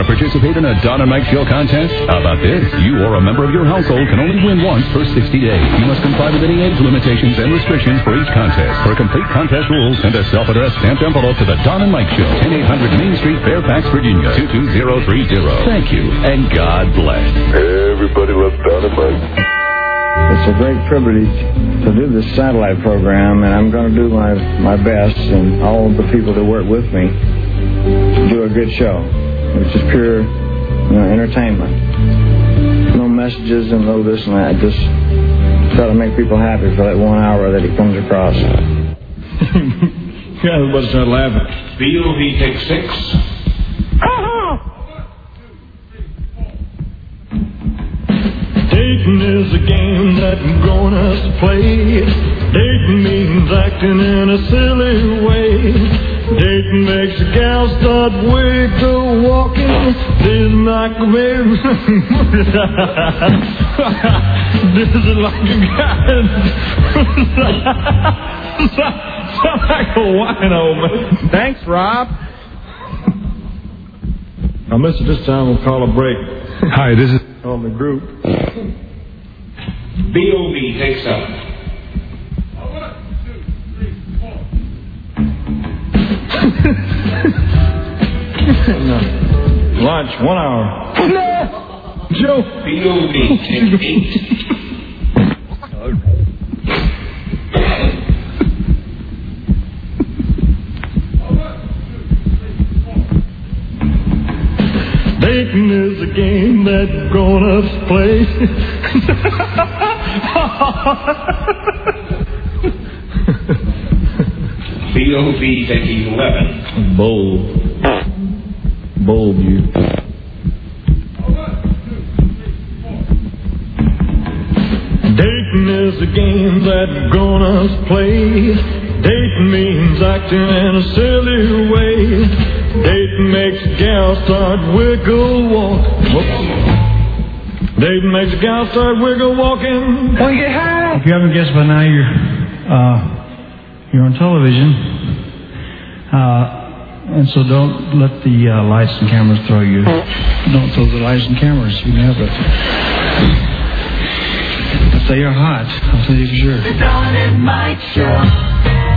Want to participate in a Don and Mike Show contest? How about this? You or a member of your household can only win once per 60 days. You must comply with any age limitations and restrictions for each contest. For complete contest rules, send a self-addressed stamped envelope to the Don and Mike Show, 10800 Main Street, Fairfax, Virginia, 22030. Thank you, and God bless. Everybody loves Don and Mike. It's a great privilege to do this satellite program, and I'm going to do my best, and all of the people that work with me, to do a good show, which is pure entertainment. No messages and no this and that. Just try to make people happy for that 1 hour that it comes across. Yeah, everybody start laughing. BOV takes 6. Dating is a game that grown-ups play. Dating means acting in a silly way. Dating makes a gal start wiggle walking. This is like a baby. This is like a guy. Sound like a wino, man. Thanks, Rob. I missed it this time. We'll call a break. Hi, this is on the group. BOV takes 7. No. Lunch, 1 hour. No! Joe. BOV takes 8. Dating is a game that grown-ups play. BOV taking 11. Bold you. Dating is a game that grown-ups play. Dating means acting in a silly way. Dating makes a gal start wiggle walking. Dating makes a gal start wiggle walking. Want to get high? If you haven't guessed by now, you're on television, and so don't let the lights and cameras throw you. Don't throw the lights and cameras. You never. If they are hot, I'll tell you for sure. The Don and Mike Show.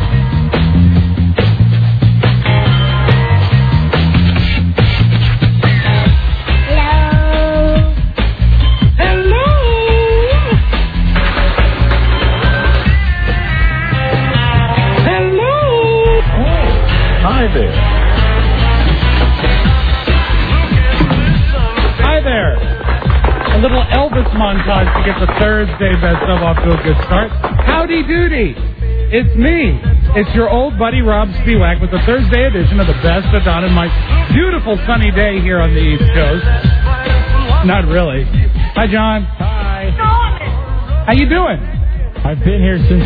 Montage to get the Thursday best of off to a good start. Howdy doody. It's me. It's your old buddy Rob Spiewak with the Thursday edition of the best of Don and Mike. Beautiful sunny day here on the East Coast. Not really. Hi, John. Hi. How you doing? I've been here since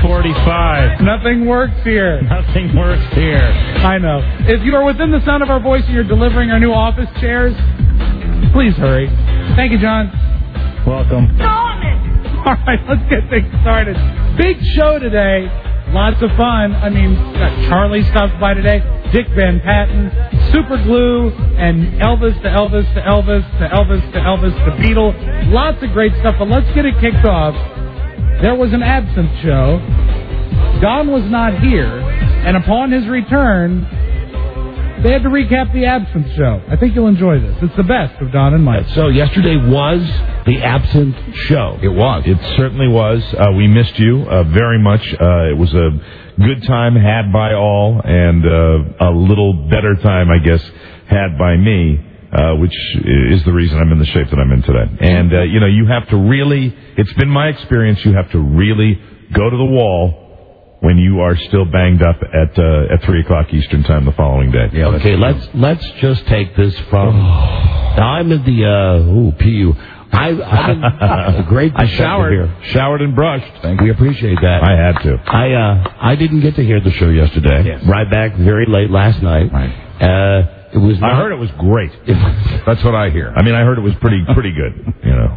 7:45. Nothing works here. Nothing works here. I know. If you are within the sound of our voice and you're delivering our new office chairs, please hurry. Thank you, John. Welcome. All right, let's get things started. Big show today. Lots of fun. I mean, got Charlie stopped by today. Dick Van Patten, Super Glue, and Elvis to Elvis to Elvis to Elvis to Elvis to Beatle. Lots of great stuff. But let's get it kicked off. There was an absent show. Don was not here. And upon his return, they had to recap the absent show. I think you'll enjoy this. It's the best of Don and Mike. So yesterday was the absent show. It was. It certainly was. We missed you very much. It was a good time had by all, and a little better time, I guess, had by me, which is the reason I'm in the shape that I'm in today. And, you have to really, it's been my experience, you have to really go to the wall when you are still banged up at 3 o'clock Eastern time the following day. Yeah, okay, let's just take this from... Now, I'm in the... PU. I'm in a great... I showered and brushed. Thank you. We appreciate that. I had to. I didn't get to hear the show yesterday. Yes. Right back very late last night. Right. It was. I heard it was great. That's what I hear. I mean, I heard it was pretty good.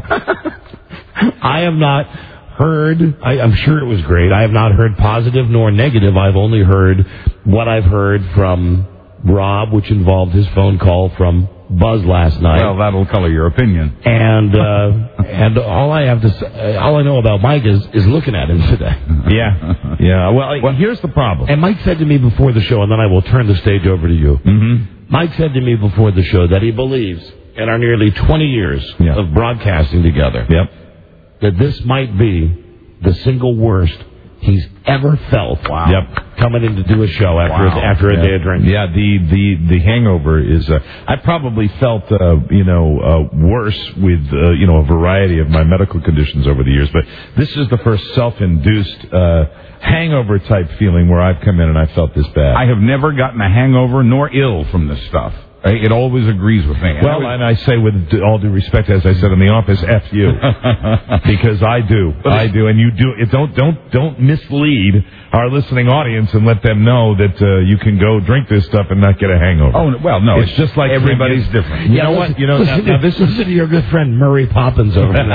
I have not heard. I'm sure it was great. I have not heard positive nor negative. I've only heard what I've heard from Rob, which involved his phone call from Buzz last night. Well, that'll color your opinion. And all I have to say, all I know about Mike is looking at him today. Yeah. Well, here's the problem. And Mike said to me before the show, and then I will turn the stage over to you. Mm-hmm. Mike said to me before the show that he believes in our nearly 20 years of broadcasting together, that this might be the single worst he's ever felt. Coming in to do a show after a day of drinking. Yeah, the hangover is. I probably felt worse with a variety of my medical conditions over the years, but this is the first self-induced hangover type feeling where I've come in and I felt this bad. I have never gotten a hangover nor ill from this stuff. It always agrees with me. Well, and I say with all due respect, as I said in the office, F you. Because I do, and you do. Don't mislead our listening audience and let them know that you can go drink this stuff and not get a hangover. Oh, well, no. It's just like everybody's different. You know what? Listen to your good friend Murray Poppins over there.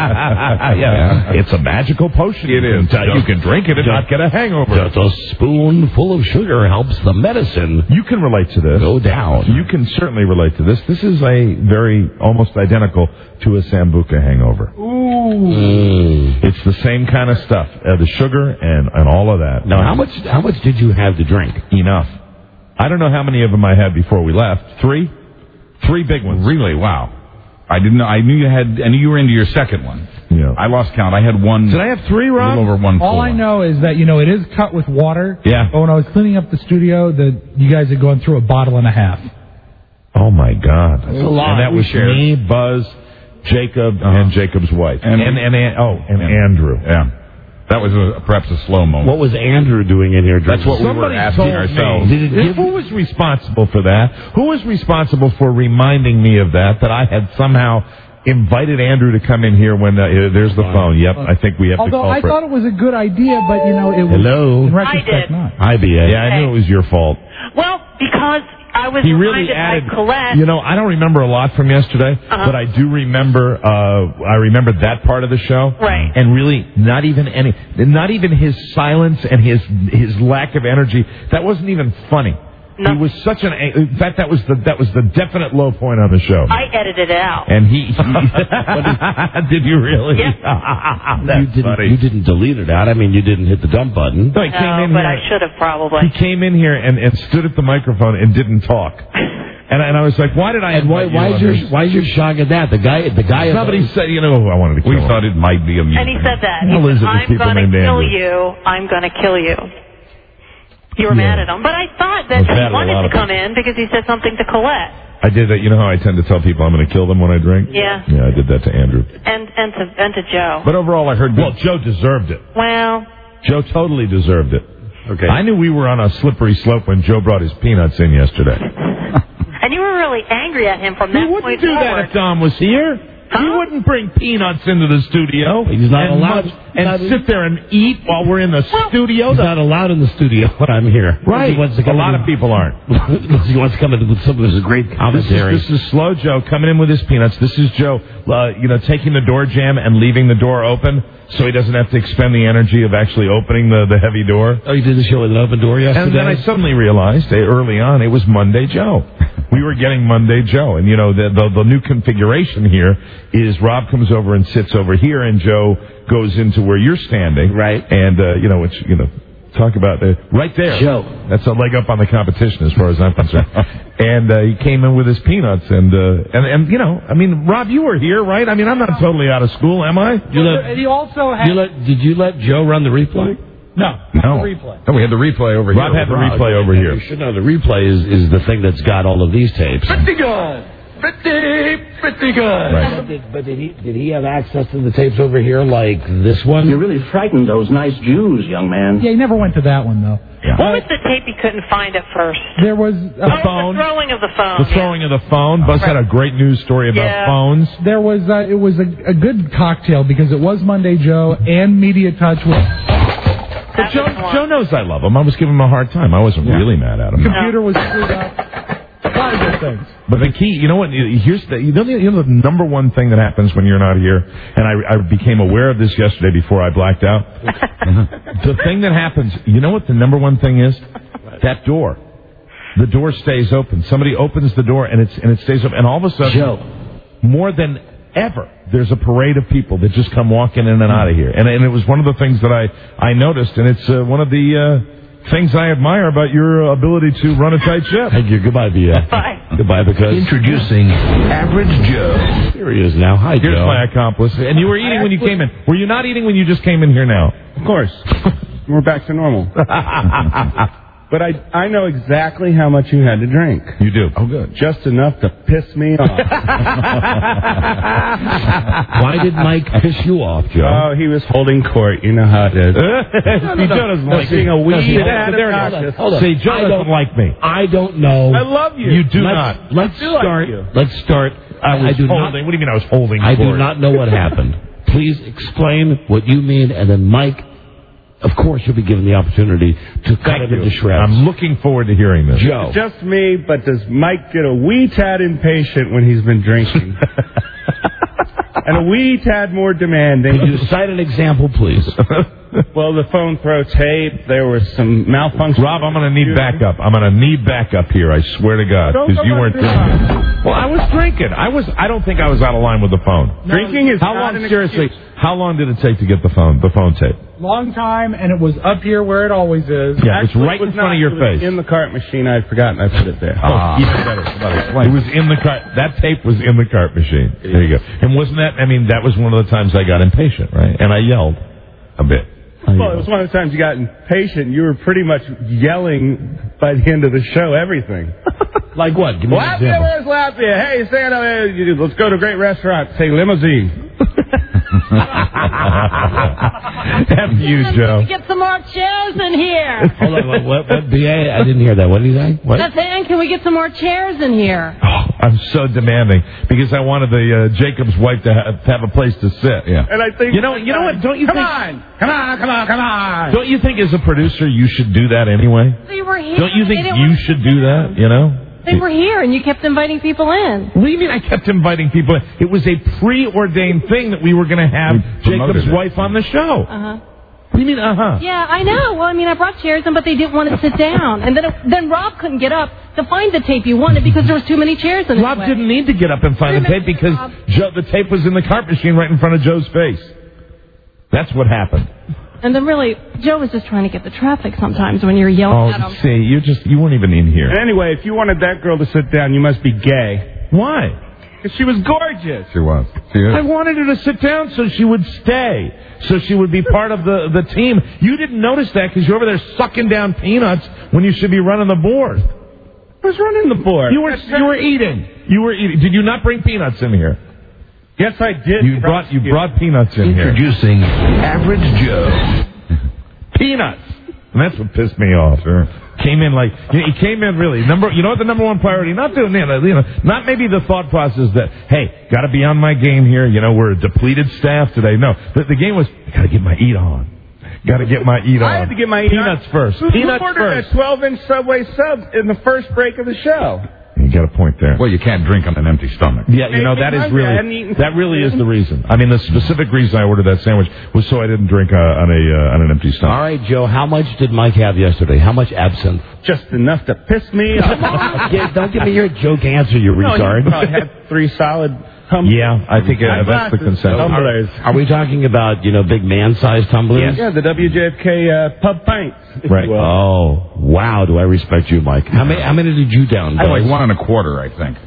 It's a magical potion. It is. You can drink it and not get a hangover. Just a spoonful of sugar helps the medicine. You can relate to this. Go down. You can certainly relate to this. This is a very almost identical to a Sambuca hangover. Ooh. It's the same kind of stuff. The sugar and all of that. Now, how much did you have to drink? Enough. I don't know how many of them I had before we left. 3 big ones. Really? Wow. I didn't know. I knew you were into your second one. Yeah. I lost count. I had one. Did I have 3, Rob? A little over 1 All I know is that, it is cut with water. Yeah. But when I was cleaning up the studio, you guys had gone through a bottle and a half. Oh, my God. That's a lot. And that was me, Buzz, Jacob, and Jacob's wife. And Andrew. Yeah. That was perhaps a slow moment. What was Andrew doing in here drinking? That's what we were asking ourselves. Who was responsible for that? Who was responsible for reminding me of that I had somehow invited Andrew to come in here when there's the phone. Yep, I think we have to call Although I thought it was a good idea, but, it was, Hello? in retrospect, not. Hi, B.A. Yeah, I knew it was your fault. Well, because I was reminded by Colette. I don't remember a lot from yesterday, but I do remember. I remember that part of the show, right? And really, not even his silence and his lack of energy. That wasn't even funny. No. He was such an. In fact, that was the definite low point on the show. I edited it out. And he did you really? Yeah. That's funny. You didn't delete it out. I mean, you didn't hit the dump button. No, he came in but here, I should have probably. He came in here and stood at the microphone and didn't talk. And I was like, why did I? And why's your shock at that? The guy. Somebody said, who I wanted to kill. We thought it might be amusing. And he said that. He said, I'm going to kill you. I'm going to kill you. You were mad at him. But I thought that he wanted to come in because he said something to Colette. I did that. You know how I tend to tell people I'm going to kill them when I drink? Yeah. Yeah, I did that to Andrew. And to Joe. But overall, I heard... Well, Joe deserved it. Well... Joe totally deserved it. Okay. I knew we were on a slippery slope when Joe brought his peanuts in yesterday. And you were really angry at him from that point forward. He wouldn't do that if Dom was here. Huh? He wouldn't bring peanuts into the studio. He's not allowed. Sit there and eat while we're in the studio. He's not allowed in the studio when I'm here. Right. A lot of people aren't. He wants to come in with some of his great commentary. This is Slow Joe coming in with his peanuts. This is Joe, taking the door jamb and leaving the door open so he doesn't have to expend the energy of actually opening the heavy door. Oh, you did the show with an open door yesterday? And then I suddenly realized early on it was Monday Joe. We were getting Monday Joe. And, the new configuration here is Rob comes over and sits over here, and Joe goes into where you're standing. Right. And, talk about right there. Joe. That's a leg up on the competition as far as I'm concerned. And he came in with his peanuts. And Rob, you were here, right? I mean, I'm not totally out of school, am I? He also had... Did you let Joe run the replay? No. The replay. No, we had the replay over here. Rob had the replay over here. You should know the replay is the thing that's got all of these tapes. Pretty good. Pretty good. Right. But did he have access to the tapes over here like this one? You really frightened those nice Jews, young man. Yeah, he never went to that one, though. Yeah. What was the tape he couldn't find at first? There was the throwing of the phone. The throwing of the phone. Buzz had a great news story about phones. There was it was a good cocktail because it was Monday Joe and Media Touch But Joe knows I love him. I was giving him a hard time. I wasn't really mad at him. Computer was screwed up. A lot of good things. But the key, you know what? Here's the number one thing that happens when you're not here, and I became aware of this yesterday before I blacked out. The thing that happens, you know what the number one thing is? That door. the door stays open. Somebody opens the door and it stays open. And all of a sudden, Joe, more than ever, there's a parade of people that just come walking in and out of here. And it was one of the things that I noticed, and it's one of the things I admire about your ability to run a tight ship. Thank you. Goodbye, BF. Bye. Goodbye, because... Introducing Average Joe. Here he is now. Hi, Here's Joe. my accomplice. And you were eating when you came in. Were you not eating when you just came in here now? Of course. We're back to normal. But I know exactly how much you had to drink. You do? Oh, good. Just enough to piss me off. Why did Mike piss you off, Joe? Oh, he was holding court. You know how it is. Joe doesn't like me. Hold on. See, Joe doesn't like me. I don't know. I love you. You do not. Let's start. Let's start. I do not. What do you mean I was holding I court? do not know what happened. Please explain what you mean, and then Mike, of course, you'll be given the opportunity to cut him into shreds. I'm looking forward to hearing this. Joe. Just me, but does Mike get a wee tad impatient when he's been drinking? And a wee tad more demanding. Could you cite an example, please? Well, the phone throw tape, there was some malfunction. Rob, I'm going to need backup. I'm going to need backup here, I swear to God, because you weren't drinking. Well, I was drinking. I don't think I was out of line with the phone. No, drinking is how not long, an seriously, excuse. how long did it take to get the phone tape? Long time, and it was up here where it always is. Yeah, it's Actually, right it was in front of not. your It was face. in the cart machine. I had forgotten I put it there. Even better. It was in the cart. That tape was in the cart machine. There you go. And wasn't that, that was one of the times I got impatient, right? And I yelled a bit. Well, it was one of the times you got impatient. You were pretty much yelling by the end of the show everything. Like what? Give me an example. Where's Latvia? Hey, Santa, let's go to a great restaurant. Say limousine. F you, Joe. Get some more chairs in here. Hold on, what, BA? I didn't hear that. What did he say? What? That's saying, can we get some more chairs in here? Oh, I'm so demanding because I wanted the Jacob's wife to have a place to sit. Yeah. And I think you know what? Don't you come think? Come on! Don't you think as a producer you should do that anyway? They were here. Don't you think you should do that? You know. They were here, and you kept inviting people in. What do you mean I kept inviting people in? It was a preordained thing that we were going to have Jacob's wife on the show. Uh-huh. What do you mean, uh-huh? Yeah, I know. Well, I brought chairs in, but they didn't want to sit down. And then Rob couldn't get up to find the tape you wanted because there was too many chairs in his Rob way. didn't need to get up and find the tape because the tape was in the cart machine right in front of Joe's face. That's what happened. And then really, Joe was just trying to get the traffic sometimes when you're yelling at him. See, you weren't even in here. And anyway, if you wanted that girl to sit down, you must be gay. Why? Because she was gorgeous. She was. I wanted her to sit down so she would stay, so she would be part of the team. You didn't notice that because you're over there sucking down peanuts when you should be running the board. I was running the board. You were eating. You were eating. Did you not bring peanuts in here? Yes, I did. You brought peanuts in here. Introducing Average Joe. Peanuts. And that's what pissed me off. Came in like he came in really you know what the number one priority? Not doing not maybe the thought process that hey, got to be on my game here. We're a depleted staff today. No, the game was got to get my eat on. Got to get my eat on. I had to get my eat peanuts on. first. Peanuts first. Who ordered a 12-inch Subway sub in the first break of the show? You got a point there. Well, you can't drink on an empty stomach. Yeah, that really is the reason. The specific reason I ordered that sandwich was so I didn't drink on an empty stomach. All right, Joe, how much did Mike have yesterday? How much absinthe? Just enough to piss me off. Don't give me your joke answer, you retard. He probably had 3 solid tumblers. Yeah, I think that's the consensus. Are we talking about, big man-sized tumblers? Yes. Yeah, the WJFK pub pints. Right. Oh, wow, do I respect you, Mike. How many did you down, I had like 1 1/4, I think.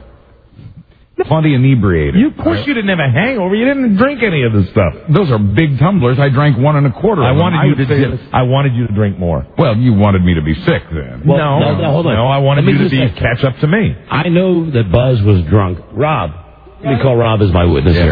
Plenty inebriated. Of course you didn't have a hangover. You didn't drink any of this stuff. Those are big tumblers. I drank 1 1/4. I wanted you to drink more. Well, you wanted me to be sick then. Well, no, hold on. No, I wanted you to catch up to me. I know that Buzz was drunk. Rob. Let me call Rob as my witness here.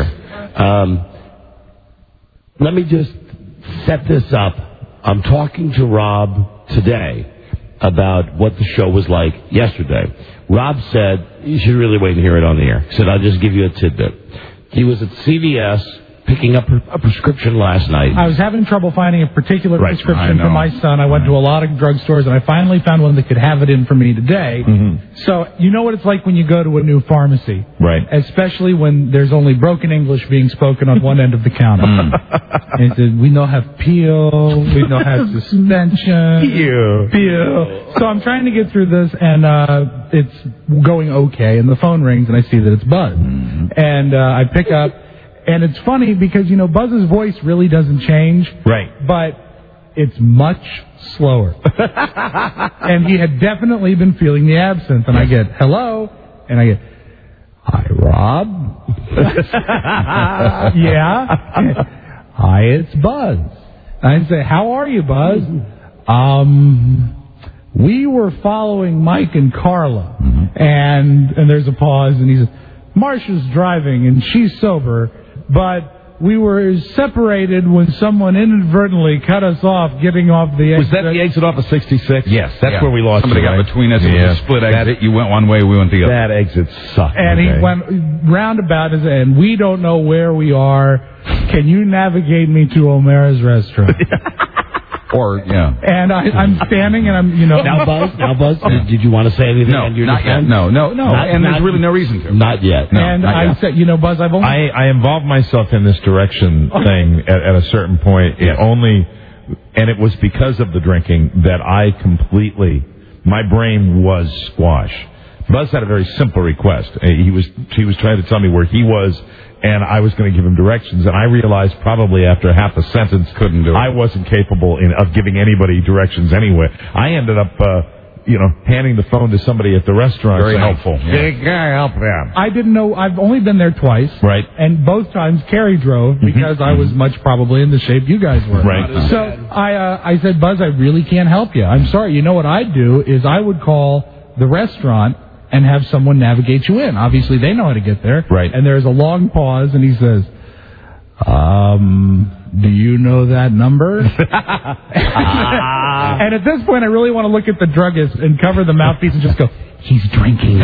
Let me just set this up. I'm talking to Rob today about what the show was like yesterday. Rob said, you should really wait and hear it on the air. He said, I'll just give you a tidbit. He was at CVS picking up a prescription last night. I was having trouble finding a particular prescription for my son. I went to a lot of drugstores, and I finally found one that could have it in for me today. So you know what it's like when you go to a new pharmacy. Right. Especially when there's only broken English being spoken on one end of the counter. And it says, we don't have peel, we don't have suspension. Peel. So I'm trying to get through this, and it's going okay, and the phone rings, and I see that it's Buzz. And I pick up, and it's funny because, you know, Buzz's voice really doesn't change. Right. But it's much slower. And he had definitely been feeling the absinthe. And I get, hello? And I get, hi, Rob? Yeah? Hi, it's Buzz. And I say, how are you, Buzz? We were following Mike and Carla. And there's a pause, and he says, Marcia's driving, and she's sober, but we were separated when someone inadvertently cut us off getting off the exit. Was that the exit off of 66? Yes, that's where we lost. Somebody got between us. It was a split exit. You went one way, we went the other. That exit sucked. And he went roundabout, and we don't know where we are. Can you navigate me to O'Mara's restaurant? And I'm standing, and I'm, you know. Now, Buzz, did you want to say anything? No, not yet. No. And there's really no reason to. Not yet. No, and I said, you know, Buzz, I've only. I involved myself in this direction thing at a certain point. And it was because of the drinking that my brain was squash. Buzz had a very simple request. He was trying to tell me where he was, and I was going to give him directions, and I realized probably after half a sentence couldn't do it. I wasn't capable of giving anybody directions anyway. I ended up, handing the phone to somebody at the restaurant. Very helpful. Can I help them? I didn't know. I've only been there twice. Right. And both times Carrie drove because I was much probably in the shape you guys were. Right. So I said, Buzz, I really can't help you. I'm sorry. You know what I'd do is I would call the restaurant and have someone navigate you in. Obviously, they know how to get there. Right. And there's a long pause, and he says, do you know that number? And at this point, I really want to look at the druggist and cover the mouthpiece and just go, he's drinking.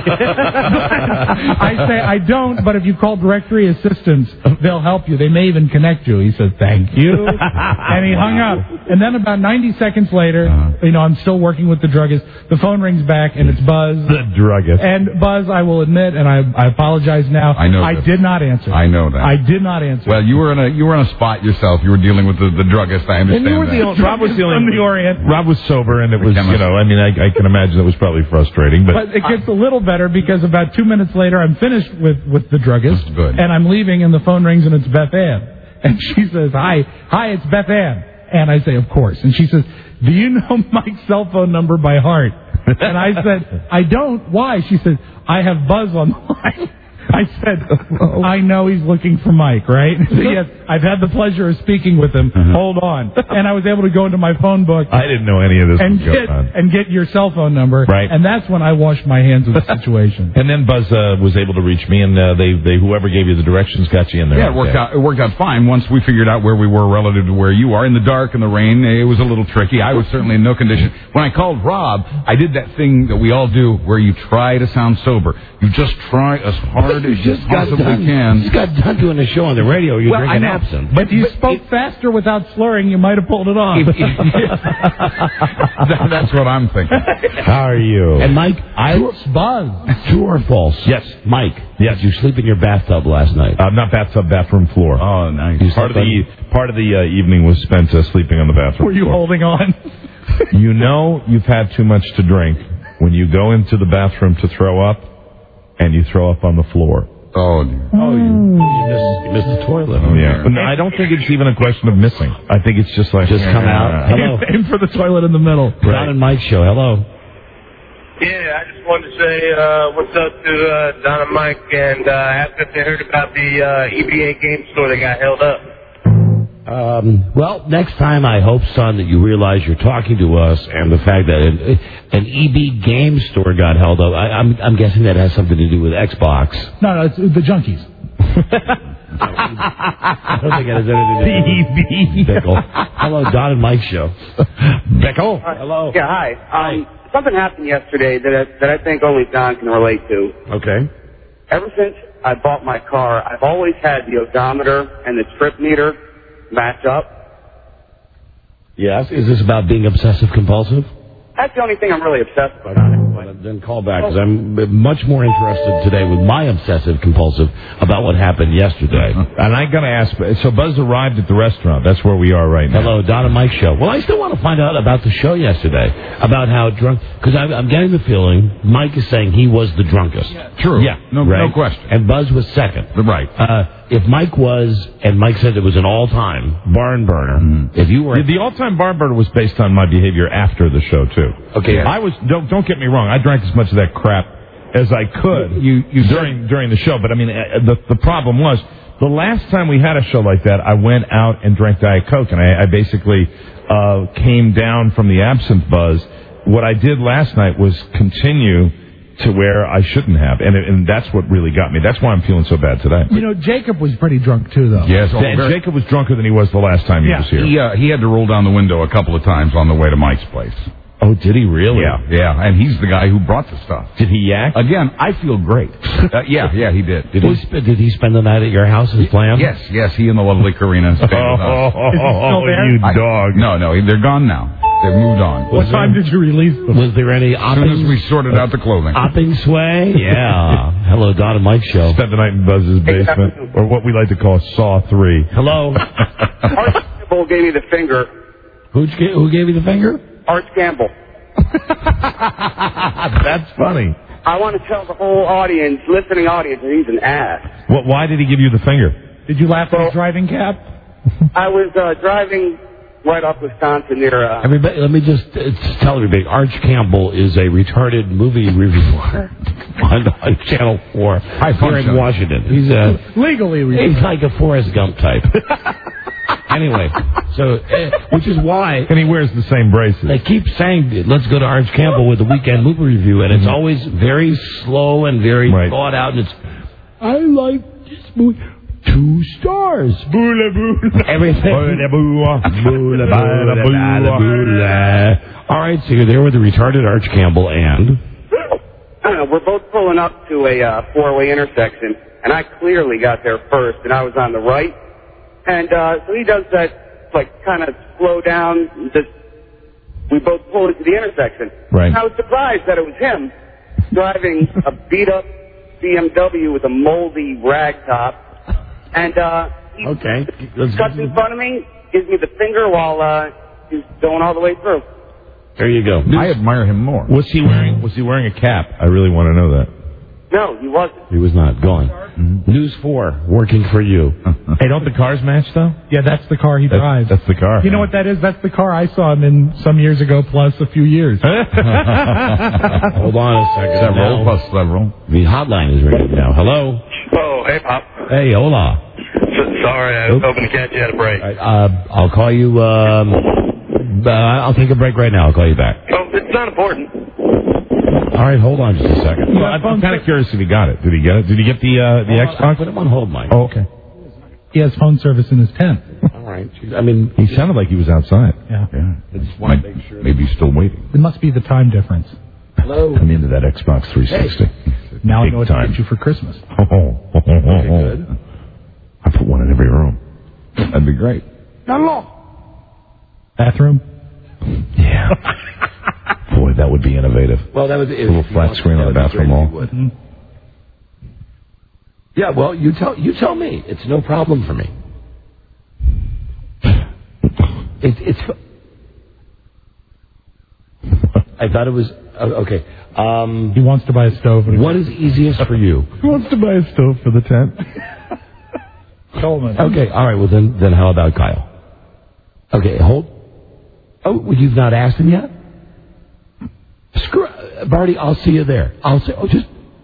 I say, I don't, but if you call directory assistance, they'll help you. They may even connect you. He said, thank you. And he hung up. And then about 90 seconds later, I'm still working with the druggist. The phone rings back, and it's Buzz. The druggist. And Buzz, I will admit, and I apologize now. I did not answer. I know that. I did not answer. Well, you were in a spot yourself. You were dealing with the druggist. I understand. And you were Rob was dealing from the Orient. Rob was sober, and it was, I can imagine it was probably frustrating. But it gets a little better because about 2 minutes later, I'm finished with the druggist. That's good. And I'm leaving, and the phone rings, and it's Beth Ann. And she says, hi, it's Beth Ann. And I say, of course. And she says, do you know Mike's cell phone number by heart? And I said, I don't. Why? She said, I have Buzz on the line. I said, I know he's looking for Mike, right? So yes, I've had the pleasure of speaking with him. Hold on. And I was able to go into my phone book. I didn't know any of this was going on. And get your cell phone number. Right. And that's when I washed my hands of the situation. And then Buzz was able to reach me, and they whoever gave you the directions got you in there. Yeah, it worked out fine once we figured out where we were relative to where you are. In the dark, in the rain, it was a little tricky. I was certainly in no condition. When I called Rob, I did that thing that we all do where you try to sound sober. You just try as hard as you possibly can. You just got done doing a show on the radio. You're drinking absinthe. But if you spoke faster without slurring, you might have pulled it off. That's what I'm thinking. How are you? And Mike, it's Buzz. True or false? Yes. Mike. Yes. Did you sleep in your bathtub last night? Not bathtub, bathroom floor. Oh, nice. Part of the evening was spent sleeping on the bathroom. Were you floor. holding on? You know you've had too much to drink when you go into the bathroom to throw up, and you throw up on the floor. Oh, dear. You missed the toilet. Oh, yeah. But I don't think it's even a question of missing. I think it's just like... Just come out. Hello. Aim for the toilet in the middle. Don and Mike show. Hello. Yeah, I just wanted to say what's up to Don and Mike and ask if they heard about the EBA game store that got held up. Well, next time I hope, son, that you realize you're talking to us and the fact that an EB game store got held up. I'm guessing that has something to do with Xbox. No, it's the junkies. I don't think it has anything to do with Bickle. Hello, Don and Mike show. Bickle. Hello. Yeah, hi. Something happened yesterday that I think only Don can relate to. Okay. ever since I bought my car, I've always had the odometer and the trip meter match up. Yes. Is this about being obsessive compulsive? That's the only thing I'm really obsessed with on it. Then call back, because I'm much more interested today with my obsessive compulsive about what happened yesterday. And I got to ask, so Buzz arrived at the restaurant. That's where we are right now. Hello, Don and Mike show. Well, I still want to find out about the show yesterday, about how drunk, because I'm getting the feeling Mike is saying he was the drunkest. True. Yeah. No question. And Buzz was second. Right. If Mike was, and Mike said it was an all-time barn burner, if you were... The all-time barn burner was based on my behavior after the show, too. Okay. I was, don't get me wrong, I drank as much of that crap as I could during the show, but I mean, the problem was, the last time we had a show like that, I went out and drank Diet Coke, and I basically came down from the absinthe buzz. What I did last night was continue to where I shouldn't have, and that's what really got me. That's why I'm feeling so bad today. You know, Jacob was pretty drunk too, though. Yes, Jacob was drunker than he was the last time he was here. He had to roll down the window a couple of times on the way to Mike's place. Oh, did he really? Yeah, and he's the guy who brought the stuff. Did he yak? Again, I feel great. Yeah, he did. Did he spend the night at your house as planned? Yes, he and the lovely Karina stayed with us. Is he still there? You dog. No, they're gone now. They've moved on. What time did you release them? Was there any As soon as we sorted out the clothing. opping sway? Yeah. Hello, Don and Mike show. Spent the night in Buzz's basement, or what we like to call Saw 3. Hello. Arch Campbell gave me the finger. Who gave you the finger? Arch Campbell. That's funny. I want to tell the whole audience, listening audience, that he's an ass. Why did he give you the finger? Did you laugh at his driving cab? I was driving right off Wisconsin near... Everybody, let me just tell everybody, Arch Campbell is a retarded movie reviewer on Channel 4 here in Washington. He's legally he's like a Forrest Gump type. Anyway, so which is why... And he wears the same braces. They keep saying, let's go to Arch Campbell with the weekend movie review, and it's always very slow and very thought out, and it's, I like this movie. 2 stars. Boola boo. Everything. Boola boo. Boola boo. All right, so you're there with the retarded Arch Campbell, and... We're both pulling up to a 4-way intersection, and I clearly got there first, and I was on the right. And so he does that, like, kind of slow down. We both pull into the intersection. Right. And I was surprised that it was him driving a beat-up BMW with a moldy rag top. And he cuts in front of me, gives me the finger while he's going all the way through. There you go. I admire him more. Was he wearing a cap? I really want to know that. No, he wasn't. He was not. Go on. News 4, working for you. Hey, don't the cars match, though? Yeah, that's the car he drives. That's the car. You know what that is? That's the car I saw him in some years ago, plus a few years. Hold on a second. Several. The hotline is ready now. Hello. Oh, hey, Pop. Hey, hola. Sorry, I was hoping to catch you at a break. I'll call you. I'll take a break right now. I'll call you back. Oh, it's not important. All right, hold on just a second. Well, I'm kind of curious if he got it. Did he get it? Did he get the Xbox? Put him on hold, Mike. Oh, okay. He has phone service in his tent. All right. I mean, he sounded like he was outside. Yeah. I just want to make sure. Maybe he's still waiting. It must be the time difference. Hello. I'm into that Xbox 360. Hey. Now I know what to get you for Christmas. Okay, good. I put one in every room. That'd be great. Not long. Bathroom? Yeah. Boy, that would be innovative. Well, that would be a little flat screen on the bathroom wall. Yeah, well, you tell me. It's no problem for me. It's. I thought it was okay. He wants to buy a stove. What is easiest for you? He wants to buy a stove for the tent. Coleman. Okay, all right. Well, then how about Kyle? Okay, hold. Oh, well, you've not asked him yet? Screw, Barty, I'll see you there. I'll say. Oh, just.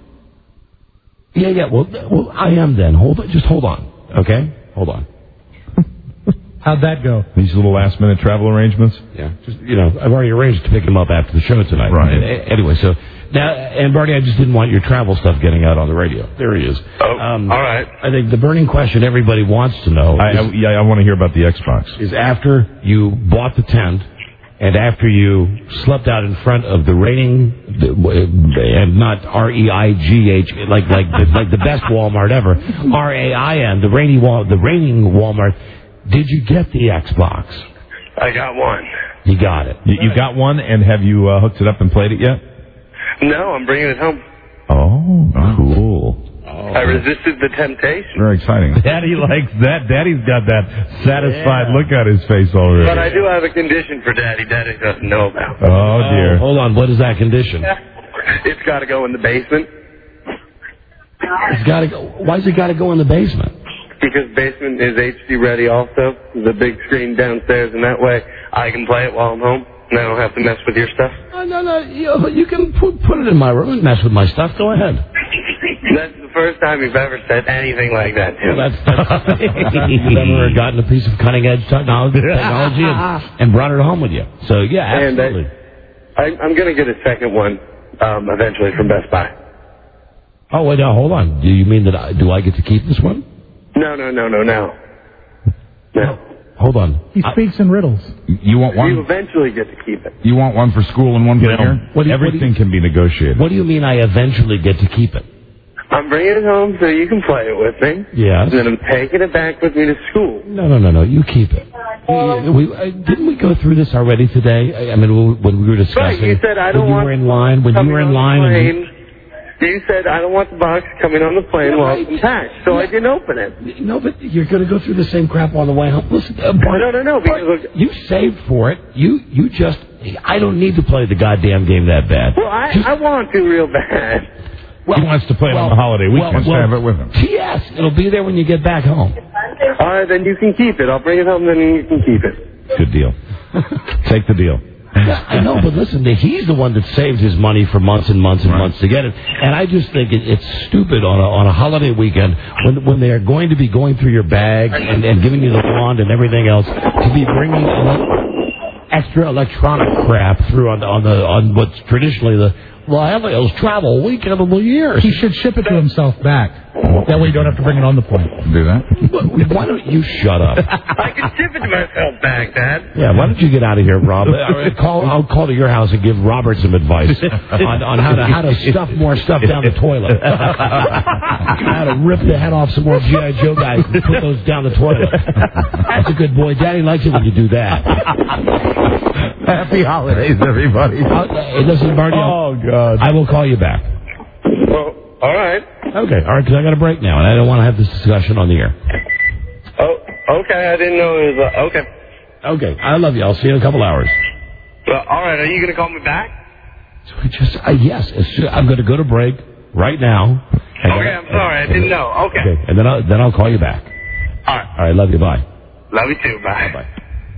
Yeah. Well, I am then. Just hold on. Okay, hold on. How'd that go? These little last-minute travel arrangements? Yeah, just I've already arranged to pick him up after the show tonight. Right. Anyway, so now, and Barty, I just didn't want your travel stuff getting out on the radio. There he is. Oh, all right. I think the burning question everybody wants to know I want to hear about the Xbox. Is after you bought the tent and after you slept out in front of the reigning, and not REIGH, like the best Walmart ever, RAIN, the reigning Walmart, did you get the Xbox? I got one. You got it. You got one, and have you hooked it up and played it yet? No, I'm bringing it home. Oh, cool. I resisted the temptation. Very exciting. Daddy likes that. Daddy's got that satisfied look on his face already. But I do have a condition for Daddy. Daddy doesn't know about. Oh, dear. Hold on. What is that condition? It's got to go in the basement. It's got to go. Why's it got to go in the basement? Because basement is HD ready also. The big screen downstairs, and that way I can play it while I'm home, and I don't have to mess with your stuff. No. You can put it in my room and mess with my stuff. Go ahead. That's the first time you've ever said anything like that to me. Well, you've ever gotten a piece of cutting-edge technology and brought it home with you. So, yeah, absolutely. And I'm going to get a second one eventually from Best Buy. Oh, wait, now, hold on. Do you mean that do I get to keep this one? No. Hold on. He speaks in riddles. You want one? You eventually get to keep it. You want one for school and one for here? Everything can be negotiated. What do you mean I eventually get to keep it? I'm bringing it home so you can play it with me. Yes. And then I'm taking it back with me to school. No. You keep it. Didn't we go through this already today? I mean, when we were discussing. Right, you said I don't want. When you were in line. You said I don't want the box coming on the plane while it's packed, so I didn't open it. No, but you're going to go through the same crap on the way home. Listen, No. Because look, you saved for it. You just. I don't need to play the goddamn game that bad. Well, I want to real bad. Well, he wants to play it on the holiday weekend, so have it with him. Yes, it'll be there when you get back home. All right, then you can keep it. I'll bring it home, then you can keep it. Good deal. Take the deal. Yeah, I know, but listen, he's the one that saved his money for months and months and months to get it. And I just think it's stupid on a holiday weekend when they are going to be going through your bag and giving you the wand and everything else to be bringing extra electronic crap through on what's traditionally the Helios travel weekend of the year. He should ship it to himself back. That way you don't have to bring it on the plane. Do that? Why don't you shut up? I can ship it to myself back, Dad. Yeah, why don't you get out of here, Rob? I'll call to your house and give Robert some advice on how to stuff more stuff down the toilet. How to rip the head off some more G.I. Joe guys and put those down the toilet. That's a good boy. Daddy likes it when you do that. Happy holidays, everybody. Listen, Barney. Oh, God. I will call you back. Well, all right. Okay, because I got a break now, and I don't want to have this discussion on the air. Oh, okay. I didn't know it was okay. Okay, I love you. I'll see you in a couple hours. All right. Are you going to call me back? So yes. I'm going to go to break right now. Okay, I'm sorry. I didn't know. Okay. And then I'll call you back. All right. All right. Love you. Bye. Love you too. Bye. Bye.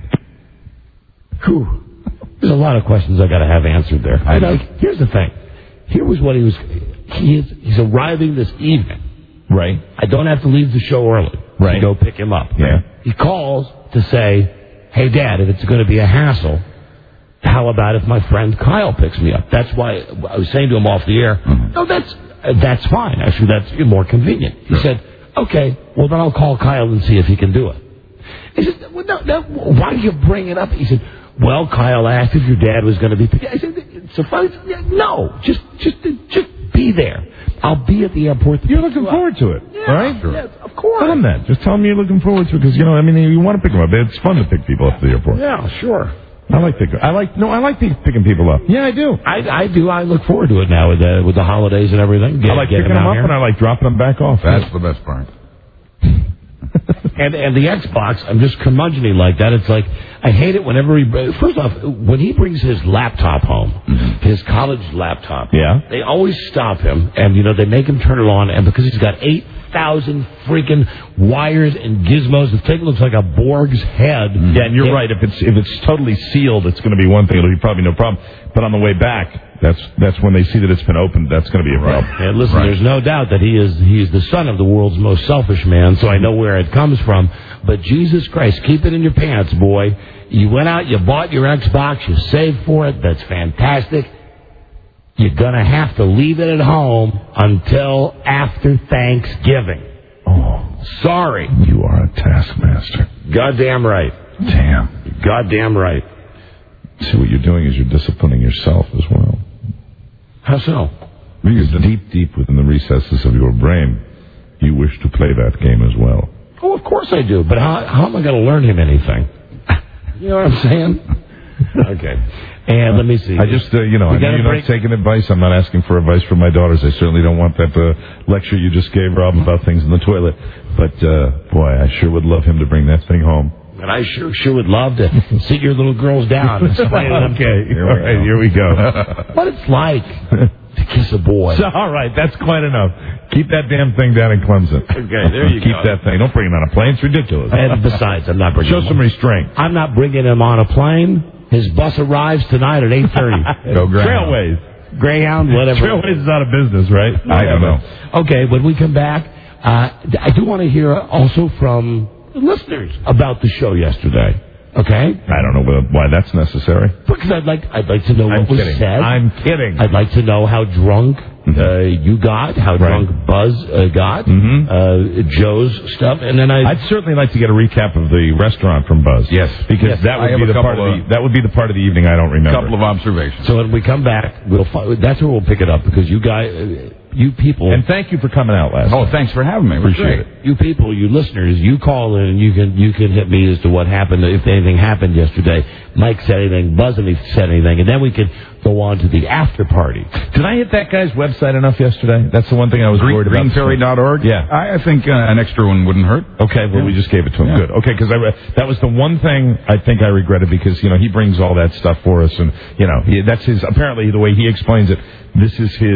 Whew. There's a lot of questions I got to have answered there. Here's the thing. Here was what he's arriving this evening. Right. I don't have to leave the show early to go pick him up. Yeah. He calls to say, hey, Dad, if it's going to be a hassle, how about if my friend Kyle picks me up? That's why I was saying to him off the air, no, that's fine. Actually, that's more convenient. He said, okay, well, then I'll call Kyle and see if he can do it. He said, well, no, why do you bring it up? He said, well, Kyle asked if your dad was going to be picked up. I said, it's a funny thing. No, just be there. I'll be at the airport. You're looking forward to it, right? Sure. Yes, of course. Tell him that. Just tell him you're looking forward to it because, you want to pick them up. It's fun to pick people up at the airport. Yeah, sure. I like picking people up. Yeah, I do. I do. I look forward to it now with the holidays and everything. I like picking them up and I like dropping them back off. That's the best part. And the Xbox, I'm just curmudgeon-y like that. It's like, I hate it whenever first off, when he brings his laptop home, his college laptop, they always stop him, and, they make him turn it on, and because he's got 8,000 freaking wires and gizmos, the thing looks like a Borg's head. Yeah, and you're right. If it's totally sealed, it's going to be one thing. It'll be probably no problem. But on the way back, that's when they see that it's been opened. That's going to be a problem. And listen, there's no doubt that he is the son of the world's most selfish man, so I know where it comes from. But Jesus Christ, keep it in your pants, boy. You went out, you bought your Xbox, you saved for it. That's fantastic. You're going to have to leave it at home until after Thanksgiving. Oh. Sorry. You are a taskmaster. Goddamn right. Damn. Goddamn right. See, what you're doing is you're disciplining yourself as well. How so? Because deep within the recesses of your brain, you wish to play that game as well. Oh, of course I do. But how am I going to learn him anything? You know what I'm saying? Okay. And let me see. I just, I know you're not taking advice. I'm not asking for advice from my daughters. I certainly don't want that lecture you just gave, Rob, about things in the toilet. But, boy, I sure would love him to bring that thing home. And I sure would love to sit your little girls down and explain them. Okay. All right, here we go. What it's like to kiss a boy. So, all right, that's quite enough. Keep that damn thing down in Clemson. Okay, there you go. Keep that thing. Don't bring him on a plane. It's ridiculous. And besides, I'm not bringing him Show some restraint. I'm not bringing him on a plane. His bus arrives tonight at 8:30. Go Greyhound. Trailways. Greyhound, whatever. Trailways is out of business, right? I don't know. Okay, when we come back, I do want to hear also from the listeners about the show yesterday. Okay? I don't know why that's necessary. Because I'd like to know what was said. I'm kidding. I'd like to know how drunk you got, how drunk Buzz got, Joe's stuff, and then I'd certainly like to get a recap of the restaurant from Buzz. Yes, because that would be the part of that would be the part of the evening I don't remember. A couple of observations. So when we come back, that's where we'll pick it up because you guys. You people, and thank you for coming out last night. Thanks for having me. Appreciate it. You people, you listeners, you call in and you can hit me as to what happened, if anything happened yesterday. Mike said anything, Buzz said anything, and then we could go on to the after party. Did I hit that guy's website enough yesterday? That's the one thing I was worried about. Greenferry.org? Yeah. I think an extra one wouldn't hurt. Okay, well, we just gave it to him. Yeah. Good. Okay, because that was the one thing I think I regretted because, he brings all that stuff for us, and, that's his, apparently the way he explains it, this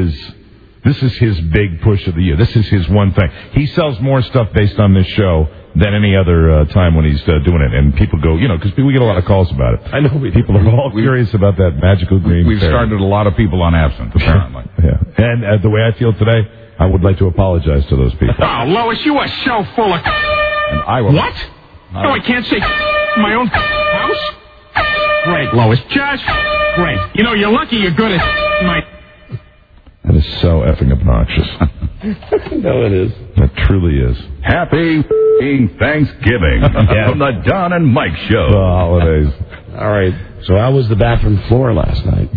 is his big push of the year. This is his one thing. He sells more stuff based on this show than any other time when he's doing it. And people go, because we get a lot of calls about it. I know. People are all curious about that magical green. We've started a lot of people on absinthe, apparently. Yeah. And the way I feel today, I would like to apologize to those people. Oh, Lois, you are so full of... And I will... What? No, I can't say in my own house? Great, Lois. Just great. You're lucky you're good at my... That is so effing obnoxious. No, it is. It truly is. Happy Thanksgiving from the Don and Mike Show. The holidays. All right. So how was the bathroom floor last night?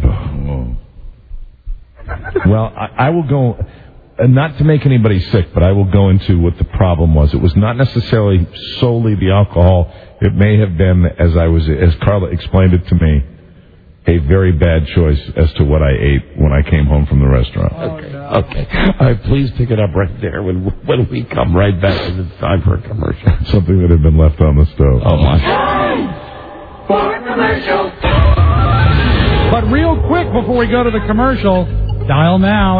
Well, I will go, not to make anybody sick, but I will go into what the problem was. It was not necessarily solely the alcohol. It may have been, as Carla explained it to me, a very bad choice as to what I ate when I came home from the restaurant. Okay. All right, please pick it up right there when we come right back and it's time for a commercial. Something that had been left on the stove. Oh, my. Time for a commercial. But real quick before we go to the commercial, dial now,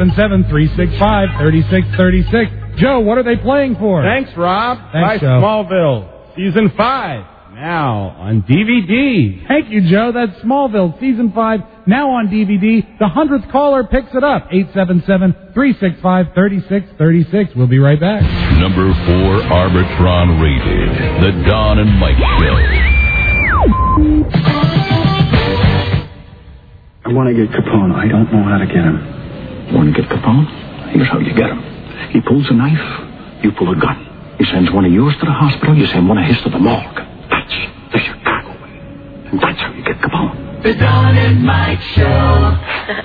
877-365-3636. Joe, what are they playing for? Thanks, Rob. Thanks, Joe. Smallville, Season 5. Now on DVD. Thank you, Joe. That's Smallville, Season 5, now on DVD. The 100th caller picks it up. 877-365-3636. We'll be right back. Number 4 Arbitron rated. The Don and Mike Show. I want to get Capone. I don't know how to get him. Want to get Capone? Here's how you get him. He pulls a knife, you pull a gun. He sends one of yours to the hospital, you send one of his to the morgue. That's the Chicago way. And that's how you get Capone. The Don and Mike Show.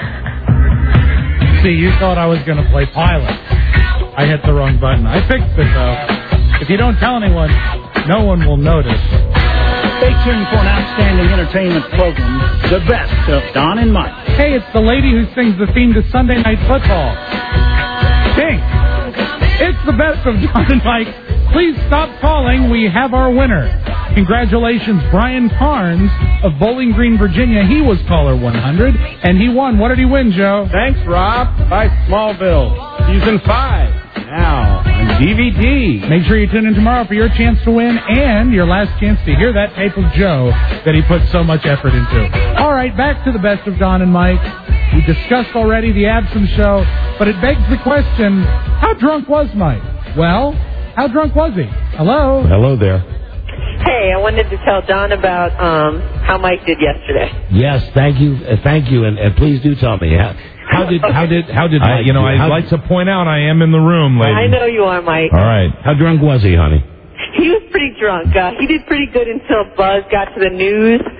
See, you thought I was going to play Pilot. I hit the wrong button. I fixed it, though. If you don't tell anyone, no one will notice. Stay tuned for an outstanding entertainment program, the best of Don and Mike. Hey, it's the lady who sings the theme to Sunday Night Football. Pink. It's the best of Don and Mike. Please stop calling. We have our winner. Congratulations, Brian Carnes of Bowling Green, Virginia. He was caller 100, and he won. What did he win, Joe? Thanks, Rob. By Smallville, Season 5, now on DVD. Make sure you tune in tomorrow for your chance to win and your last chance to hear that tape of Joe that he put so much effort into. All right, back to the best of Don and Mike. We discussed already the Absinthe Show, but it begs the question, how drunk was Mike? Well, how drunk was he? Hello? Hello there. Hey, I wanted to tell Don about how Mike did yesterday. Yes, thank you, and please do tell me how did Mike? I'd like to point out I am in the room, lady. I know you are, Mike. All right. How drunk was he, honey? He was pretty drunk. He did pretty good until Buzz got to the news.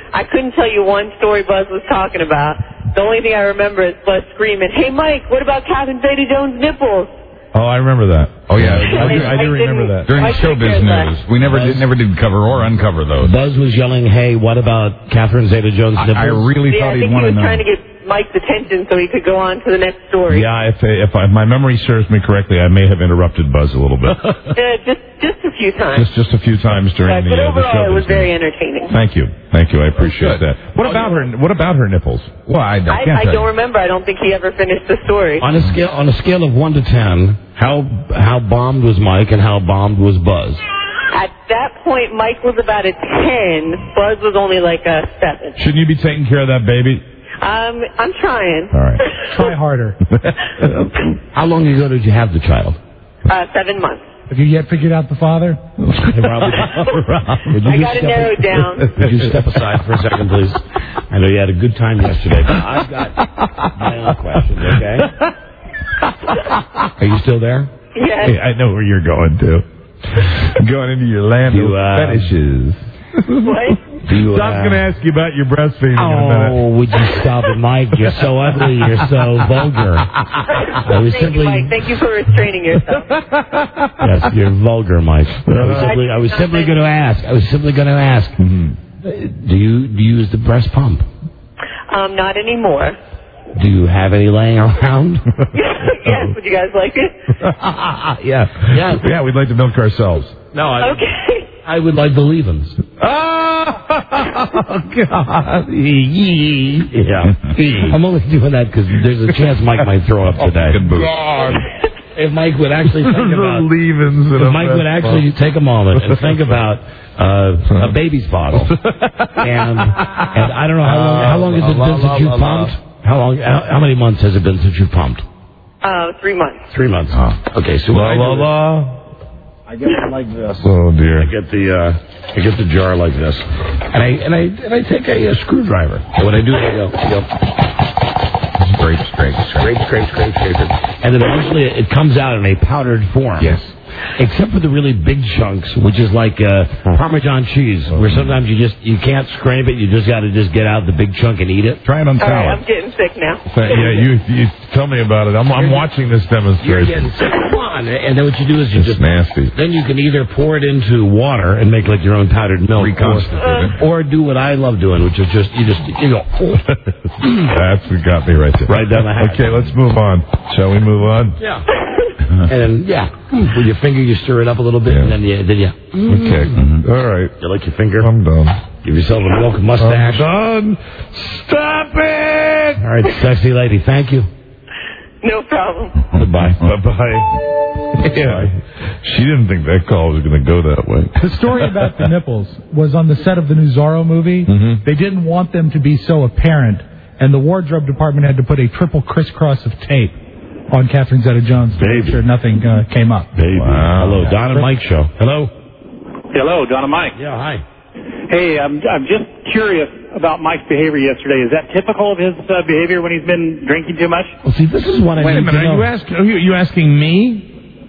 I couldn't tell you one story Buzz was talking about. The only thing I remember is Buzz screaming, "Hey, Mike, what about Catherine Zeta-Jones' nipples?" Oh, I remember that. Oh, yeah. I do remember that. During the showbiz news. We never did cover or uncover those. Buzz was yelling, "Hey, what about Catherine Zeta-Jones' nipples?" I really thought he'd want to know. I think he was trying to get Mike's attention so he could go on to the next story. Yeah, if my memory serves me correctly, I may have interrupted Buzz a little bit. Just a few times. Just a few times during the show. But overall, it was very entertaining. Thank you. I appreciate that. What about her nipples? Well, I don't remember. I don't think he ever finished the story. On a scale of 1 to 10, how bombed was Mike and how bombed was Buzz? At that point, Mike was about a 10. Buzz was only like a 7. Shouldn't you be taking care of that baby? I'm trying. All right. Try harder. How long ago did you have the child? 7 months. Have you yet figured out the father? Rob, I got it narrowed down. Would you step aside for a second, please? I know you had a good time yesterday, but I've got my own questions, okay? Are you still there? Yes. Hey, I know where you're going to. Going into your land of fetishes. What? Dom's going to ask you about your breastfeeding in a minute. Oh, would you stop it, Mike? You're so ugly. You're so vulgar. Thank you, Mike. Thank you for restraining yourself. Yes, you're vulgar, Mike. I was simply going to ask. Do you use the breast pump? Not anymore. Do you have any laying around? Yes. Would you guys like it? Yeah, we'd like to milk ourselves. No, okay. I would like the leave-ins. Oh, God. Yeah. I'm only doing that because there's a chance Mike might throw up today. God. If Mike would actually think about if Mike would actually take a moment and think about a baby's bottle, and I don't know how long has it been since you pumped? How many months has it been since you pumped? 3 months. 3 months. Okay, so I get it like this. Oh dear. I get the jar like this, and I take a screwdriver. And what I do is I go scrape, and then eventually it comes out in a powdered form. Yes. Except for the really big chunks, which is like Parmesan cheese, where sometimes you can't scrape it, you just got to get out the big chunk and eat it. Try it on salad. All right, I'm getting sick now. Yeah, you tell me about it. I'm watching this You're demonstration. getting sick. Come on. And then what you do is you It's nasty. Then you can either pour it into water and make like your own powdered milk, or do what I love doing, which is you go. That's what got me right there. Right down the hatch. Okay, let's move on. Shall we move on? Yeah. And with your finger you stir it up a little bit, and then you. Okay. All right. You like your finger? I'm done. Give yourself a milk mustache. I'm done. Stop it! All right, sexy lady. Thank you. No problem. Goodbye. Bye-bye. Yeah. She didn't think that call was going to go that way. The story about the nipples was on the set of the new Zorro movie. Mm-hmm. They didn't want them to be so apparent, and the wardrobe department had to put a triple crisscross of tape on Catherine Zeta-Jones to make sure nothing came up. Baby. Wow. Hello, Don and Mike show. Hello. Hello, Don and Mike. Yeah, hi. Hey, I'm just curious about Mike's behavior yesterday. Is that typical of his behavior when he's been drinking too much? Well, see, this is what I Wait need a minute. Are you asking me?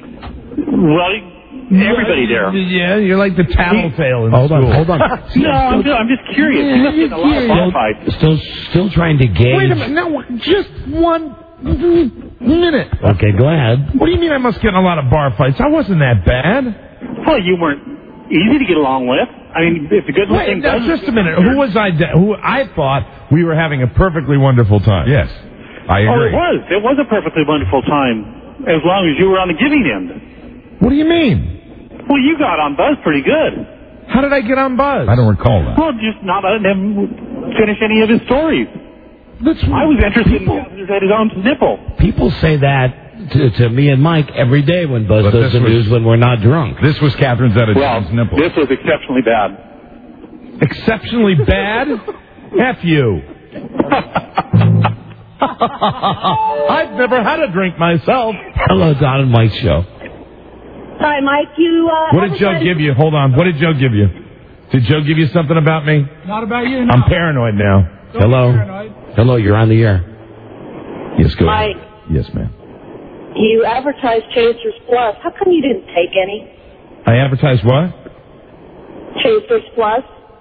Well, everybody there. Yeah, you're like the tattletale in Hold school. on. No, I'm just curious. He must get a lot of bar fights. Still trying to gauge. Wait a minute. No, just 1 minute. Okay, go ahead. What do you mean I must get in a lot of bar fights? I wasn't that bad. Well, you weren't easy to get along with. I mean, if the good thing does... Just a minute. Who was I? Who I thought we were having a perfectly wonderful time. Yes, I agree. Oh, it was a perfectly wonderful time, as long as you were on the giving end. What do you mean? Well, you got on Buzz pretty good. How did I get on Buzz? I don't recall that. Well, just not letting him finish any of his stories. I was interested in his own nipple. People say that to me and Mike every day when Buzz does the news when we're not drunk. This was Catherine Zeta-Jones' nipple. This was exceptionally bad. Exceptionally bad? F you. I've never had a drink myself. Hello, Don and Mike show. Hi, Mike. What did Joe give you? Hold on. What did Joe give you? Did Joe give you something about me? Not about you, no. I'm paranoid now. Don't Hello. be paranoid. Hello, you're on the air. Yes, go Mike. ahead. Yes, ma'am. You advertised Chasers Plus. How come you didn't take any? I advertised what? Chasers Plus.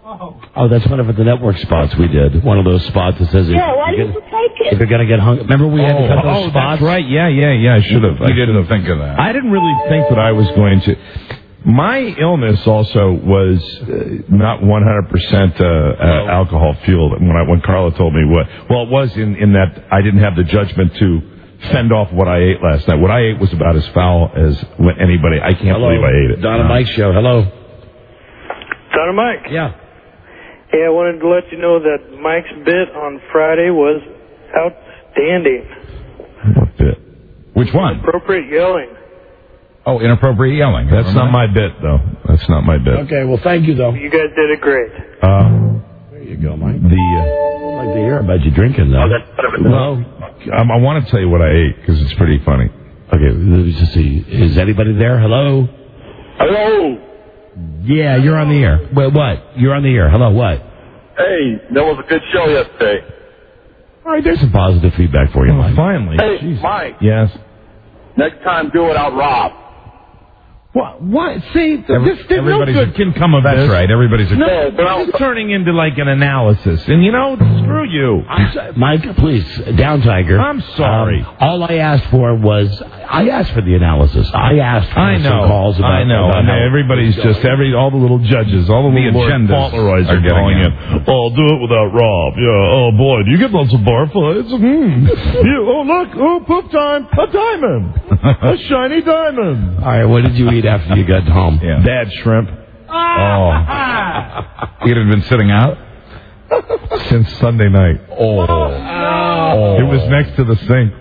Oh, that's one of the network spots we did. One of those spots that says Yeah, why didn't you take it? if you're going to get hung. Remember we had to cut those spots? That's right. Yeah. I should have. You didn't think of that. I didn't really think that I was going to. My illness also was not 100% alcohol fueled. When Carla told me what, well, it was in that I didn't have the judgment to fend off what I ate last night. What I ate was about as foul as anybody. I can't believe I ate it. Don and Mike show. Hello. Don and Mike. Yeah. Hey, I wanted to let you know that Mike's bit on Friday was outstanding. What bit? Which one? Appropriate yelling. Oh, inappropriate yelling. That's not my bit, though. That's not my bit. Okay, well, thank you, though. You guys did it great. There you go, Mike. I'd like to hear about you drinking, though. Well, I want to tell you what I ate, because it's pretty funny. Okay, let's just see. Is anybody there? Hello? Hello. Yeah, you're on the air. Wait, what? You're on the air. Hello, what? Hey, that was a good show yesterday. All right, there's some positive feedback for you, Mike. Finally. Hey, Mike. Yes. Next time, do it without Rob. What? See, no good can come of this. That's right. Everybody's this is turning into like an analysis. And, screw you. Mike, please, down, Tiger. I'm sorry. All I asked for was, I asked for the analysis. I asked for some calls about I know. About how everybody's just, all the little judges, all the little Fauntleroys are calling in. Oh, do it without Rob. Yeah. Oh, boy, do you get lots of barflies? Oh, look. Oh, poop time. A diamond. A shiny diamond. All right, what did you eat after you got home? Yeah. Bad shrimp. Oh. It had been sitting out since Sunday night. Oh. It was next to the sink.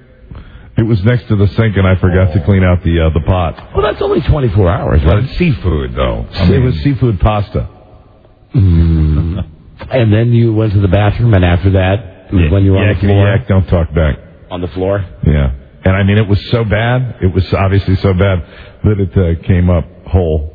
And I forgot to clean out the pot. Well, that's only 24 hours, right? It's seafood, though. It was seafood pasta. And then you went to the bathroom, and after that, when you were on the floor? Don't talk back. On the floor? Yeah. And, it was so bad. It was obviously so bad that it came up whole.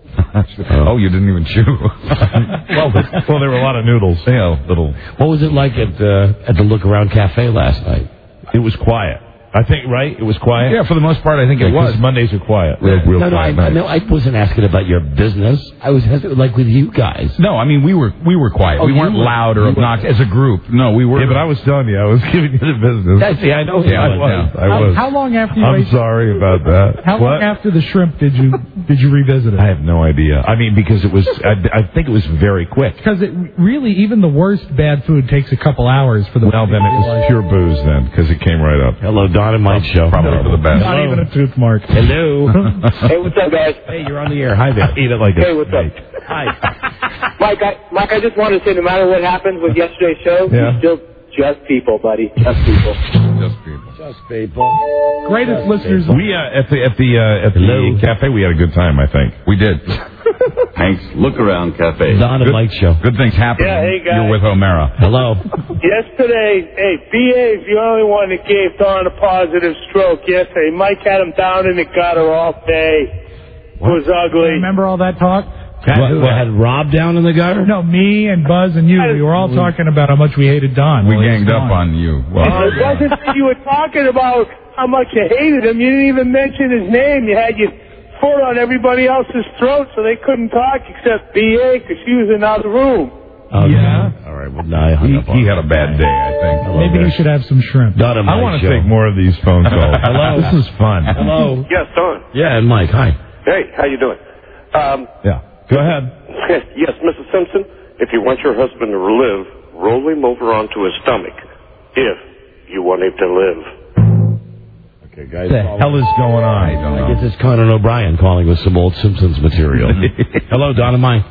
Oh, you didn't even chew. well, there were a lot of noodles. Yeah, little. What was it like at the Look Around Cafe last night? It was quiet. I think, right? It was quiet? Yeah, for the most part, I think it was. Mondays are quiet. Real quiet. I wasn't asking about your business. I was asking, like, with you guys. No, we were quiet. We weren't loud or obnoxious as a group. No, we were. Yeah, but I was telling you, I was giving you the business. I know. Yeah, I was. How long after you I'm sorry about that. How long after the shrimp did you revisit it? I have no idea. Because it was, I think it was very quick. Because it really, even the worst bad food takes a couple hours for the. Well, then it was pure booze then, because it came right up. Hello, Don and Mike show. Probably for the best. Not even a tooth mark. Hello. Hey, what's up, guys? Hey, you're on the air. Hi there. Eat it like Hey, what's up? Hi. Mike, I just wanted to say, no matter what happens with yesterday's show, Yeah. you're still just people, buddy. Just people. Just people. Greatest listeners. We at the cafe, we had a good time. I think We did. Thanks. Look Around Cafe. Don and Mike show. Good things happen. Yeah, hey, guys. You're with O'Mara. Hello. Yesterday, B.A. is the only one that gave Don a positive stroke yesterday. Mike had him down in the gutter all day. It was ugly. Remember all that talk? What, had Rob down in the gutter? No, me and Buzz and you. We were all talking about how much we hated Don. We ganged up on you. Well, It wasn't that you were talking about how much you hated him. You didn't even mention his name. You had your foot on everybody else's throat so they couldn't talk except B.A. because she was in another room. Yeah. All right. Well, now he had a bad day, I think. Maybe you should have some shrimp. Don and Mike I want to show. take more of these phone calls. Hello. This is fun. Hello. Yes, Don. Yeah, and Mike. Hi. Hey, how you doing? Yeah. Go ahead. Yes, Mrs. Simpson, if you want your husband to live, roll him over onto his stomach. If you want him to live. Okay, guys. What the hell is going on? I guess it's Conan O'Brien calling with some old Simpsons material. Hello, Don and Mike.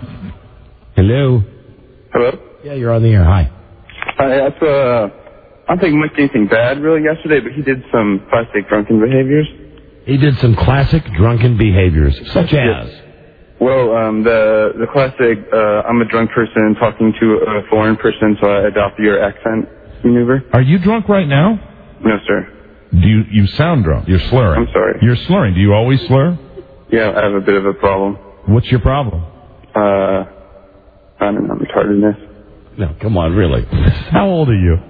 Hello. Hello? Yeah, you're on the air. Hi. I don't think Mike did anything bad really yesterday, but he did some classic drunken behaviors. He did some classic drunken behaviors, such as. Well, the classic, I'm a drunk person talking to a foreign person, so I adopt your accent maneuver. Are you drunk right now? No, sir. Do you sound drunk? You're slurring. I'm sorry. You're slurring. Do you always slur? Yeah, I have a bit of a problem. What's your problem? I don't know, retardedness. No, come on, really. How old are you?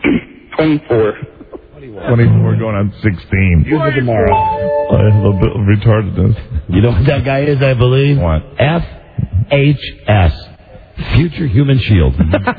24. 24 going on 16. Use it tomorrow. I have a bit of retardedness. You know what that guy is, I believe? What? FHS. Future human shield.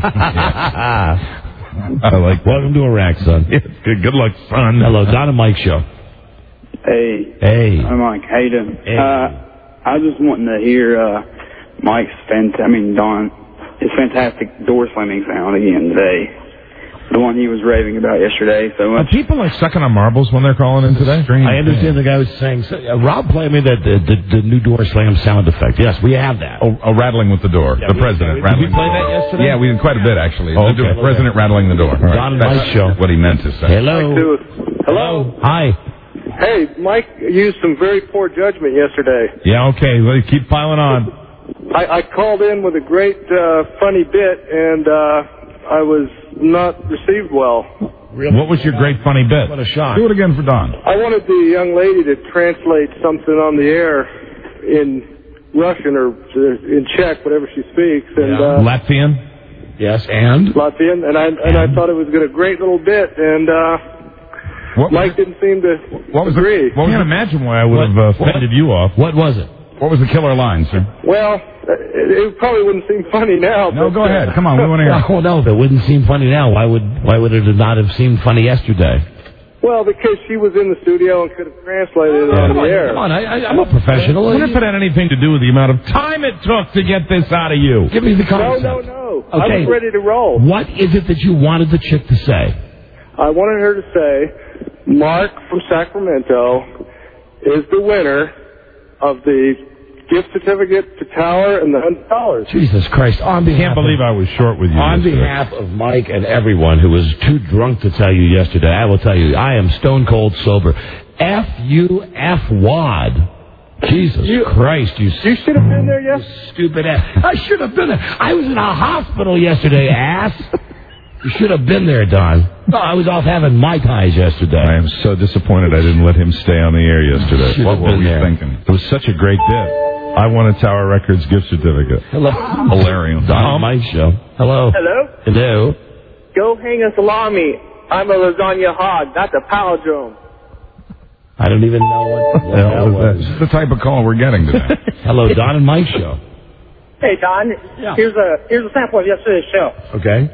I like Welcome to Iraq, son. Good luck, son. Hello, Don and Mike Show. Hey. Hey. I'm Mike. How you doing? Hey. I was just wanting to hear Mike's Don, his fantastic door slamming sound again today. The one he was raving about yesterday so much. Are people like sucking on marbles when they're calling in today? I understand the guy was saying, Rob played me the new door slam sound effect. Yes, we have that. Oh, rattling with the door. Yeah, the president did rattling you play the door. that yesterday? Yeah, we did quite a bit, actually. Oh, The president rattling the door. Right. Don and Mike Show. What he meant to say. Hello. Hello. Hi. Hey, Mike used some very poor judgment yesterday. Yeah, okay. Well, keep piling on. I called in with a great funny bit, and I was not received well. Really? What was your great funny bit? What a shock. Do it again for Don. I wanted the young lady to translate something on the air in Russian or in Czech, whatever she speaks. And Latvian? Yes, and? Latvian. And I thought it was a great little bit, and Mike didn't seem to agree. I can't imagine why I would have offended you off. What was it? What was the killer line, sir? Well, it probably wouldn't seem funny now. No, go ahead. Come on, we want to hear. Oh, no, if it wouldn't seem funny now, why would it not have seemed funny yesterday? Well, because she was in the studio and could have translated it on the air. Come on, I'm a professional. What if it had anything to do with the amount of time it took to get this out of you? Give me the concept. No. Okay. I was ready to roll. What is it that you wanted the chick to say? I wanted her to say, Mark from Sacramento is the winner of the gift certificate to Tower and the $100. Jesus Christ. I can't believe I was short with you. On behalf of Mike and everyone who was too drunk to tell you yesterday, I will tell you, I am stone cold sober. F-U-F-WAD. Jesus Christ, you should have been there yesterday. Stupid ass. I should have been there. I was in a hospital yesterday, ass. You should have been there, Don. No, I was off having Mai Tais yesterday. I am so disappointed I didn't let him stay on the air yesterday. What were we thinking? It was such a great bit. I won a Tower Records gift certificate. Hello. Hilarious. Don Mike Show. Hello. Hello? Hello. Go hang a salami. I'm a lasagna hog, not the palindrome. I don't even know what the hell was. This is the type of call we're getting today. Hello, Don and Mike Show. Hey, Don. Yeah. Here's a sample of yesterday's show. Okay.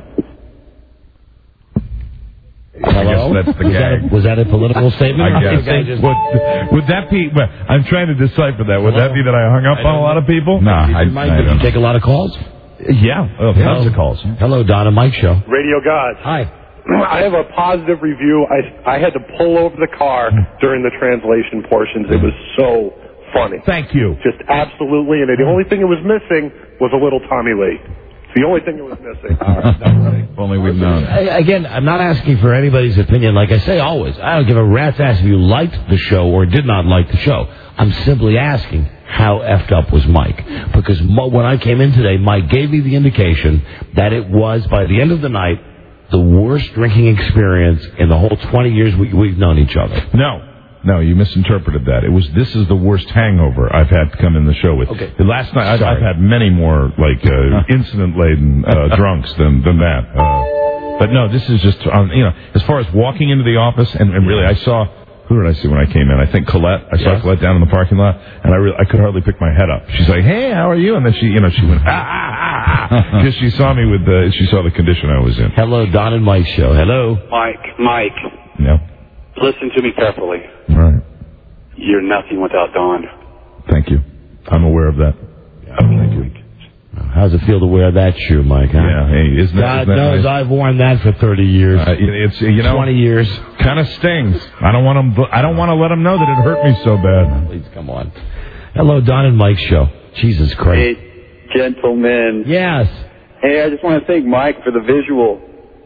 Hello? I guess that's the gag. Was that a political statement? I guess. Would that be... Well, I'm trying to decipher that. Would that be that I hung up on a lot of people? No, I don't. Take a lot of calls? Yeah. Tons of calls. Hello, Don and Mike Show. Radio Gods. Hi. I have a positive review. I had to pull over the car during the translation portions. It was so funny. Thank you. Just absolutely. And the only thing it was missing was a little Tommy Lee. It's the only thing it was missing. All right. If only we'd known. Again, I'm not asking for anybody's opinion. Like I say always, I don't give a rat's ass if you liked the show or did not like the show. I'm simply asking, how effed up was Mike? Because when I came in today, Mike gave me the indication that it was, by the end of the night, the worst drinking experience in the whole 20 years we've known each other. No, you misinterpreted that. This is the worst hangover I've had to come in the show with. Okay. Last night, I've had many more, incident-laden drunks than that. But no, this is just, as far as walking into the office, and really, I saw, who did I see when I came in? I think Colette. I saw Colette down in the parking lot, and I could hardly pick my head up. She's like, hey, how are you? And then she went, because she saw me she saw the condition I was in. Hello, Don and Mike Show. Hello. Mike. Yeah. Listen to me carefully. All right. You're nothing without Don. Thank you. I'm aware of that. Thank you. How's it feel to wear that shoe, Mike? Huh? Yeah. Hey, isn't that knows nice? I've worn that for 30 years. It's 20 years. Kind of stings. I don't want to let them know that it hurt me so bad. Please come on. Hello, Don and Mike Show. Jesus Christ. Hey, gentlemen. Yes. Hey, I just want to thank Mike for the visual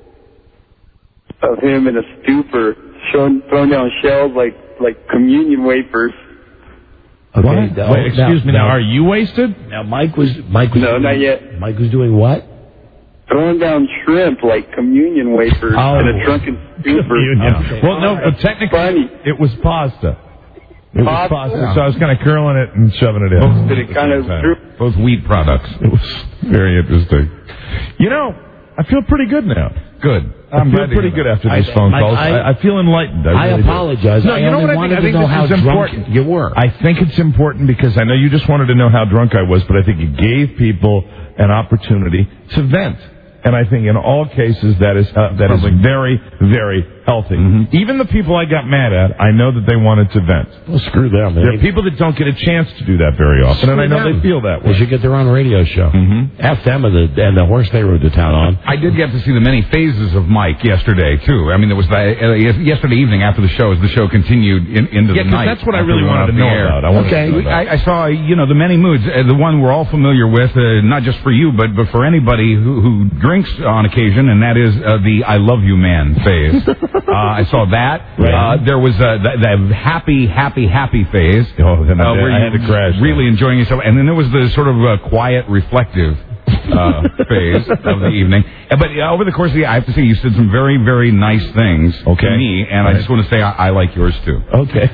of him in a stupor, throwing down shells like communion wafers. Okay, Wait, excuse me. Now, are you wasted? Now, Mike was No, not yet. Mike was doing what? Throwing down shrimp like communion wafers in a drunken stupor. Okay. Well, no, technically, it was pasta. It was pasta. So I was kind of curling it and shoving it in. Did it kind of both wheat products. It was very interesting. I feel pretty good now. Good. I feel pretty good after these phone calls. I feel enlightened. I really apologize. No, you know what I think? I think this is important. You were. I think it's important because I know you just wanted to know how drunk I was, but I think it gave people an opportunity to vent. And I think in all cases that is very, very healthy. Even the people I got mad at, I know that they wanted to vent. Well, screw them. There are people that don't get a chance to do that very often, and I know they feel that way. They should get their own radio show. F them and the horse they rode to town on. I did get to see the many phases of Mike yesterday, too. I mean, there was yesterday evening after the show, as the show continued into the night. That's what I really wanted to know about. I saw, the many moods. The one we're all familiar with, not just for you, but for anybody who drinks on occasion, and that is the I love you man phase. I saw that. Right. There was the happy phase. Where I had to crash. Really enjoying yourself. And then there was the sort of quiet, reflective phase of the evening. But over the course of the I have to say, you said some very, very nice things to me, and I just want to say I like yours, too. Okay.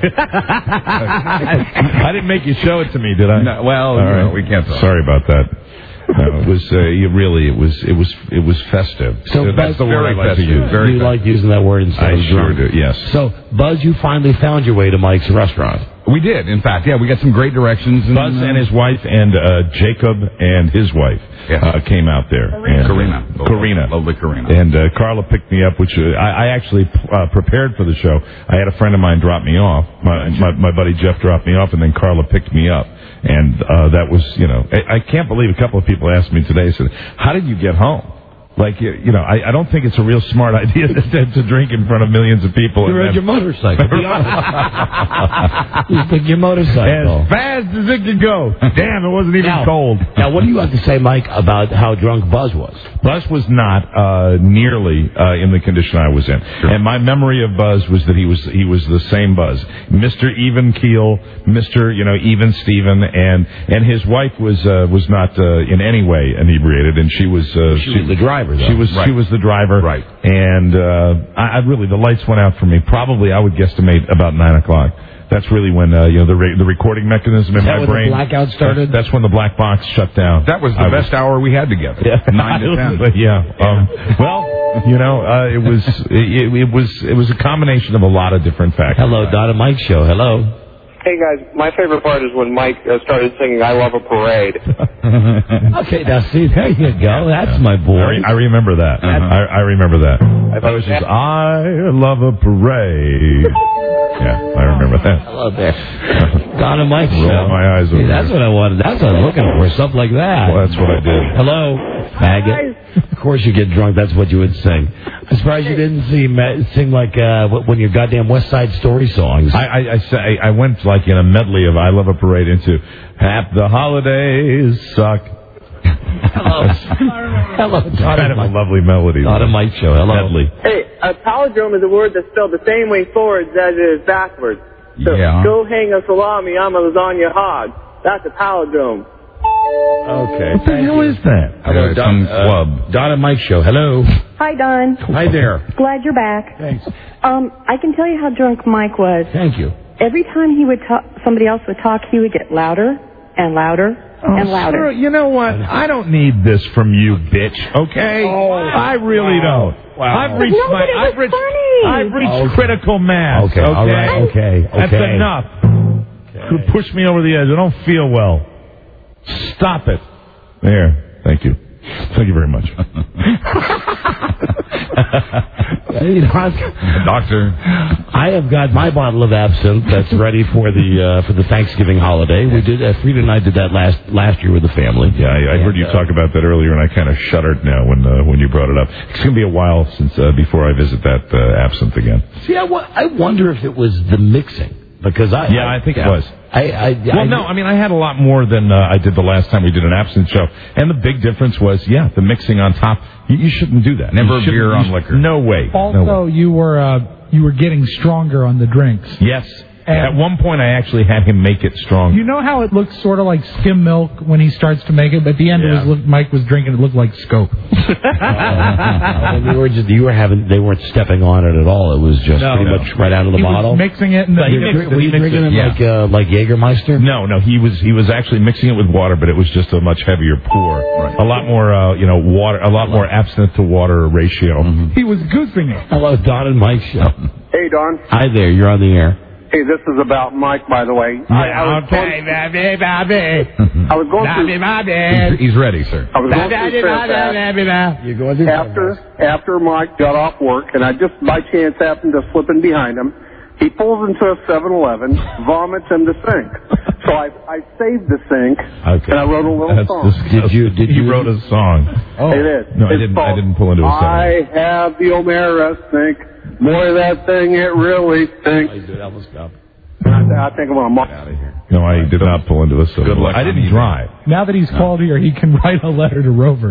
I didn't make you show it to me, did I? No, well, we can't talk. Sorry about that. It was it was festive. So that's the word I like to use. You like using that word instead of drunk. Sure do. Yes. So Buzz, you finally found your way to Mike's restaurant. We did, in fact. Yeah, we got some great directions. Buzz and his wife and Jacob and his wife came out there. Karina. Lovely Karina. And Carla picked me up, which I actually prepared for the show. I had a friend of mine drop me off. My buddy Jeff dropped me off, and then Carla picked me up. And that was, I can't believe a couple of people asked me today, said, how did you get home? Like, I don't think it's a real smart idea to drink in front of millions of people. You rode your motorcycle. Be honest. You took your motorcycle. As fast as it could go. Damn, it wasn't even cold. Now, what do you have to say, Mike, about how drunk Buzz was? Buzz was not nearly in the condition I was in. Sure. And my memory of Buzz was that he was the same Buzz. Mr. Even Keel, Mr. Even Steven, and his wife was not in any way inebriated, and she was the driver. She was the driver, right? And I really, the lights went out for me. Probably I would guesstimate about 9:00. That's really when the recording mechanism in my brain. The blackout started. That's when the black box shut down. That was the best hour we had together. Yeah. 9 to 10. It was a combination of a lot of different factors. Hello, Don and Mike show. Hello. Hey guys, my favorite part is when Mike started singing "I Love a Parade." Okay, now see, there you go. That's my boy. I remember that. I remember that. I thought it was just "I love a parade." Yeah, I remember that. Hello there, Don and Mike show. Roll my eyes over. That's what I wanted. That's what I was looking for. Something like that. Well, that's what I did. Hello, faggot. Of course you get drunk. That's what you would sing. I'm surprised you didn't sing like one of your goddamn West Side Story songs. I went like in a medley of "I Love a Parade" into "The Holidays Suck." Hello, It's kind of a lovely melody. Not a Mike show. Hello. Medley. Hey, a palindrome is a word that's spelled the same way forwards as it is backwards. So, go hang a salami, I'm a lasagna hog. That's a palindrome. Okay. What the hell is that? Hello, Don. Don and Mike show. Hello. Hi, Don. Hi there. Glad you're back. Thanks. I can tell you how drunk Mike was. Thank you. Every time he would talk, somebody else would talk, he would get louder and louder and louder. Sure. You know what? I don't need this from you, bitch. Okay? I really don't. Wow. I've reached critical mass. Okay. All right. Okay. That's enough. Okay. Push me over the edge. I don't feel well. Stop it. There. Thank you. Thank you very much. Doctor, I have got my bottle of absinthe that's ready for the Thanksgiving holiday. We did Frida and I did that last year with the family. Yeah, I heard you talk about that earlier, and I kind of shuddered now when you brought it up. It's going to be a while since before I visit that absinthe again. See, I wonder if it was the mixing. Because I think it was. I had a lot more than I did the last time we did an absinthe show. And the big difference was, the mixing on top. You shouldn't do that. Never beer on liquor. No way. Also, you were getting stronger on the drinks. Yes. And at one point, I actually had him make it strong. You know how it looks sort of like skim milk when he starts to make it, but at the end Mike was drinking, it looked like Scope. They weren't stepping on it at all. It was just pretty much right out of the bottle. Was mixing it. Were you drinking it like Jägermeister? No. He was actually mixing it with water, but it was just a much heavier pour. Right. A lot more, water, a lot more absinthe to water ratio. Mm-hmm. He was goosing it. Hello, Don and Mike show. Hey, Don. Hi there. You're on the air. Hey, this is about Mike, by the way. I was going through... He's ready, sir. I was going through after Mike got off work, and I just by chance happened to slip in behind him. He pulls into a 7-Eleven, vomits in the sink. So I saved the sink, and I wrote a little song. You wrote a song? Oh. It is. No, I didn't pull into a 7-Eleven. I have the O'Mara sink. Boy, that thing, it really stinks. I think I'm going to mark out of here. No, I did not pull into a 7-Eleven. Good luck. I didn't drive. Now that he's called here, he can write a letter to Rover.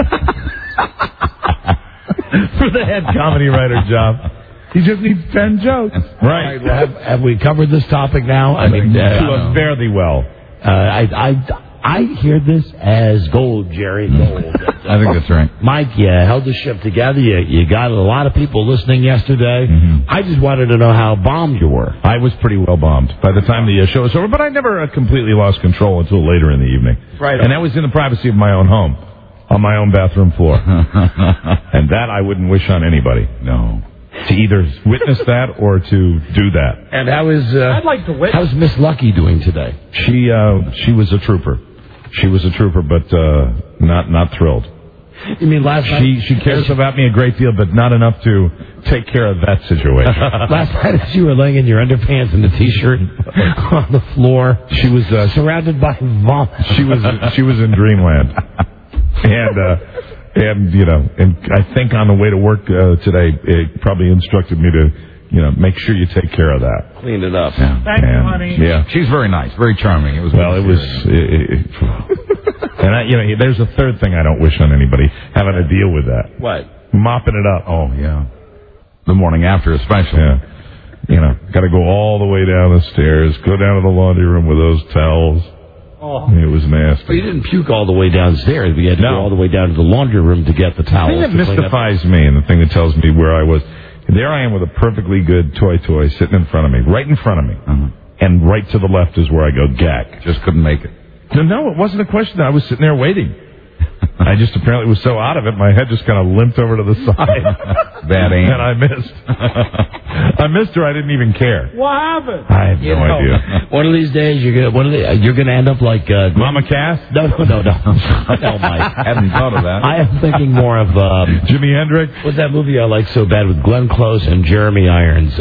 For the head comedy writer job. He just needs 10 jokes. Right. Have we covered this topic now? I mean, fairly well. I hear this as gold, Jerry. Gold. I think that's right. Mike, you held the ship together. You got a lot of people listening yesterday. Mm-hmm. I just wanted to know how bombed you were. I was pretty well bombed by the time the show was over, but I never completely lost control until later in the evening. Right. And that was in the privacy of my own home, on my own bathroom floor. And that I wouldn't wish on anybody. No. To either witness that or to do that. And how is I'd like to witness. How's Miss Lucky doing today? She was a trooper. She was a trooper, but not thrilled. You mean last night? She cares about me a great deal, but not enough to take care of that situation. Last night, as you were laying in your underpants and a T-shirt on the floor, she was surrounded by vomit. She was in dreamland, and I think on the way to work today, it probably instructed me to, make sure you take care of that. Clean it up. Yeah. Thank you, honey. Yeah. She's very nice, very charming. And there's a third thing I don't wish on anybody, having to deal with that. What? Mopping it up. Oh, yeah. The morning after, especially. Yeah. Got to go all the way down the stairs, go down to the laundry room with those towels. Oh. It was nasty. Well, you didn't puke all the way downstairs. We had to go all the way down to the laundry room to get the towels. The thing that mystifies me and the thing that tells me where I was, there I am with a perfectly good toy sitting in front of me, right in front of me. And right to the left is where I go gag. Just couldn't make it. No, it wasn't a question. I was sitting there waiting. I just apparently was so out of it, my head just kind of limped over to the side. Bad aim. And I missed. I missed her. I didn't even care. What happened? I have no idea. One of these days, you're gonna end up like Mama Cass? No, Mike. I hadn't thought of that. I am thinking more of Jimi Hendrix. What's that movie I like so bad with Glenn Close and Jeremy Irons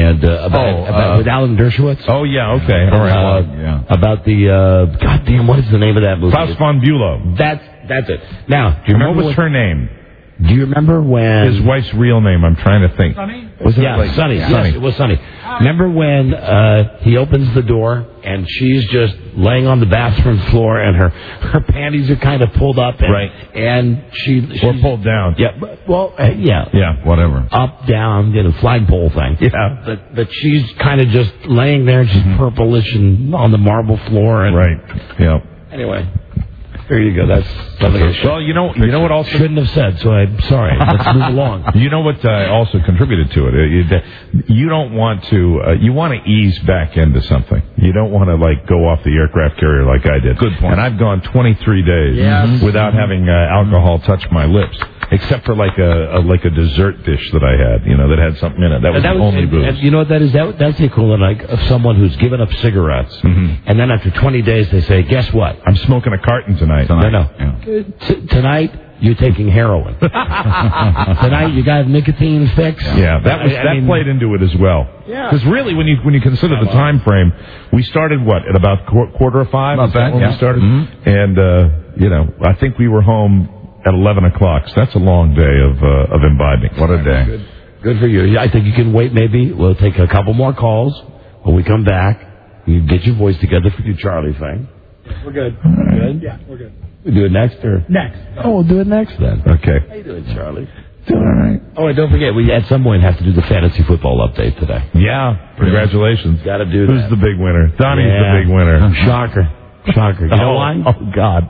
about with Alan Dershowitz? Oh yeah, okay, all right. About the goddamn, what is the name of that movie? Klaus von Bülow. That's it. Now, do you remember what was her name? Do you remember when his wife's real name? I'm trying to think. Sunny? Was it Sunny? Yes, it was Sunny. Remember when he opens the door and she's just laying on the bathroom floor and her panties are kind of pulled up and she or pulled down. Yeah. Well, yeah, whatever. Up, down, flagpole thing. Yeah. But she's kind of just laying there. She's purplish and on the marble floor. And right. Yeah. Anyway. There you go. That's something. Well, you know what also shouldn't have said. So I'm sorry. Let's move along. You know what also contributed to it? You don't want to. You want to ease back into something. You don't want to go off the aircraft carrier like I did. Good point. And I've gone 23 days without having alcohol touch my lips, except for like a dessert dish that I had. That had something in it. That was the only booze. And you know what that is? That's the equivalent of someone who's given up cigarettes, and then after 20 days they say, "Guess what? I'm smoking a carton tonight." No. Tonight, you're taking heroin. Tonight, you got nicotine fix. Yeah, that played into it as well. Yeah. Because really, when you consider the time frame, we started at about 4:45. About that, when we started, and I think we were home at 11 o'clock. So that's a long day of imbibing. What a day! Good for you. I think you can wait. Maybe we'll take a couple more calls when we come back. You get your voice together for your Charlie thing. We're good. Good? Yeah, we're good. We do it next or? Next. Oh, we'll do it next then. Okay. How you doing, Charlie? Doing all right. Oh, and don't forget, we at some point have to do the fantasy football update today. Yeah. Congratulations. Got to do that. Who's the big winner? Donnie's the big winner. Shocker. You know why? Oh God!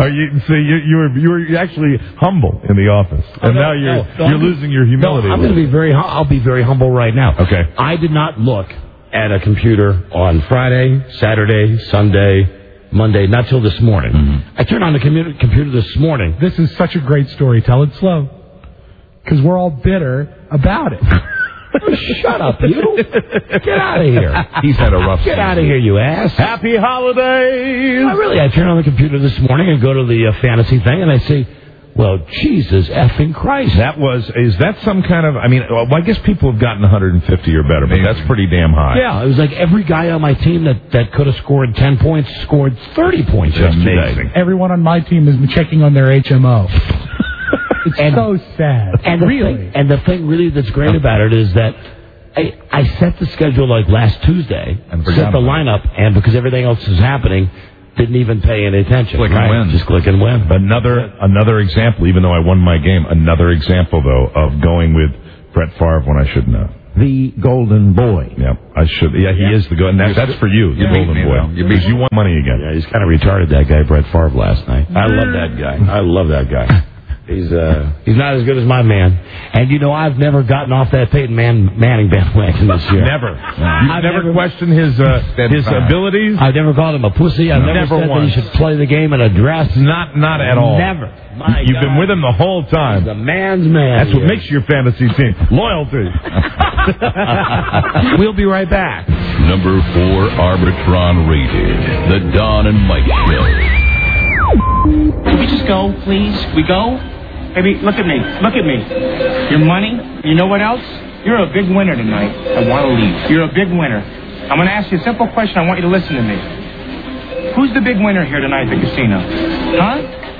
You were actually humble in the office, and now you're losing your humility. No, I'm going to be I'll be very humble right now. Okay. I did not look at a computer on Friday, Saturday, Sunday, Monday, not till this morning. I turned on the computer this morning. This is such a great story. Tell it slow. Because we're all bitter about it. Shut up, you. Get out of here. He's had a rough Get out of here, you ass. Happy holidays. I turn on the computer this morning and go to the fantasy thing, and I say, well, Jesus effing Christ. Is that some kind of, I guess people have gotten 150 or better, but that's pretty damn high. Yeah, it was like every guy on my team that could have scored 10 points scored 30 points yesterday. Amazing. Everyone on my team is checking on their HMO. It's so sad. And the thing really that's great Oh. about it is that I set the schedule like last Tuesday, And set the lineup, and because everything else is happening, didn't even pay any attention. Click and win. Just click and win. Another example, even though I won my game, another example, though, of going with Brett Favre when I shouldn't have. The golden boy. Yeah, I should. Yeah, he is the golden. That's for you, the golden boy. Because you won money again. Yeah, he's kind of retarded, that guy, Brett Favre, last night. I love that guy. I love that guy. He's not as good as my man. And, I've never gotten off that Peyton Manning bandwagon this year. Never. You've never questioned his abilities? I've never called him a pussy. I've never said that he should play the game in a dress. Not at all. Never. You've been with him the whole time. He's the man's man. That's what makes your fantasy team. Loyalty. We'll be right back. Number 4 Arbitron rated. The Don and Mike Show. Can we just go, please? We go? Baby, look at me. Look at me. Your money? You know what else? You're a big winner tonight. I want to leave. You're a big winner. I'm going to ask you a simple question. I want you to listen to me. Who's the big winner here tonight at the casino? Huh?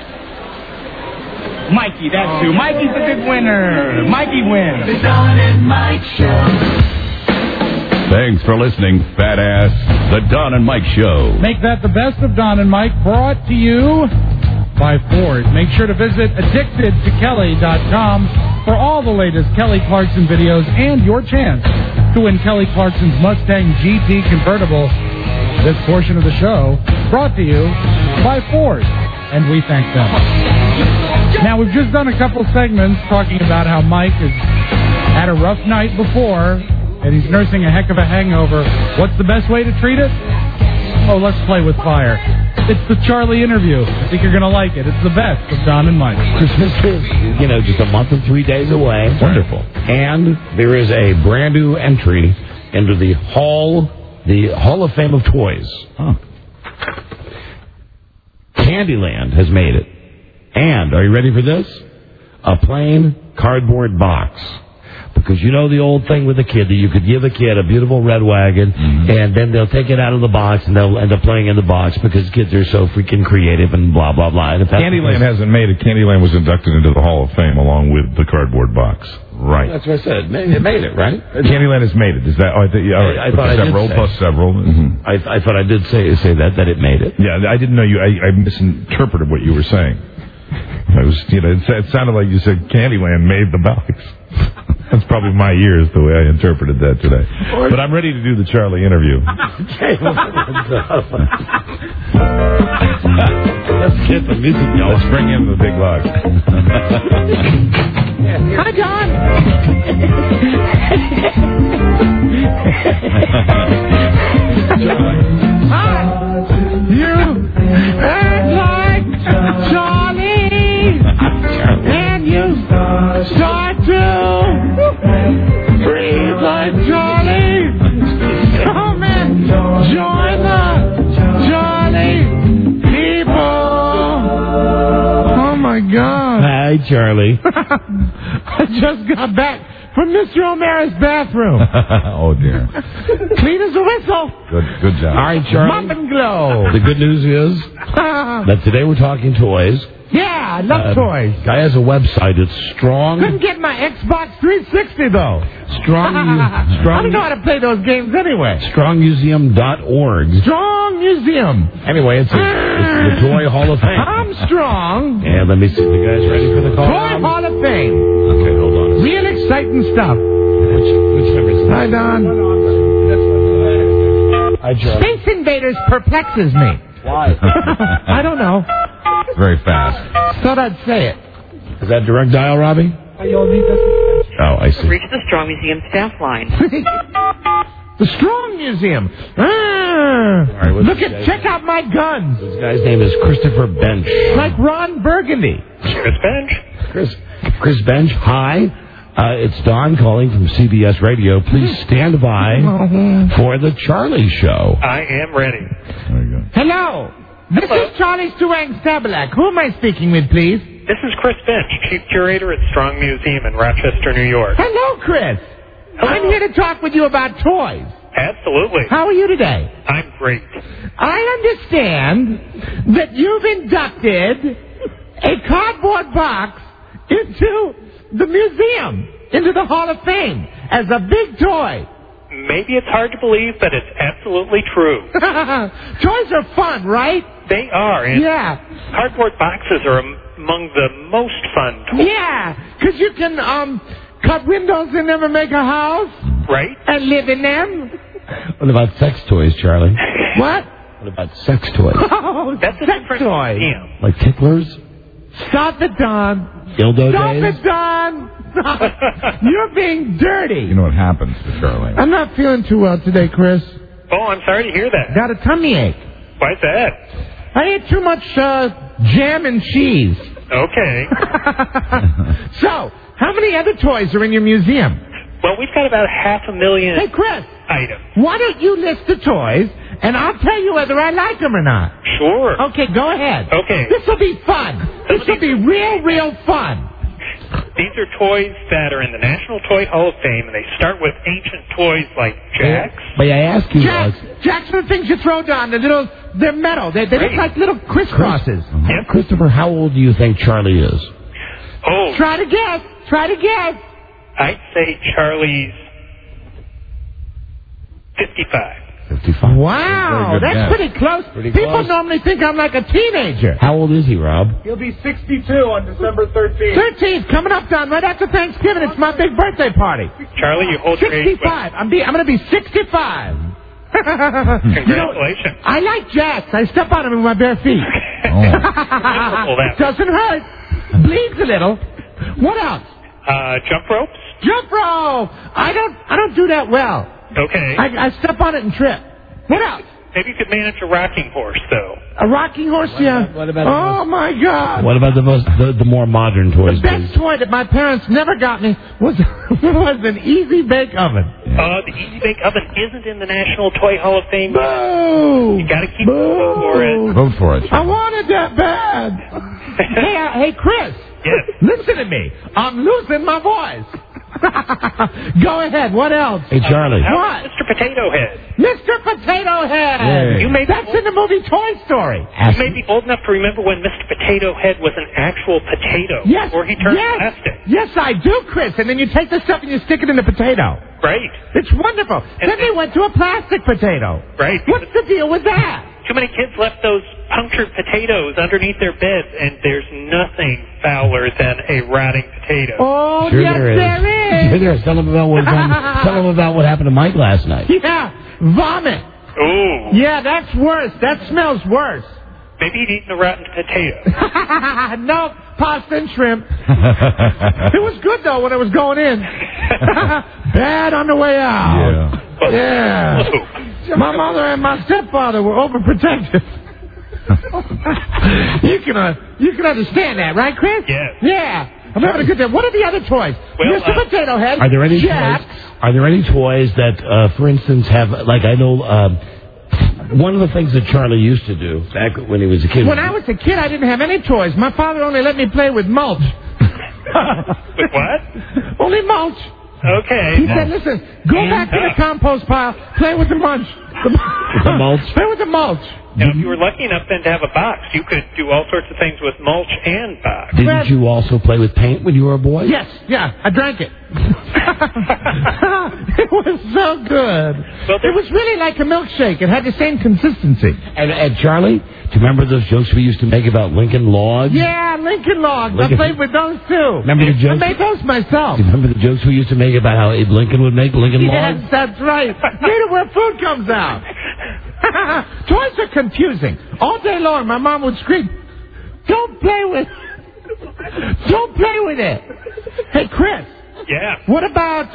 Mikey, that's who. Mikey's the big winner. Mikey wins. The Don and Mike Show. Thanks for listening, fat ass. The Don and Mike Show. Make that the best of Don and Mike, brought to you by Ford. Make sure to visit addictedtokelly.com for all the latest Kelly Clarkson videos and your chance to win Kelly Clarkson's Mustang GT convertible. This portion of the show brought to you by Ford, and we thank them. Now, we've just done a couple segments talking about how Mike has had a rough night before, and he's nursing a heck of a hangover. What's the best way to treat it? Oh, let's play with fire. It's the Charlie interview. I think you're going to like it. It's the best of Don and Mike. Christmas is, just a month and 3 days away. Wonderful. And there is a brand new entry into the Hall of Fame of Toys. Huh. Candyland has made it. And, are you ready for this? A plain cardboard box. Because you know the old thing with a kid, that you could give a kid a beautiful red wagon, and then they'll take it out of the box, and they'll end up playing in the box because kids are so freaking creative and blah, blah, blah. And Candyland hasn't made it. Candyland was inducted into the Hall of Fame along with the cardboard box. Right. That's what I said. It made it, right? Candyland has made it. Is that? I thought several plus several. Mm-hmm. I thought I did say that it made it. Yeah, I didn't know you. I misinterpreted what you were saying. It sounded like you said Candyland made the box. That's probably my ears, the way I interpreted that today. But I'm ready to do the Charlie interview. Let's get the music going. Let's bring in the big lock. Hi, Don. Hi. You act like Charlie. And you start to breathe like Charlie. Come and join the Charlie people. Oh, my God. Hi, Charlie. I just got back from Mr. O'Mara's bathroom. Oh, dear. Clean as a whistle. Good job. All right, Charlie. Mop and glow. The good news is that today we're talking toys. Yeah, I love toys. Guy has a website. It's strong. Couldn't get my Xbox 360, though. I don't know how to play those games anyway. Strongmuseum.org. Strong Museum. Anyway, it's the Toy Hall of Fame. I'm strong. And let me see. The guy's ready for the call. Toy Hall of Fame. Okay, hold on. Real exciting stuff. Which number is that? Hi, Don. Hi, Charlie. Space Invaders perplexes me. Why? I don't know. Very fast. Thought I'd say it. Is that direct dial, Robbie? Oh, I see. Reach the Strong Museum staff line. The Strong Museum. Right, check out my guns. This guy's name is Christopher Bench. Like Ron Burgundy. Chris Bench. Chris Bench, hi. It's Don calling from CBS Radio. Please stand by for the Charlie Show. I am ready. There you go. Hello. This is Charlie Stuang Stabalak. Who am I speaking with, please? This is Chris Finch, Chief Curator at Strong Museum in Rochester, New York. Hello, Chris. Hello. I'm here to talk with you about toys. Absolutely. How are you today? I'm great. I understand that you've inducted a cardboard box into the museum, into the Hall of Fame, as a big toy. Maybe it's hard to believe, but it's absolutely true. Toys are fun, right? They are. And yeah. Cardboard boxes are among the most fun toys. Yeah, because you can cut windows and never make a house. Right. And live in them. What about sex toys, Charlie? What? What about sex toys? Oh, that's a sex different toy. museum. Like ticklers? Stop it, Don. Dildo Stop days? it, Don. You're being dirty. You know what happens to Charlie. I'm not feeling too well today, Chris. Oh, I'm sorry to hear that. Got a tummy ache. Why's that? I ate too much jam and cheese. Okay. So, how many other toys are in your museum? Well, we've got about 500,000 Hey, Chris. items. Why don't you list the toys, and I'll tell you whether I like them or not. Sure. Okay, go ahead. Okay. This will be fun. This will be real fun. These are toys that are in the National Toy Hall of Fame, and they start with ancient toys like jacks. May I ask you... Jacks are the things you throw down. They're metal. They look like little crisscrosses. Yep. Christopher, how old do you think Charlie is? Oh. Try to guess. I'd say Charlie's 55. 55. Wow, that's pretty close. People normally think I'm like a teenager. How old is he, Rob? He'll be 62 on December 13th. 13th, coming up, Don, right after Thanksgiving. It's my big birthday party. Charlie, you hold your age. 65. I'm going to be 65. Congratulations. You know, I like jacks. I step on them with my bare feet. It doesn't hurt. Bleeds a little. What else? Jump ropes. Jump rope. I don't do that well. Okay. I step on it and trip. What else? Maybe you could manage a rocking horse, though. A rocking horse, yeah. What about oh my God! What about the more modern toys? The best toy that my parents never got me was an Easy Bake Oven. The Easy Bake Oven isn't in the National Toy Hall of Fame. Boo! You got to keep voting for it. Vote for it. I wanted that bad. hey, Chris. Yes. Listen to me. I'm losing my voice. Go ahead. What else? Hey, Charlie. What? Mr. Potato Head. Mr. Potato Head. Yeah. That's in the movie Toy Story. You may be old enough to remember when Mr. Potato Head was an actual potato. Yes. Before he turned plastic. Yes, I do, Chris. And then you take the stuff and you stick it in the potato. Right. It's wonderful. Then they went to a plastic potato. Right. What's the deal with that? Too many kids left those punctured potatoes underneath their beds, and there's nothing fouler than a rotting potato. Oh, sure yes, there is. Sure there is. Tell them about what happened to Mike last night. Yeah, vomit. Ooh. Yeah, that's worse. That smells worse. Maybe he'd eaten a rotten potato. No, pasta and shrimp. It was good, though, when it was going in. Bad on the way out. Yeah. My mother and my stepfather were overprotective. You can understand that, right, Chris? Yes. Yeah. I'm having a good time. What are the other toys? Well, Mr. Potato Head. Are there any Jacks. toys? Are there any toys that, for instance, have like I know one of the things that Charlie used to do back when he was a kid. When I was a kid, I didn't have any toys. My father only let me play with mulch. With what? Only mulch. Okay. He said, listen, go back to the compost pile, play with the mulch. The mulch? Play with the mulch. Now, if you were lucky enough then to have a box, you could do all sorts of things with mulch and box. Didn't you also play with paint when you were a boy? Yes, yeah, I drank it. It was so good. Well, it was really like a milkshake. It had the same consistency. And Charlie, do you remember those jokes we used to make about Lincoln Logs? Yeah, Lincoln Logs. I played with those too. Remember the jokes? I made those myself. Do you remember the jokes we used to make about how Abe Lincoln would make Lincoln Logs? Yes, that's right. Made it where food comes out. Toys are confusing. All day long, my mom would scream, "Don't play with it." Hey, Chris. Yeah. What about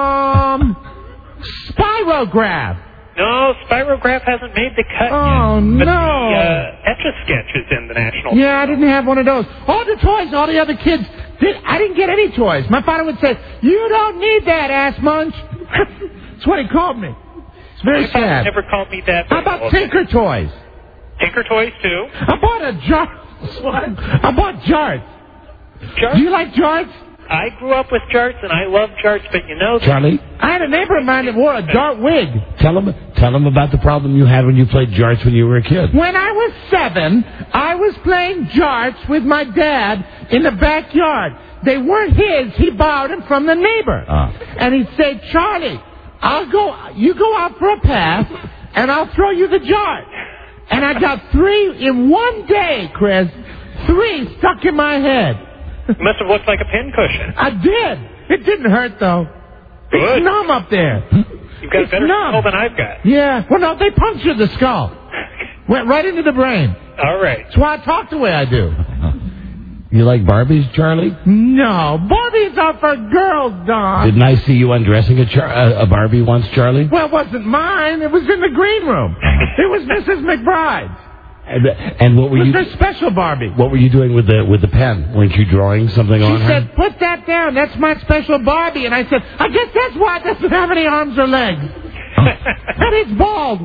Spirograph? No, Spirograph hasn't made the cut yet. Oh, but no. The Etch-a-Sketch is in the National. Yeah, I didn't have one of those. All the toys, all the other kids, I didn't get any toys. My father would say, "You don't need that, ass munch." That's what he called me. It's very sad. Never called me that. How about Tinker Toys? Tinker Toys, too. I bought a jar. I bought Jarts. Jarts? Do you like Jarts? I grew up with Jarts, and I love Jarts, but you know... Charlie? I had a neighbor of mine that wore a Dart wig. Tell him about the problem you had when you played Jarts when you were a kid. When I was 7, I was playing Jarts with my dad in the backyard. They weren't his. He borrowed them from the neighbor. And he'd say, "Charlie, you go out for a pass, and I'll throw you the Jart." And I got 3 in one day, Chris. 3 stuck in my head. It must have looked like a pincushion. I did. It didn't hurt, though. Good. It's numb up there. You've got a better skull than I've got. Yeah. Well, no, they punctured the skull. Went right into the brain. All right. That's why I talk the way I do. You like Barbies, Charlie? No. Barbies are for girls, Don. Didn't I see you undressing a Barbie once, Charlie? Well, it wasn't mine. It was in the green room. It was Mrs. McBride's. And what were you? It was her special Barbie. What were you doing with the pen? Weren't you drawing something on her? She said, "Put that down. That's my special Barbie." And I said, "I guess that's why it doesn't have any arms or legs." And it's bald.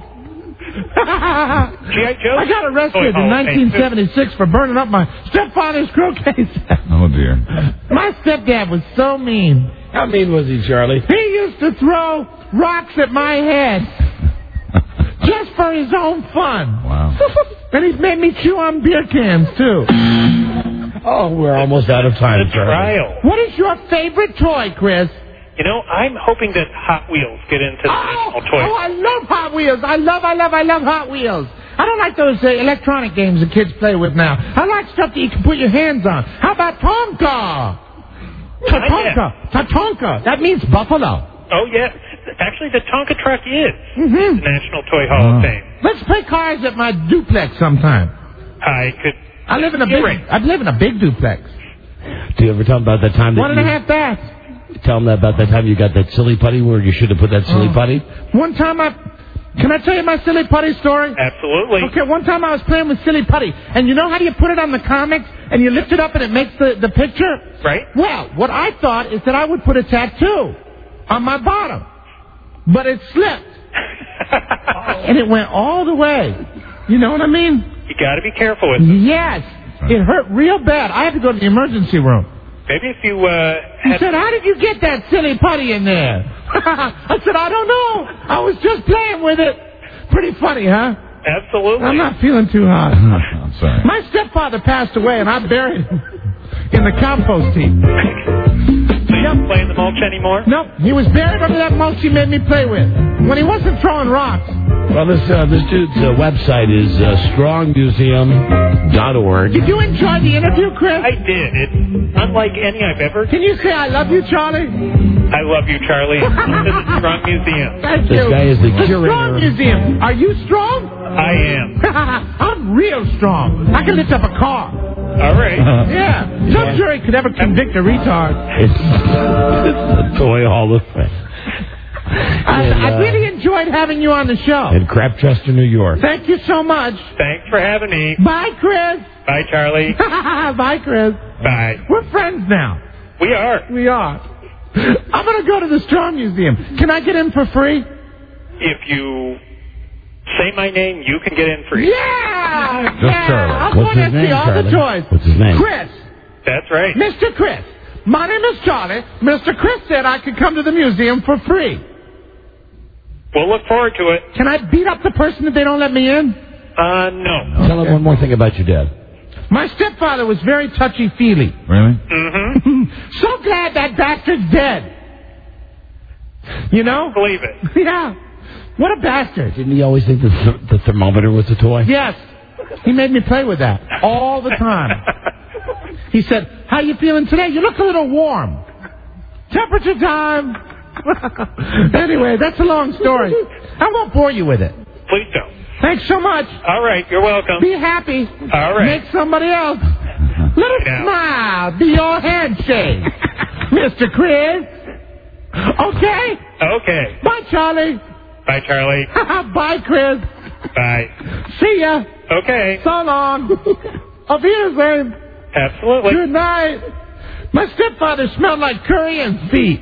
G.I. Joe? I got arrested in 1976 for burning up my stepfather's croquet set. Oh, dear. My stepdad was so mean. How mean was he, Charlie? He used to throw rocks at my head. Just for his own fun. Wow. And he's made me chew on beer cans, too. Oh, we're almost out of time, The Charlie. trial. What is your favorite toy, Chris? You know, I'm hoping that Hot Wheels get into the National Toy. Oh, I love Hot Wheels. I love Hot Wheels. I don't like those electronic games the kids play with now. I like stuff that you can put your hands on. How about Tonka? Tatonka. That means buffalo. Oh, yeah. Actually, the Tonka truck is the National Toy Hall of Fame. Let's play cars at my duplex sometime. I live in a big duplex. Do you ever tell them about that time? 1.5 baths. Tell them about that time you got that silly putty where you should have put that silly putty? One time Can I tell you my silly putty story? Absolutely. Okay, one time I was playing with silly putty, and you know how you put it on the comics, and you lift it up and it makes the picture? Right. Well, what I thought is that I would put a tattoo on my bottom, but it slipped. And it went all the way. You know what I mean? You got to be careful with it. Yes. It hurt real bad. I had to go to the emergency room. Maybe if you He said, "How did you get that silly putty in there?" I said, "I don't know. I was just playing with it." Pretty funny, huh? Absolutely. I'm not feeling too hot. I'm sorry. My stepfather passed away, and I buried him in the compost heap. So you don't play in the mulch anymore? Nope. He was buried under that mulch he made me play with when he wasn't throwing rocks. Well, this dude's website is strongmuseum.org. Did you enjoy the interview, Chris? I did. It's unlike any I've ever... Can you say I love you, Charlie? I love you, Charlie. This is Strong Museum. Thank This you. guy is the curator. Strong Museum. Are you strong? I am. I'm real strong. I can lift up a car. All right. Yeah. No jury could ever convict a retard. It's the Toy Hall of Fame. I really enjoyed having you on the show. In Crapchester, New York. Thank you so much. Thanks for having me. Bye, Chris. Bye, Charlie. Bye, Chris. Bye. We're friends now. We are. We are. I'm going to go to the Strong Museum. Can I get in for free? If you say my name, you can get in free. Yeah! Just Charlie. I'm What's going his to name, see all Charlie? the toys. What's his name? Chris. That's right. Mr. Chris. My name is Charlie. Mr. Chris said I could come to the museum for free. We'll look forward to it. Can I beat up the person if they don't let me in? No. Tell him one more thing about your dad. My stepfather was very touchy-feely. Really? Mm-hmm. So glad that bastard's dead. You know? Believe it. Yeah. What a bastard. Didn't he always think the thermometer was a toy? Yes. He made me play with that all the time. He said, "How you feeling today? You look a little warm. Temperature time." Anyway, that's a long story. I won't bore you with it. Please don't. Thanks so much. All right. You're welcome. Be happy. All right. Make somebody else. Let it smile. Be your handshake. Mr. Chris. Okay? Okay. Bye, Charlie. Bye, Charlie. Bye, Chris. Bye. See ya. Okay. So long. Auf Wiedersehen. Absolutely. Good night. My stepfather smelled like curry and feet.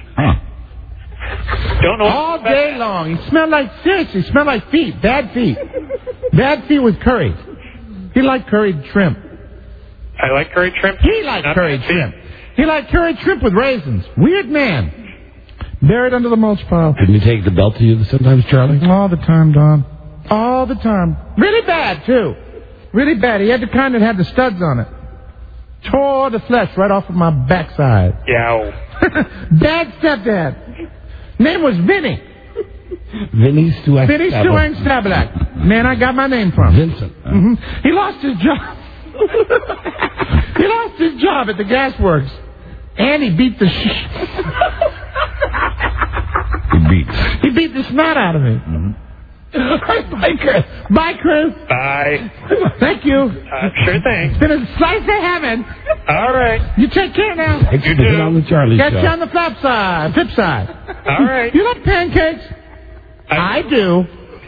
Don't know. All day long. He smelled like, seriously, smelled like feet. Bad feet. Bad feet with curry. He liked curried shrimp. I like curried shrimp. He liked curried shrimp. He liked curried shrimp with raisins. Weird man. Buried under the mulch pile. Didn't he take the belt to you sometimes, Charlie? All the time, Don. All the time. Really bad, too. Really bad. He had the kind that had the studs on it. Tore the flesh right off of my backside. Yow. Bad stepdad. Name was Vinny. Vinny Stuang. Vinny Stuang Stabalak. Man, I got my name from. Vincent. Mm-hmm. He lost his job. He lost his job at the gas works. And he beat the He beat the snot out of me. Mm-hmm. Bye, Chris. Bye, Chris. Bye. Thank you. Sure thing. It's been a slice of heaven. All right. You take care now. Thanks for being on the Charlie Catch Show. you on the flip side. All right. You like pancakes? I do.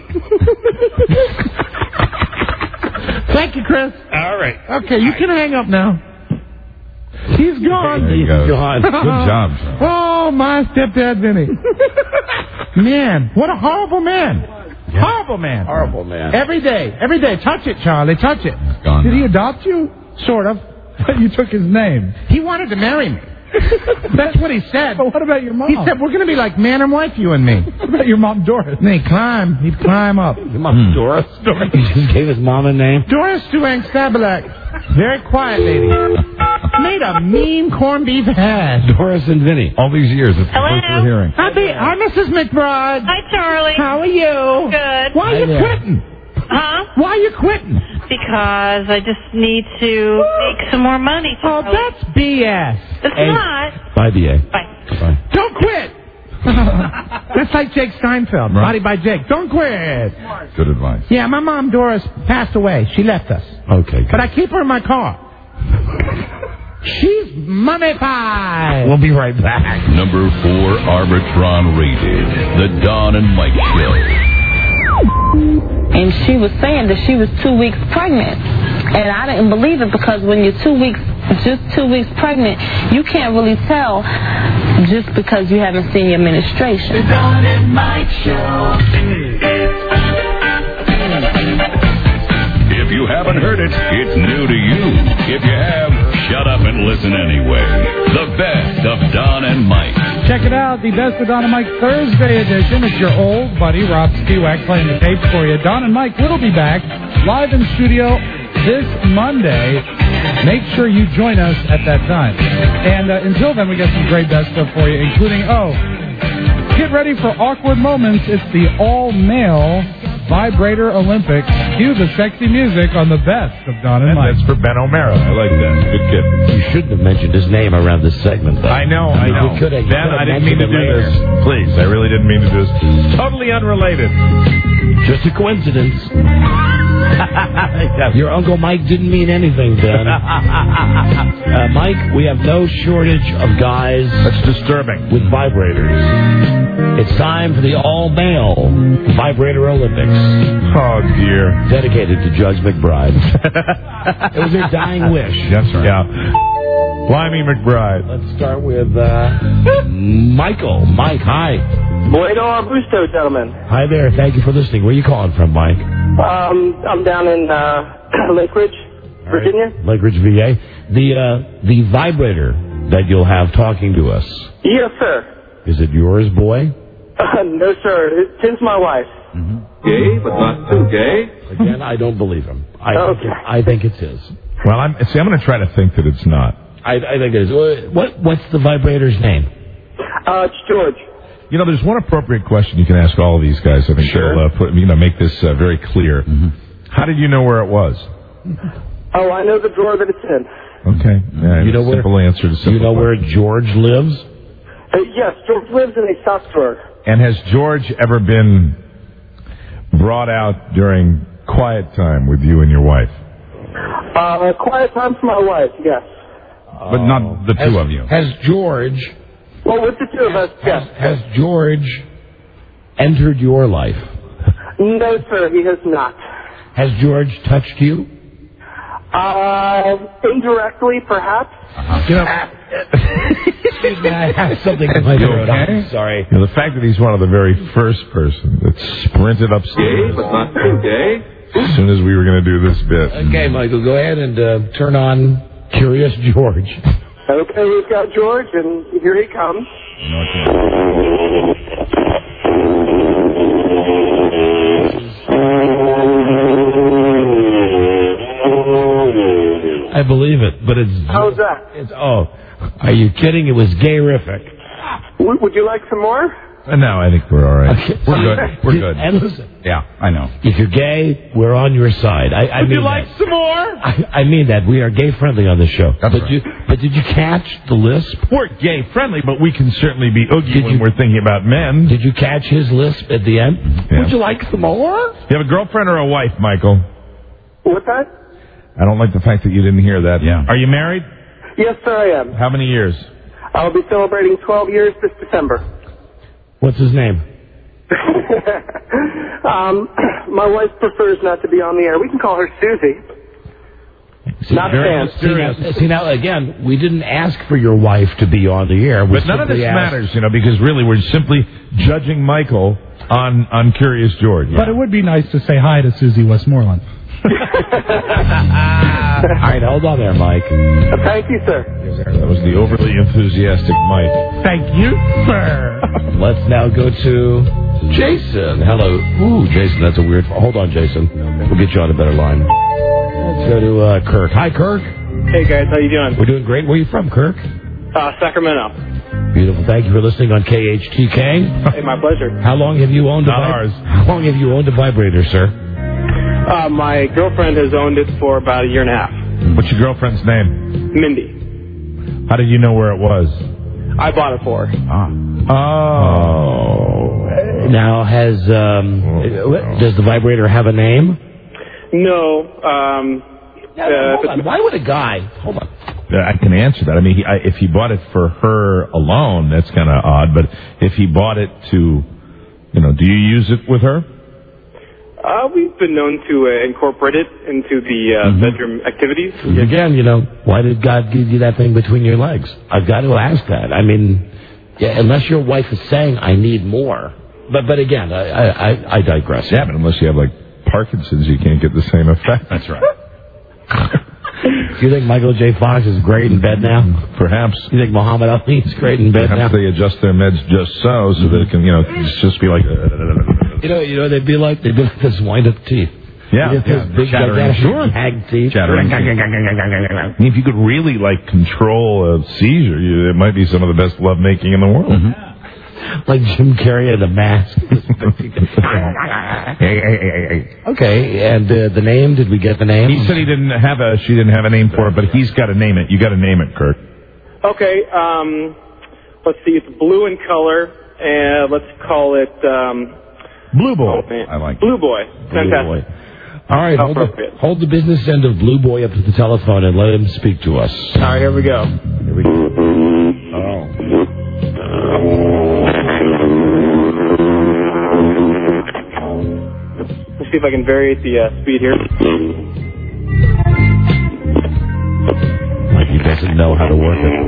Thank you, Chris. All right. Okay, you can hang up now. He's gone. There you go. Good job, Charlie. Oh, my stepdad, Vinny. Man, what a horrible man. Yeah. Horrible man. Horrible man. Every day. Touch it, Charlie. Touch it. Did he adopt you? Sort of. You took his name. He wanted to marry me. That's what he said. But what about your mom? He said, we're going to be like man and wife, you and me. What about your mom, Doris? And he'd climb up. Your mom, Doris? He just gave his mom a name? Doris Stuang Stabalak. Very quiet lady. Made a mean corned beef hash. Doris and Vinny. All these years, it's the first we're hearing. Hi, Mrs. McBride. Hi, Charlie. How are you? Good. Why are you quitting? Huh? Why are you quitting? Because I just need to make some more money. Oh, that's BS. It's not. Bye, B.A. Bye. Don't quit. That's like Jake Steinfeld. Right. Body by Jake. Don't quit. Good advice. Yeah, my mom, Doris, passed away. She left us. Okay, good. But I keep her in my car. She's money pie. We'll be right back. Number 4 Arbitron rated. The Don and Mike Show. And she was saying that she was 2 weeks pregnant. And I didn't believe it because when you're 2 weeks pregnant, you can't really tell just because you haven't seen your menstruation. The Don and Mike Show. If you haven't heard it, it's new to you. If you have, shut up and listen anyway. The best of Don and Mike. Check it out, the Best of Don and Mike Thursday edition. It's your old buddy, Rob Spiewak, playing the tapes for you. Don and Mike will be back live in studio this Monday. Make sure you join us at that time. And until then, we got some great best stuff for you, including, get ready for awkward moments. It's the all-male Vibrator Olympics. Cue the sexy music on the Best of Don and Mike. That's for Ben O'Mara. I like that. Good kid. You shouldn't have mentioned his name around this segment, though. I know. You could have. Ben, I didn't mean to do this. Please, I really didn't mean to do this. Totally unrelated. Just a coincidence. Your Uncle Mike didn't mean anything, Ben. Mike, we have no shortage of guys. That's disturbing. With vibrators. It's time for the all-male Vibrator Olympics. Oh, dear. Dedicated to Judge McBride. It was her dying wish. That's right. Yeah. Limey McBride. Let's start with Michael. Mike, hi. Bueno Augusto, gentlemen. Hi there. Thank you for listening. Where are you calling from, Mike? I'm down in Lake Ridge, Virginia. Right. Lake Ridge, VA. The vibrator that you'll have talking to us. Yes, sir. Is it yours, boy? No, sir. It's my wife. Mm-hmm. Gay, but not too gay. Again, I don't believe him. Okay. I think it's his. Well, I'm going to try to think that it's not. I think it is. What's the vibrator's name? It's George. You know, there's one appropriate question you can ask all of these guys. I think Sure. will make this very clear. Mm-hmm. How did you know where it was? Oh, I know the drawer that it's in. Okay. Yeah, you know simple answer to simple. You know where George lives? Yes, George lives in a sock drawer. And has George ever been brought out during quiet time with you and your wife? Quiet time for my wife, yes. But not the two of you. Has George... Well, with the two of us, yes. Has George entered your life? No, sir, he has not. Has George touched you? Indirectly, perhaps. Excuse me, I have something in my throat. I'm sorry. You know, the fact that he's one of the very first person that sprinted upstairs. But not too gay. As soon as we were going to do this bit. Okay, Michael, go ahead and turn on Curious George. Okay, we've got George, and here he comes. I believe it, but it's... How's that? Are you kidding? It was gay-rific. Would you like some more? No, I think we're all right. Okay. We're good. We're good. And listen. Yeah, I know. If you're gay, we're on your side. Would you like some more? I mean that. We are gay-friendly on the show. That's right. But did you catch the lisp? We're gay-friendly, but we can certainly be oogie when we're thinking about men. Did you catch his lisp at the end? Yeah. Would you like some more? You have a girlfriend or a wife, Michael? What's that? I don't like the fact that you didn't hear that. Yeah. Are you married? Yes, sir, I am. How many years? I'll be celebrating 12 years this December. What's his name? My wife prefers not to be on the air. We can call her Susie. Not a fan. See, now, again, we didn't ask for your wife to be on the air. But none of this matters, because really we're simply judging Michael on Curious George. But it would be nice to say hi to Susie Westmoreland. All right, hold on there, Mike. Thank you, sir. That was the overly enthusiastic Mike. Thank you, sir. Let's now go to Jason. Hello. Ooh, Jason, that's a weird... Hold on, Jason. We'll get you on a better line. Let's go to Kirk. Hi, Kirk. Hey, guys. How you doing? We're doing great. Where are you from, Kirk? Sacramento. Beautiful. Thank you for listening on KHTK. Hey, my pleasure. How long have you owned How long have you owned a vibrator, sir? My girlfriend has owned it for about a year and a half. What's your girlfriend's name? Mindy. How did you know where it was? I bought it for her. Oh. Now, does the vibrator have a name? No. Hold on. Why would a guy... Hold on. I can answer that. I mean, if he bought it for her alone, that's kind of odd. But if he bought it to, do you use it with her? We've been known to incorporate it into the bedroom activities. Again, why did God give you that thing between your legs? I've got to ask that. I mean, unless your wife is saying, I need more. But again, I digress. Yeah, but unless you have, Parkinson's, you can't get the same effect. That's right. Do you think Michael J. Fox is great in bed now? Perhaps. You think Muhammad Ali is great in bed now? Perhaps they adjust their meds just so that it can, just be like... they'd be like this wind-up teeth. Yeah. Big chattering. Sure. Hag teeth. Chattering. If you could really, control a seizure, it might be some of the best lovemaking in the world. Mm-hmm. Like Jim Carrey in The Mask. Hey. Okay, and the name, did we get the name? He said she didn't have a name for it, but he's got to name it. You got to name it, Kirk. Okay, let's see, it's blue in color, and let's call it, Blue Boy. Oh, man. I like Blue Boy. Fantastic. Blue Boy. All right, hold the business end of Blue Boy up to the telephone and let him speak to us. All right, here we go. Oh. Let's see if I can vary the speed here. Like he doesn't know how to work it.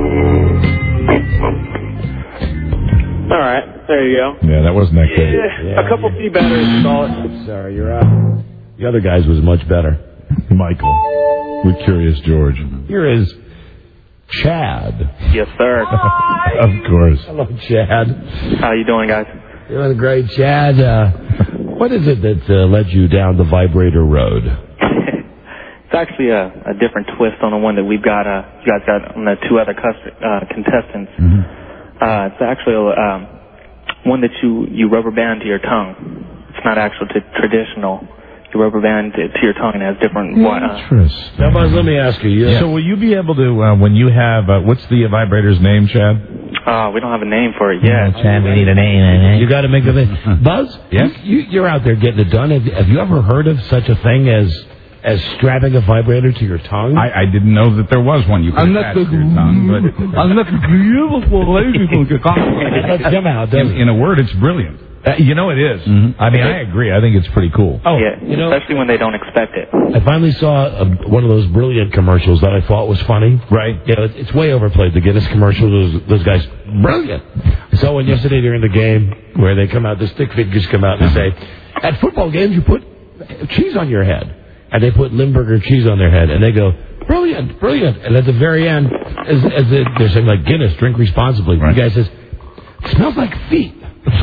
All right, there you go. Yeah, that wasn't that good. A couple C batteries to call it. Sorry, you're out. The other guy's was much better. Michael, with Curious George. Here is Chad. Yes, sir. Of course. Hello, Chad. How you doing, guys? Doing great, Chad. What is it that led you down the vibrator road? It's actually a different twist on the one that we've got. You guys got on the two other contestants. Mm-hmm. It's actually one that you rubber band to your tongue. It's not actually traditional. You rubber band to your tongue and it has different... Interesting. Now, Buzz, let me ask you. So will you be able to, when you have... what's the vibrator's name, Chad? We don't have a name for it yet. Chad, we need a name. You got to make a name. Buzz? Yes? You're out there getting it done. Have you ever heard of such a thing as strapping a vibrator to your tongue? I didn't know that there was one you could attach to your tongue. But I'm not beautiful lady. Let's come out. In a word, it's brilliant. You know it is. I mean, I agree. I think it's pretty cool. Oh, yeah, especially when they don't expect it. I finally saw one of those brilliant commercials that I thought was funny. Right. Yeah, it's way overplayed. The Guinness commercial, those guys, brilliant. I saw one yesterday during the game where they come out, the stick figures come out and say, at football games you put cheese on your head. And they put Limburger cheese on their head, and they go, brilliant, brilliant. And at the very end, they're saying, like, Guinness, drink responsibly. Right. The guy says, it smells like feet.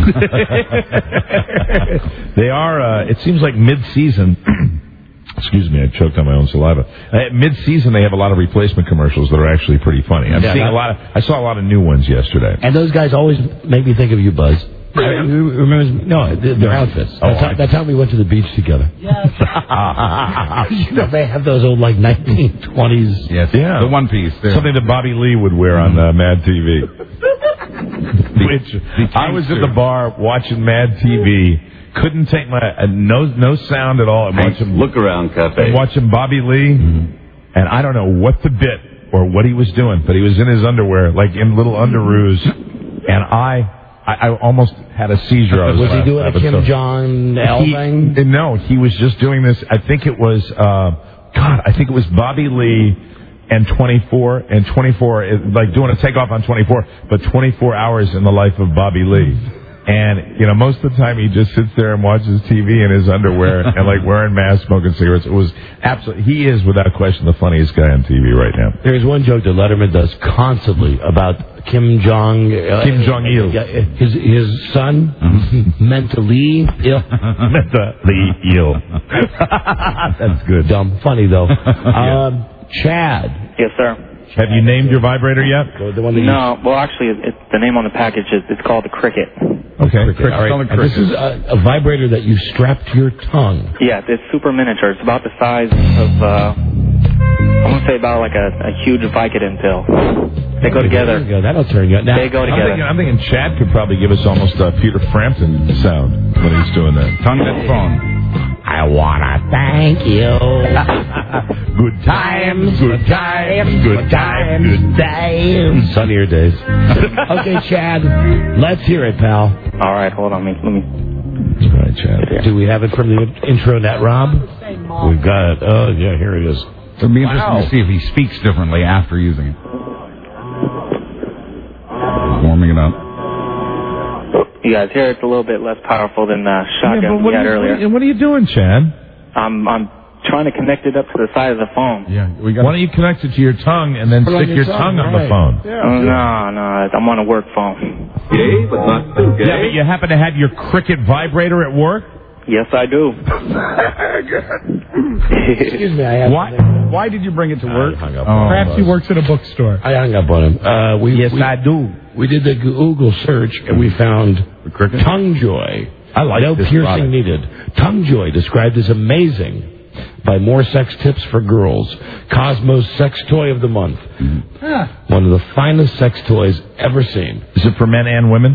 They are, it seems like mid-season, excuse me, I choked on my own saliva. Mid-season, they have a lot of replacement commercials that are actually pretty funny. I saw a lot of new ones yesterday. And those guys always make me think of you, Buzz. Their outfits. That's how we went to the beach together. Yes. They have those old, like, 1920s. Yes. Yeah. The one piece. Something that Bobby Lee would wear on Mad TV. I was at the bar watching Mad TV. Couldn't take my no sound at all. Look Around Cafe. I'm watching Bobby Lee, and I don't know what the bit or what he was doing, but he was in his underwear, like in little underoos, and I almost had a seizure. Was he doing a Kim Jong-il thing? No, he was just doing this. I think it was, I think it was Bobby Lee and 24, like doing a takeoff on 24, but 24 hours in the life of Bobby Lee. And, most of the time he just sits there and watches TV in his underwear and, like, wearing masks, smoking cigarettes. It was absolutely, he is, without question, the funniest guy on TV right now. There's one joke that Letterman does constantly about Kim Jong-il. His son, mentally ill. Mentally ill. That's good. Dumb. Funny, though. Chad. Yes, sir. Have you named your vibrator yet? No. Well, actually, the name on the package it's called the Cricket. Okay. Cricket. All right. This is a vibrator that you strap to your tongue. Yeah, it's super miniature. It's about the size of, I want to say about like a huge Vicodin pill. They go together. There you go. That'll turn you up. They go together. I'm thinking Chad could probably give us almost a Peter Frampton sound when he's doing that. Tongue that phone. I wanna thank you. Good times, good times, good times, good days. Sunnier days. Okay, Chad, let's hear it, pal. All right, hold on. Let me. All right, Chad. Do we have it from the intro net, Rob? We've got it. Oh, yeah, here it is. It'll be interesting to see if he speaks differently after using it. Warming it up. You guys hear it's a little bit less powerful than the shotgun we had earlier. What are you doing, Chad? I'm trying to connect it up to the side of the phone. Yeah, why don't you connect it to your tongue and then stick your tongue on the phone? Yeah, no, I'm on a work phone. Gay, but not too gay. Yeah, but you happen to have your Cricket vibrator at work? Yes, I do. Excuse me, Why did you bring it to work? Perhaps he works at a bookstore. I hung up on him. I do. We did the Google search, and we found Tongue Joy. I like no this piercing product. needed. Tongue Joy, described as amazing by More Sex Tips for Girls. Cosmos Sex Toy of the Month. One of the finest sex toys ever seen. Is it for men and women?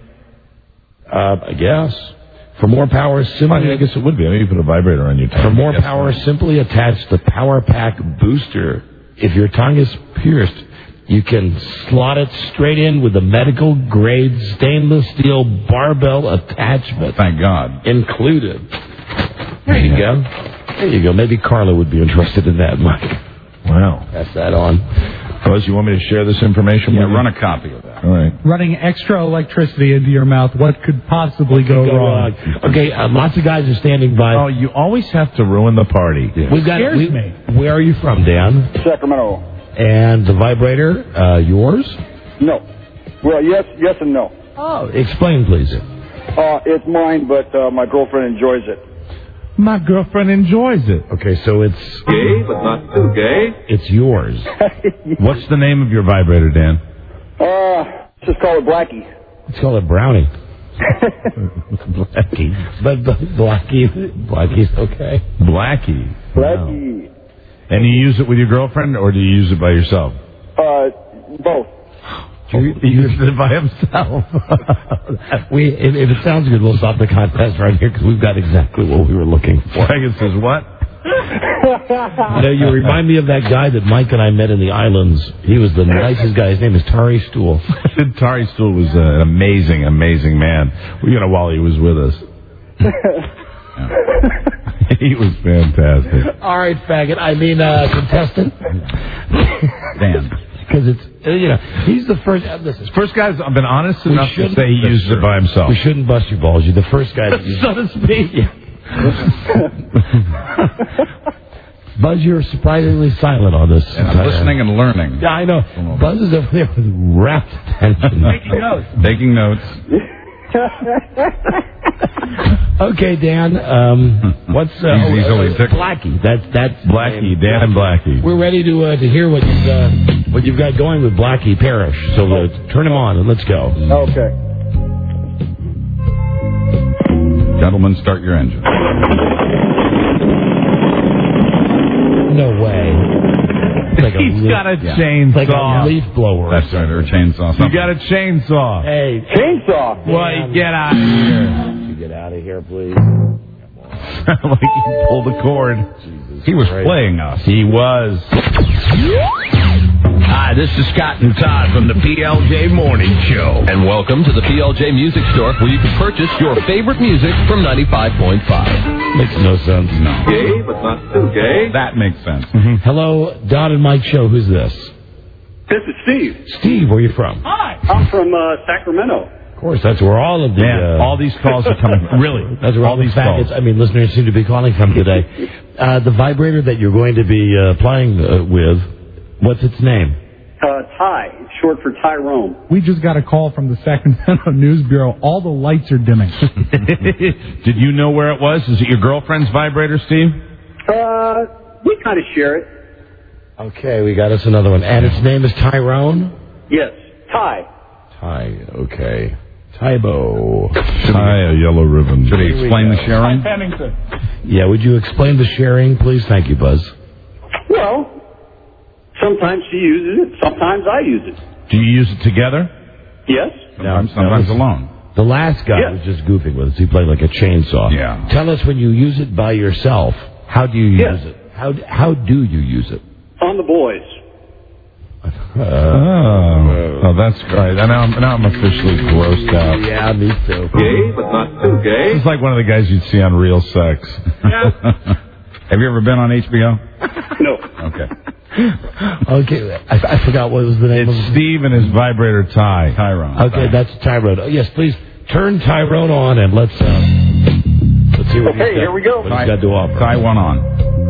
I guess. For more power, simply... I guess it would be. I mean, you put a vibrator on your tongue. For more power, simply attach the Power Pack Booster. If your tongue is pierced, you can slot it straight in with a medical-grade stainless steel barbell attachment. Thank God. Included. There you go. There you go. Maybe Carla would be interested in that, Mike. Wow. Pass that on. Buzz, you want me to share this information? Yeah, run a copy of that. All right. Running extra electricity into your mouth, what could possibly go wrong? Okay, lots of guys are standing by. Oh, you always have to ruin the party. Yeah. Scares me. Where are you from, Dan? Sacramento. And the vibrator, yours? No. Well, yes and no. Oh, explain, please. It's mine, but my girlfriend enjoys it. My girlfriend enjoys it. Okay, so it's... Gay, but not too gay. It's yours. What's the name of your vibrator, Dan? Let's just call it Blackie. Let's call it Brownie. Blackie. But Blackie's okay. Blackie. Blackie. Wow. And you use it with your girlfriend, or do you use it by yourself? Both. He uses it by himself. If it sounds good, we'll stop the contest right here because we've got exactly what we were looking for. Megan says what? You remind me of that guy that Mike and I met in the islands. He was the nicest guy. His name is Tari Stool. Tari Stool was an amazing, amazing man. While he was with us. He was fantastic. All right, faggot. Contestant. Dan. Because it's, he's the first. First guy I've been honest enough to say he uses it by himself. We shouldn't bust your balls. You're the first guy that uses it. So to speak. Yeah. Buzz, you're surprisingly silent on this. I'm listening and learning. Yeah, I know. Buzz is over there with rapt attention. Taking notes. Okay, Dan. What's Blackie? That's Blackie. Dan and Blackie. We're ready to hear what you've got going with Blackie Parrish. So turn him on and let's go. Okay. Gentlemen, start your engine. No way. He's got a chainsaw. It's like a leaf blower. That's right, or a chainsaw. You got a chainsaw. Hey. Chainsaw? Well, get out of here. You get out of here, please. Like he pulled the cord. Jesus he was playing us. He was. Hi, this is Scott and Todd from the PLJ Morning Show. And welcome to the PLJ Music Store, where you can purchase your favorite music from 95.5. Makes no sense. No. Gay, but not too gay. That makes sense. Mm-hmm. Hello, Don and Mike Show. Who's this? This is Steve. Steve, where are you from? Hi. I'm from Sacramento. Of course, that's where all of the... all these calls are coming from. Really? That's where all these faggots, listeners seem to be calling from today. The vibrator that you're going to be playing with, what's its name? Ty, short for Tyrone. We just got a call from the Sacramento News Bureau. All the lights are dimming. Did you know where it was? Is it your girlfriend's vibrator, Steve? We kind of share it. Okay, we got us another one. And its name is Tyrone? Yes, Ty. Ty, okay. Tybo. Tie a yellow ribbon. Should he explain the sharing? Pennington. Yeah, would you explain the sharing, please? Thank you, Buzz. Well, sometimes she uses it, sometimes I use it. Do you use it together? Yes. Sometimes alone. The last guy was just goofing with us. He played like a chainsaw. Yeah. Tell us when you use it by yourself, how do you use it? How do you use it? On the boys. That's great. Now I'm officially grossed out. Yeah, me too. Gay, but not too gay. It's like one of the guys you'd see on Real Sex. Yeah. Have you ever been on HBO? No. Okay. Okay, I forgot what was the name of it. Steve and his vibrator Tyrone. Okay, that's Tyrone. Yes, please turn Tyrone on and let's see what he's got. Here we go. What he's got to offer. Tie one on.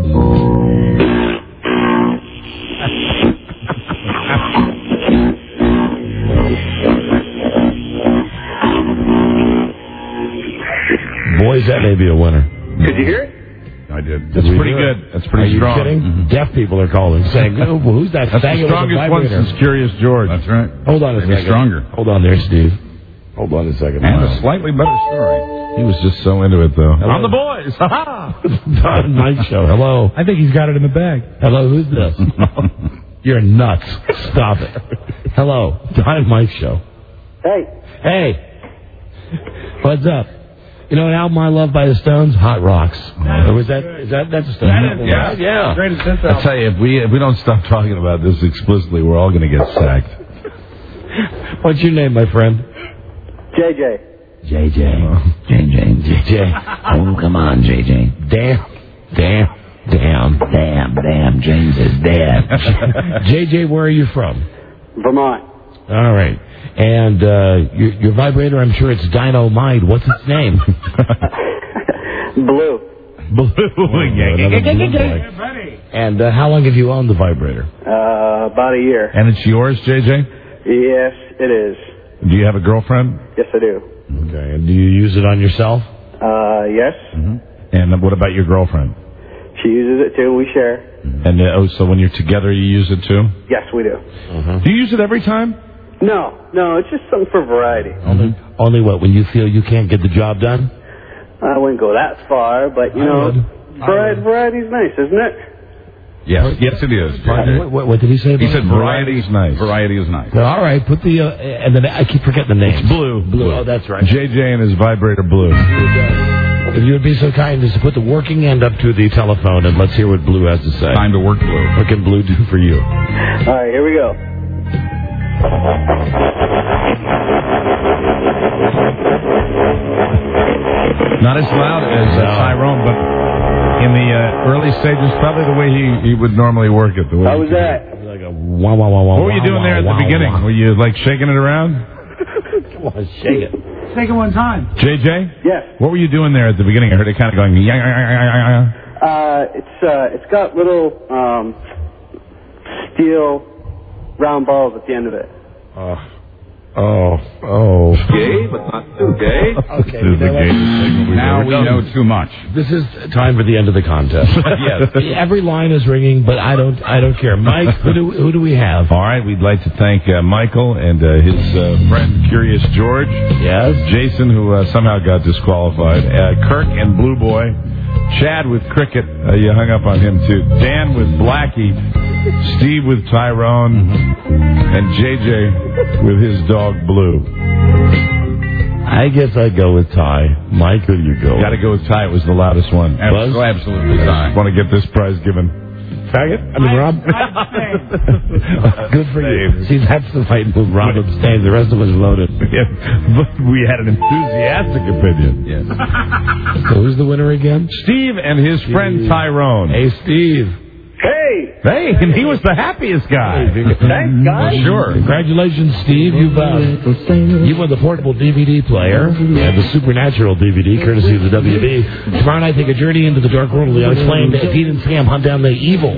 Boys, that may be a winner. Did you hear it? I did. That's pretty good. That's pretty strong. Are you kidding? Mm-hmm. Deaf people are calling, saying, "Oh, well, who's that?" That's the strongest one since Curious George. That's right. Hold on a second. Stronger. Hold on there, Steve. Hold on a second. And a slightly better story. He was just so into it, though. Hello. On the boys. Ha-ha. Don Mike Show. Hello. I think he's got it in the bag. Hello, who's this? You're nuts. Stop it. Hello, Don Mike Show. Hey. What's up? You know an album I love by the Stones? Hot Rocks. Or was that's a Stones? Yeah. Greatest hits I'll tell you, if we don't stop talking about this explicitly, we're all going to get sacked. What's your name, my friend? JJ. JJ. Oh, come on, JJ. Damn. James is dead. JJ, where are you from? Vermont. All right. And your vibrator, I'm sure it's Dynamite. What's its name? Blue. And how long have you owned the vibrator? About a year. And it's yours, JJ? Yes, it is. Do you have a girlfriend? Yes, I do. Okay. And do you use it on yourself? Yes. Mm-hmm. And what about your girlfriend? She uses it too. We share. And so when you're together, you use it too? Yes, we do. Do you use it every time? No, it's just something for variety. Only what? When you feel you can't get the job done? I wouldn't go that far, but variety's nice, isn't it? Yes, it is. What did he say? He said variety is nice. Variety is nice. All right, put the and then I keep forgetting the name. It's Blue. Oh, that's right. JJ and his vibrator Blue. if you would be so kind as to put the working end up to the telephone, and let's hear what Blue has to say. Time to work, Blue. What can Blue do for you? All right, here we go. Not as loud as Tyrone, but in the early stages, probably the way he would normally work it. How was that? Like a wah, wah, wah, wah. What were you doing there at the beginning? Were you like shaking it around? Come on, shake it. Take it one time. JJ? Yes. What were you doing there at the beginning? I heard it kind of going. It's got little steel round balls at the end of it. Gay, but not too gay. Okay, now we know too much. This is time for the end of the contest. Yes. Every line is ringing, but I don't care. Mike, who do we have? All right, we'd like to thank Michael and his friend Curious George. Yes. Jason, who somehow got disqualified. Kirk and Blue Boy. Chad with Cricket. You hung up on him, too. Dan with Blackie. Steve with Tyrone. And JJ with his dog, Blue. I guess I'd go with Ty. Mike, who do you go? Got to go with Ty. It was the loudest one. Absolutely Ty. Want to get this prize given. Faggot? I mean, Rob? Good for you. See, that's the fight move. Rob abstained. The rest of us voted. We had an enthusiastic opinion. Yes. So who's the winner again? Steve and his friend Tyrone. Hey, Steve. Hey, and he was the happiest guy. Thanks, guys. Sure. Congratulations, Steve. You won the portable DVD player and the Supernatural DVD, courtesy of the WB. Tomorrow night, take a journey into the dark world of the unexplained. Pete and Sam hunt down the evil.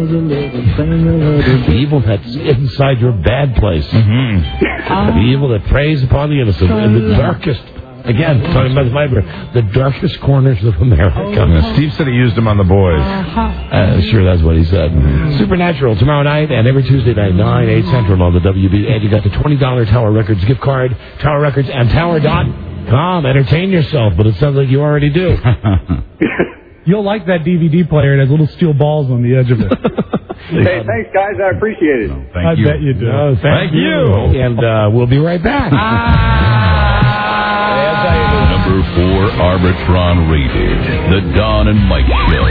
The evil that's inside your bad place. Mm-hmm. The evil that preys upon the innocent in the darkest. Again, talking about the Viber, the darkest corners of America. Steve said he used them on the boys. Sure, that's what he said. Supernatural, tomorrow night and every Tuesday night, 9, 8 Central on the WB. And you got the $20 Tower Records gift card, Tower Records and Tower.com. Entertain yourself, but it sounds like you already do. You'll like that DVD player. It has little steel balls on the edge of it. Hey, thanks, guys. I appreciate it. I bet you do. Thank you. And we'll be right back. Number 4 Arbitron rated, The Don and Mike Show.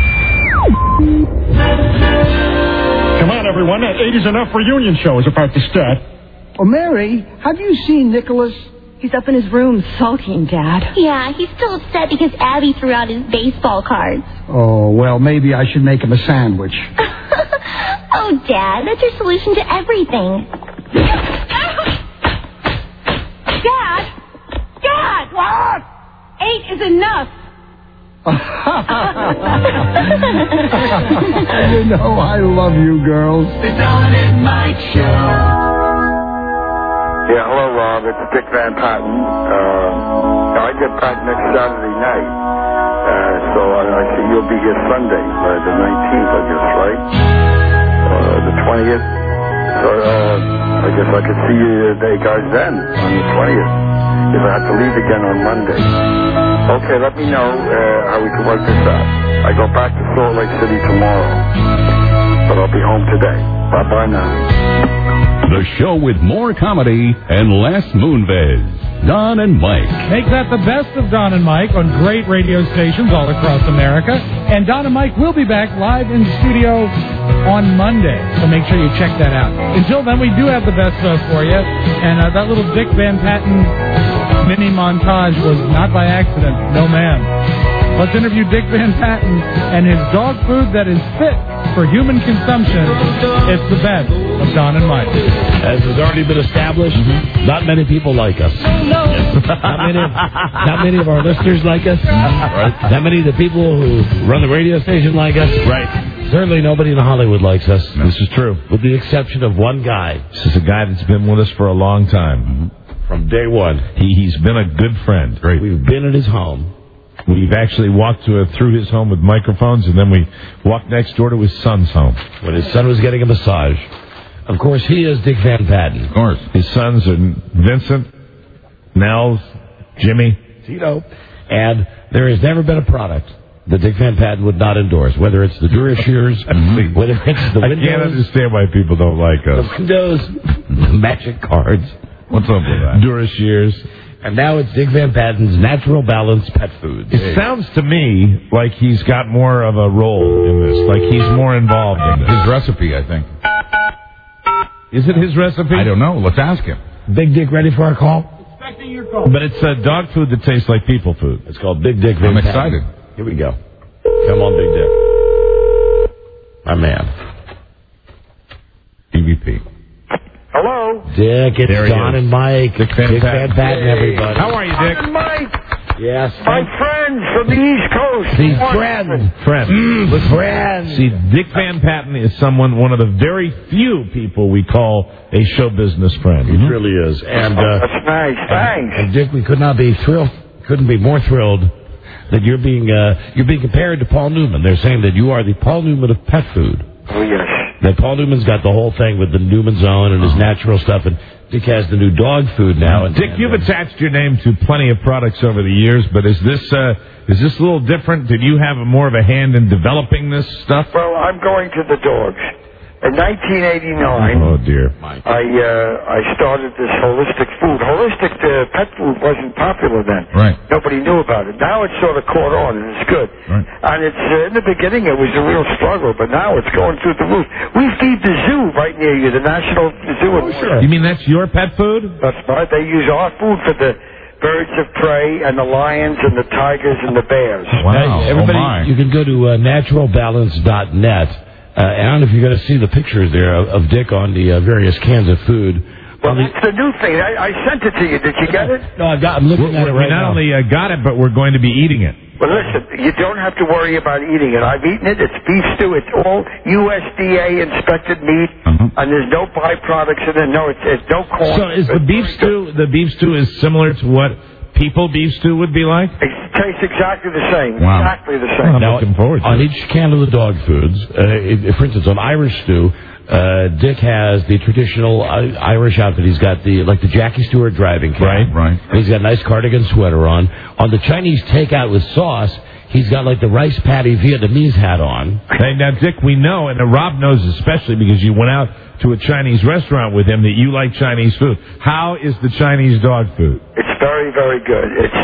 Come on, everyone. That 8 is enough reunion show is about to start. Oh, Mary, have you seen Nicholas? He's up in his room sulking, Dad. Yeah, he's still upset because Abby threw out his baseball cards. Oh, well, maybe I should make him a sandwich. Oh, Dad, that's your solution to everything. Dad! Dad! What? 8 is enough. You know I love you, girls. The Don and Mike Show. Yeah, hello, Rob. It's Dick Van Patten. I get back next Saturday night. So I see you'll be here Sunday, the 19th, I guess, right? The 20th. So I guess I could see you guys then, on the 20th, if I have to leave again on Monday. Okay, let me know how we can work this out. I go back to Salt Lake City tomorrow, but I'll be home today. Bye-bye now. The show with more comedy and less Moonves. Don and Mike. Make that the best of Don and Mike on great radio stations all across America. And Don and Mike will be back live in the studio on Monday. So make sure you check that out. Until then, we do have the best of for you. And that little Dick Van Patten mini montage was not by accident. No, ma'am. Let's interview Dick Van Patten and his dog food that is fit for human consumption. It's the best of Don and Mike. As has already been established, not many people like us. Not many of our listeners like us. Right. Not many of the people who run the radio station like us. Right. Certainly nobody in Hollywood likes us. This is true. With the exception of one guy. This is a guy that's been with us for a long time. From day one. He's been a good friend. Great. We've been at his home. We've actually walked through his home with microphones, and then we walked next door to his son's home. When his son was getting a massage. Of course, he is Dick Van Patten. Of course. His sons are Vincent, Nels, Jimmy, Tito. And there has never been a product that Dick Van Patten would not endorse, whether it's the Durashears, whether it's the windows. I can't understand why people don't like us. The windows, the magic cards. What's up with that? Durashears. And now it's Dick Van Patten's Natural Balance Pet Foods. It sounds to me like he's got more of a role in this, like he's more involved in this. His recipe, I think. Is it his recipe? I don't know. Let's ask him. Big Dick ready for our call? Expecting your call. But it's dog food that tastes like people food. It's called Big Dick Van I'm Patten. excited. Here we go. Come on, Big Dick. My man. EVP. Hello? Dick, it's There he Don is. and Mike. Dick Van Patten. Everybody. How are you, Dick? Don and Mike, Yes. my friends from the East Coast. See, friends. Friends. See, Dick Van Patten is one of the very few people we call a show business friend. He really is. And That's nice. Thanks. And Dick, we could not be couldn't be more thrilled that you're being compared to Paul Newman. They're saying that you are the Paul Newman of pet food. Oh, yes. That Paul Newman's got the whole thing with the Newman Zone and his natural stuff, and Dick has the new dog food now. And Dick, you've attached your name to plenty of products over the years, but is this a little different? Did you have more of a hand in developing this stuff? Well, I'm going to the dogs. In 1989, Oh dear. I started this holistic food. Holistic pet food wasn't popular then. Right. Nobody knew about it. Now it's sort of caught on, and it's good. Right. And it's in the beginning it was a real struggle, but now it's going through the roof. We feed the zoo right near you, the National Zoo. You mean that's your pet food? That's right. They use our food for the birds of prey and the lions and the tigers and the bears. Wow. Now, everybody, Oh, my. you can go to naturalbalance.net. And I don't know if you're going to see the pictures there of Dick on the various cans of food. Well, that's the new thing. I sent it to you. Did you get it? No, I'm looking at it right We not now. only got it, but we're going to be eating it. Well, listen, you don't have to worry about eating it. I've eaten it. It's beef stew. It's all USDA inspected meat, and there's no byproducts in it. No, it's no corn. So is the beef stew is similar to what people beef stew would be like? It tastes exactly the same. Wow. Exactly the same. I'm looking forward to on it. each can of the dog foods, for instance, on Irish stew, Dick has the traditional Irish outfit. He's got the Jackie Stewart driving cap. Right. And he's got a nice cardigan sweater on. On the Chinese takeout with sauce, he's got like the rice patty Vietnamese hat on. Hey, now, Dick, we know, and Rob knows especially because you went out to a Chinese restaurant with him, that you like Chinese food. How is the Chinese dog food? It's very, very good. It's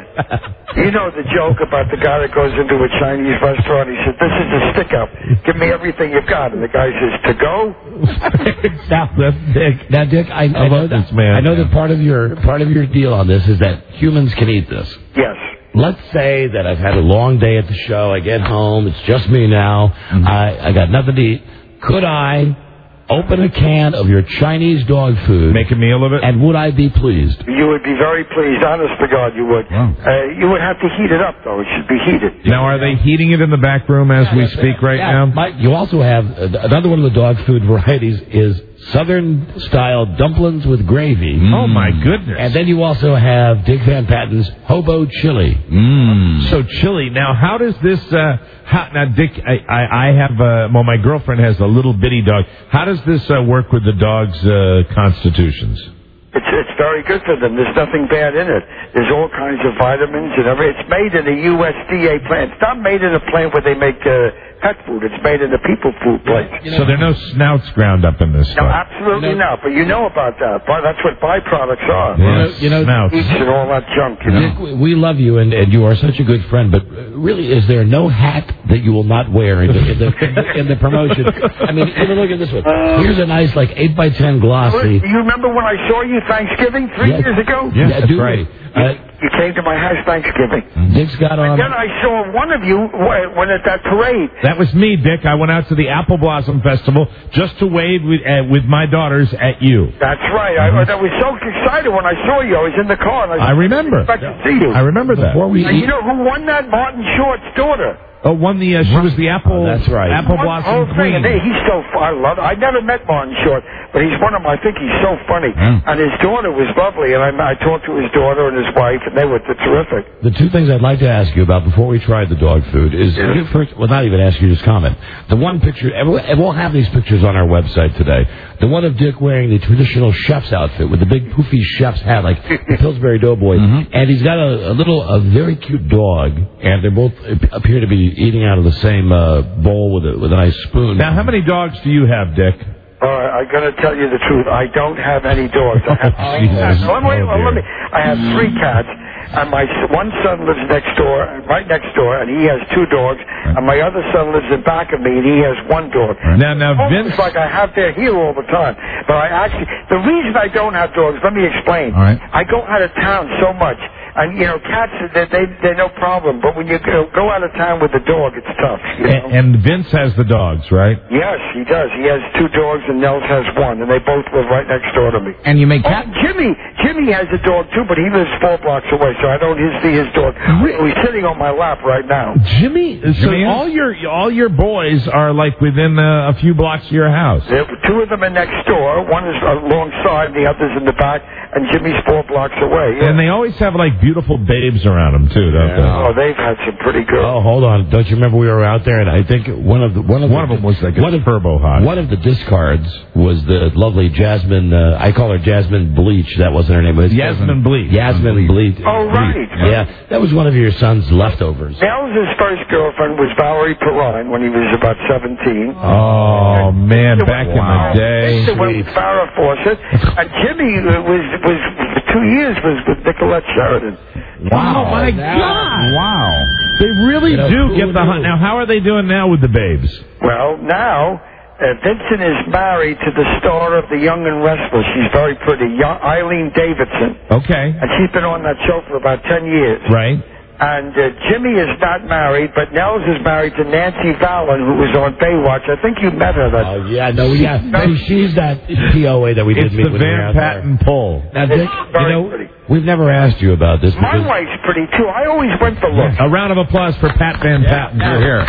you know the joke about the guy that goes into a Chinese restaurant. He said, "This is a stick-up. Give me everything you've got." And the guy says, "To go?" Now, Dick, I know that this man. I know that part of your deal on this is that humans can eat this. Yes. Let's say that I've had a long day at the show. I get home. It's just me now. I got nothing to eat. Could I open a can of your Chinese dog food, make a meal of it, and would I be pleased? You would be very pleased. Honest to God, you would. Wow. You would have to heat it up, though. It should be heated. Now, are they heating it in the back room as we speak right now? Mike, you also have another one of the dog food varieties is Southern-style dumplings with gravy. Oh, my goodness. And then you also have Dick Van Patten's Hobo Chili. So chili. Now, how does this... now, Dick, I have... my girlfriend has a little bitty dog. How does this work with the dog's constitutions? It's very good for them. There's nothing bad in it. There's all kinds of vitamins and everything. It's made in a USDA plant. It's not made in a plant where they make pet food. It's made in a people food plant. So there are no snouts ground up in this No, stuff? absolutely not. But you know about that. That's what byproducts are. Snouts. Eats and all that junk, you know. Dick, we love you, and you are such a good friend, but really, is there no hat that you will not wear in the promotion? I mean, even look at this one. Here's a nice, 8x10 glossy. Do you remember when I saw you Thanksgiving 3 years ago? Yes, that's right. You came to my house Thanksgiving. Dick's got on. And then I saw one of you when at that parade. That was me, Dick. I went out to the Apple Blossom Festival just to wave with my daughters at you. That's right. I was so excited when I saw you. I was in the car. And I remember. I to see you. I remember that. And you know who won that? Martin Short's daughter. Oh, she was the Apple. That's right. Apple Blossom Queen. And he's so I love it. I never met Martin Short, but he's one of them. I think he's so funny. And his daughter was lovely, and I talked to his daughter and his wife, and they were terrific. The two things I'd like to ask you about before we try the dog food is, first, well, not even ask you, just comment. The one picture, and we'll have these pictures on our website today. The one of Dick wearing the traditional chef's outfit with the big poofy chef's hat, like the Pillsbury Doughboy, and he's got a very cute dog, and they both appear to be eating out of the same bowl with a nice spoon. Now, how many dogs do you have, Dick? I'm going to tell you the truth. I don't have any dogs. I have three cats. I have 3 cats, and my one son lives right next door, and he has 2 dogs, and my other son lives in back of me, and he has 1 dog. Now, Vince, it's like I have their here all the time. But the reason I don't have dogs, let me explain. All right. I go out of town so much. And, cats, they're no problem. But when you go out of town with the dog, it's tough. And Vince has the dogs, right? Yes, he does. He has 2 dogs, and Nels has 1. And they both live right next door to me. And you make cat... Jimmy has a dog, too, but he lives 4 blocks away, so I don't see his dog. He's sitting on my lap right now. Jimmy? So all your boys are, like, within a few blocks of your house? 2 of them are next door. One is alongside, the other's in the back, and Jimmy's 4 blocks away. Yeah. And they always have, like, beautiful babes around them, too, don't they? Oh, they've had some pretty good... Oh, hold on. Don't you remember we were out there, and I think one of them was, like, a turbo hot. One of the discards was the lovely Jasmine, I call her Jasmine Bleach. That wasn't her name. It was Yasmin Bleach. Yasmin Bleach. Oh, right. Yeah, that was one of your son's leftovers. Nels' first girlfriend was Valerie Perrine when he was about 17. Oh, man, back in the day. They went with Farrah Fawcett. And Jimmy was for 2 years was with Nicolette Sheridan. Wow. Oh, my God. Wow. They really do get the hunt. Now, how are they doing now with the babes? Well, now... Vincent is married to the star of The Young and Restless. She's very pretty, Eileen Davidson. Okay. And she's been on that show for about 10 years. Right. And Jimmy is not married, but Nels is married to Nancy Fallon, who was on Baywatch. I think you met her. She's that POA that we did meet with. It's the Van Patten Pole. Now, Dick, we've never asked you about this. My wife's pretty, too. I always went for looks. A round of applause for Pat Van Patten. You're here.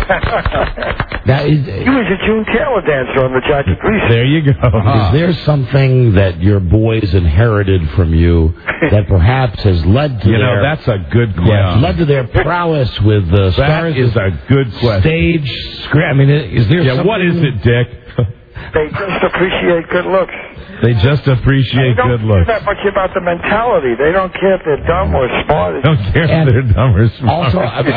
He was a June Taylor dancer on the Jackie Gleason. There you go. Is there something that your boys inherited from you that perhaps has led to that's a good question. Led to their prowess with stars? That is a good question. Stage, I mean, is there something... what is it, Dick? They just appreciate good looks. They just appreciate good looks. They don't care that much about the mentality. They don't care if they're dumb or smart. They don't care if they're dumb or smart. Also,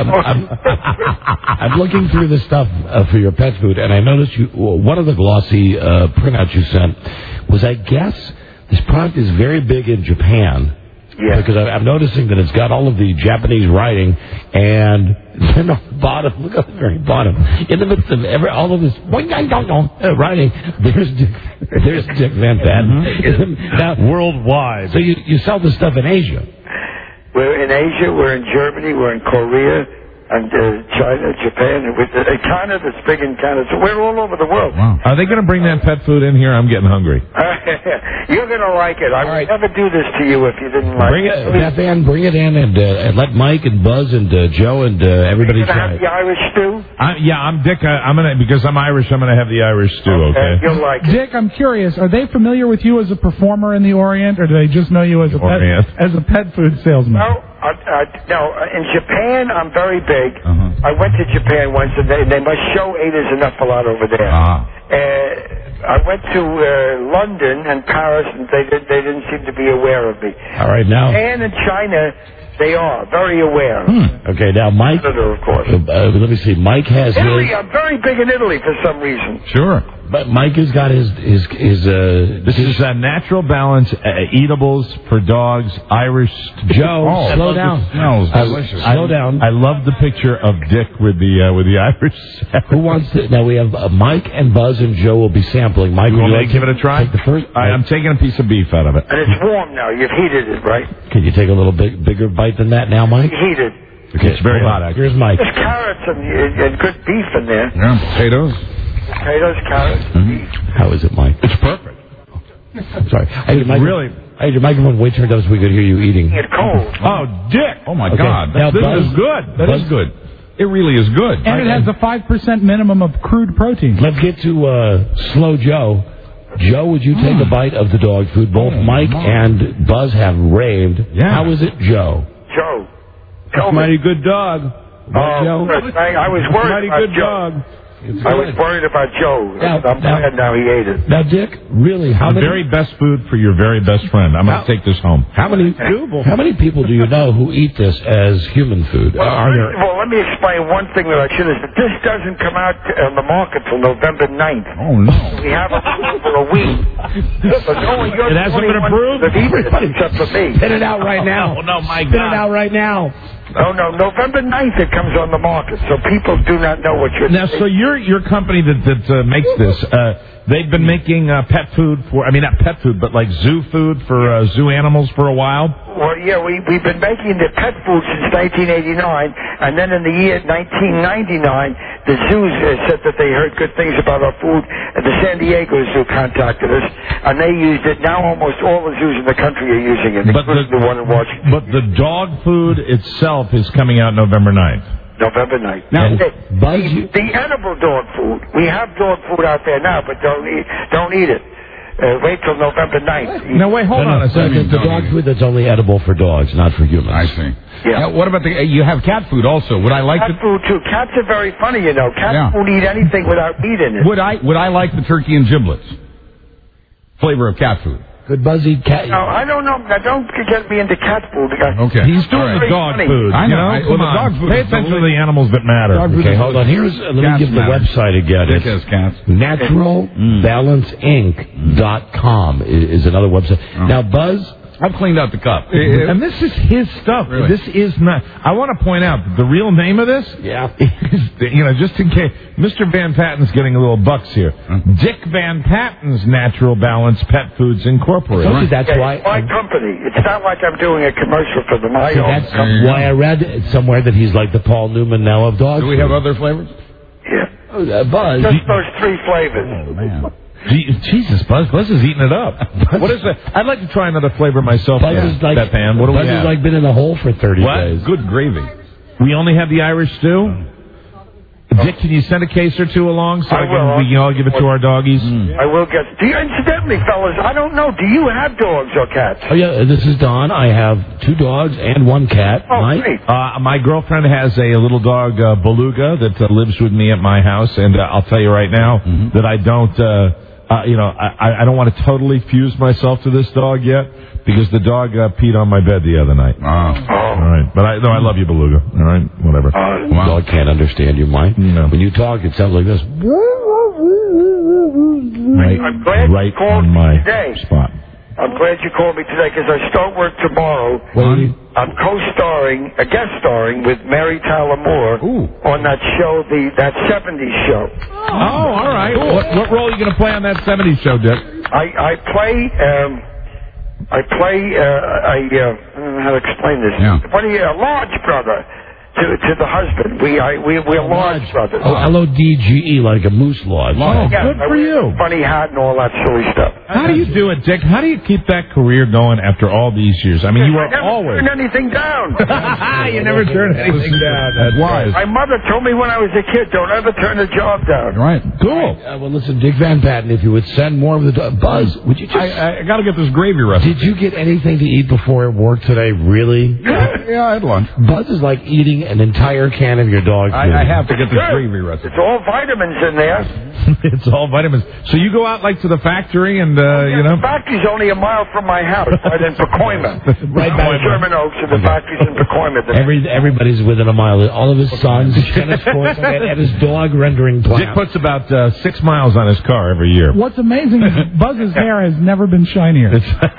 I'm looking through the stuff for your pet food, and I noticed one of the glossy printouts you sent was, I guess, this product is very big in Japan. Yeah. Because I'm noticing that it's got all of the Japanese writing, and then on the bottom, look at the very bottom, in the midst of all of this writing, there's Dick Van Patten. Now, worldwide. So you sell this stuff in Asia? We're in Asia, we're in Germany, we're in Korea, and China, Japan, and Canada, that's big in Canada. So we're all over the world. Wow. Are they going to bring that pet food in here? I'm getting hungry. You're going to like it. I would never do this to you if you didn't like it. Van, bring it in and let Mike and Buzz and Joe and everybody try it. Have the Irish stew? I'm Dick. Because I'm Irish, I'm going to have the Irish stew, okay? You'll like it. Dick, I'm curious. Are they familiar with you as a performer in the Orient, or do they just know you as a pet food salesman? No, in Japan, I'm very big. I went to Japan once, and they must show 8 is enough a lot over there. I went to London and Paris, and they didn't seem to be aware of me. All right, now. Japan and China, they are very aware. Okay, now Mike. Of course. Let me see. Mike has Italy. I'm very big in Italy for some reason. Sure. But Mike has got his this is a natural balance, eatables for dogs, Irish. Joe, slow down. Smells delicious. Slow down. I love the picture of Dick with the Irish. Who wants to? Now we have Mike and Buzz and Joe will be sampling. Mike, would you like to give it a try? Take the first. I'm taking a piece of beef out of it. And it's warm now. You've heated it, right? Can you take a little bigger bite than that now, Mike? Heated. Okay, it's very hot. Here's Mike. There's carrots and good beef in there. Yeah, potatoes. Potatoes, carrots, beef. How is it, Mike? It's perfect. I'm sorry. I had your microphone way turned up so we could hear you eating. It's cold. Oh, Dick! Oh my God! Now, This is good. That is good. It really is good. And it has a 5% minimum of crude protein. Let's get to Slow Joe. Joe, would you take a bite of the dog food? Both Mike and Buzz have raved. Yeah. How is it, Joe? Joe. It's a mighty good dog. Joe? I was worried mighty about good Joe. dog. I was worried about Joe. I'm glad now he ate it. Now, Dick, really, how the many... very best food for your very best friend. I'm going to take this home. How many people do you know who eat this as human food? Well, well, let me explain one thing that I should have said. This doesn't come out on the market till November 9th. Oh, no. We have it for a week. But it hasn't been approved? Except for me. Spit it out right now. Oh, no, my God. Spit it out right now. Oh, no, November 9th it comes on the market, so people do not know what you're Now, so your company that makes this, they've been making pet food not pet food, but like zoo food for zoo animals for a while? Well, yeah, we've been making the pet food since 1989, and then in the year 1999, the zoos said that they heard good things about our food, and the San Diego Zoo contacted us, and they used it. Now almost all the zoos in the country are using it, including the one in Washington. But the dog food itself is coming out November 9th. November 9th. Now, the edible dog food. We have dog food out there now, but don't eat it. Wait till November 9th. No, wait, hold on a second. The dog food that's only edible for dogs, not for humans. I see. Yeah. Now, what about you have cat food also? Would I like cat food too? Cats are very funny, you know. Cats won't eat anything without meat in it. Would I like the turkey and giblets? Flavor of cat food. Good buzzy cat. No, I don't know. Now, don't get me into cat food. Okay. He's doing the dog food. I know. The dog food. Pay attention to the animals that matter. Okay, hold on. Let me give the website again. Dick has cats. NaturalBalanceInc.com is another website. Now, Buzz... I've cleaned out the cup. And this is his stuff. Really? This is not... I want to point out that the real name of this... Yeah. Is, just in case... Mr. Van Patten's getting a little bucks here. Dick Van Patten's Natural Balance Pet Foods Incorporated. Right. That's why... It's my company. It's not like I'm doing a commercial for them. That's why I read somewhere that he's like the Paul Newman now of dog Do we have other flavors? Yeah. Buzz. Just those 3 flavors. Oh, man. Jesus, Buzz is eating it up. What is it? I'd like to try another flavor myself. Buzz is like, What do we have? Buzz has like been in the hole for 30 days. Good gravy. We only have the Irish stew? Dick, can you send a case or two along so we can all give it to our doggies? I will get... Incidentally, fellas, I don't know. Do you have dogs or cats? Oh, yeah, this is Don. I have 2 dogs and 1 cat. Oh, great. My girlfriend has a little dog, Beluga, that lives with me at my house, and I'll tell you right now that I don't... I don't want to totally fuse myself to this dog yet because the dog peed on my bed the other night. All right. But I love you, Beluga. All right. Whatever. The dog can't understand you, Mike. No. When you talk, it sounds like this. I'm glad right you called on me my today. spot. I'm glad you called me today because I start work tomorrow. I'm guest starring with Mary Tyler Moore on that show, that 70s show. Oh, all right. Cool. What role are you going to play on that 70s show, Dick? I play I don't know how to explain this. Yeah. A large brother to the husband. We're large brothers. Oh, LODGE, like a moose lodge. Oh, good for you. Funny hat and all that silly stuff. How do you do it, Dick? How do you keep that career going after all these years? I mean, you were always... I never turned anything down. You never turned anything down. That's wise. My mother told me when I was a kid, don't ever turn a job down. Right. Cool. Well, listen, Dick Van Patten, if you would send more of the... Buzz, would you just... I got to get this gravy recipe. Did you get anything to eat before work today, really? Yeah, I had lunch. Buzz is like eating an entire can of your dog food. I have to get this gravy recipe. It's all vitamins in there. It's all vitamins. So you go out like to the factory and, The factory's only a mile from my house, right in Pacoima. Right by Sherman Oaks, and the factory's in Pacoima. Everybody's within a mile. All of his sons, tennis courts, and his dog rendering plant. Dick puts about 6 miles on his car every year. What's amazing is Buzz's hair has never been shinier.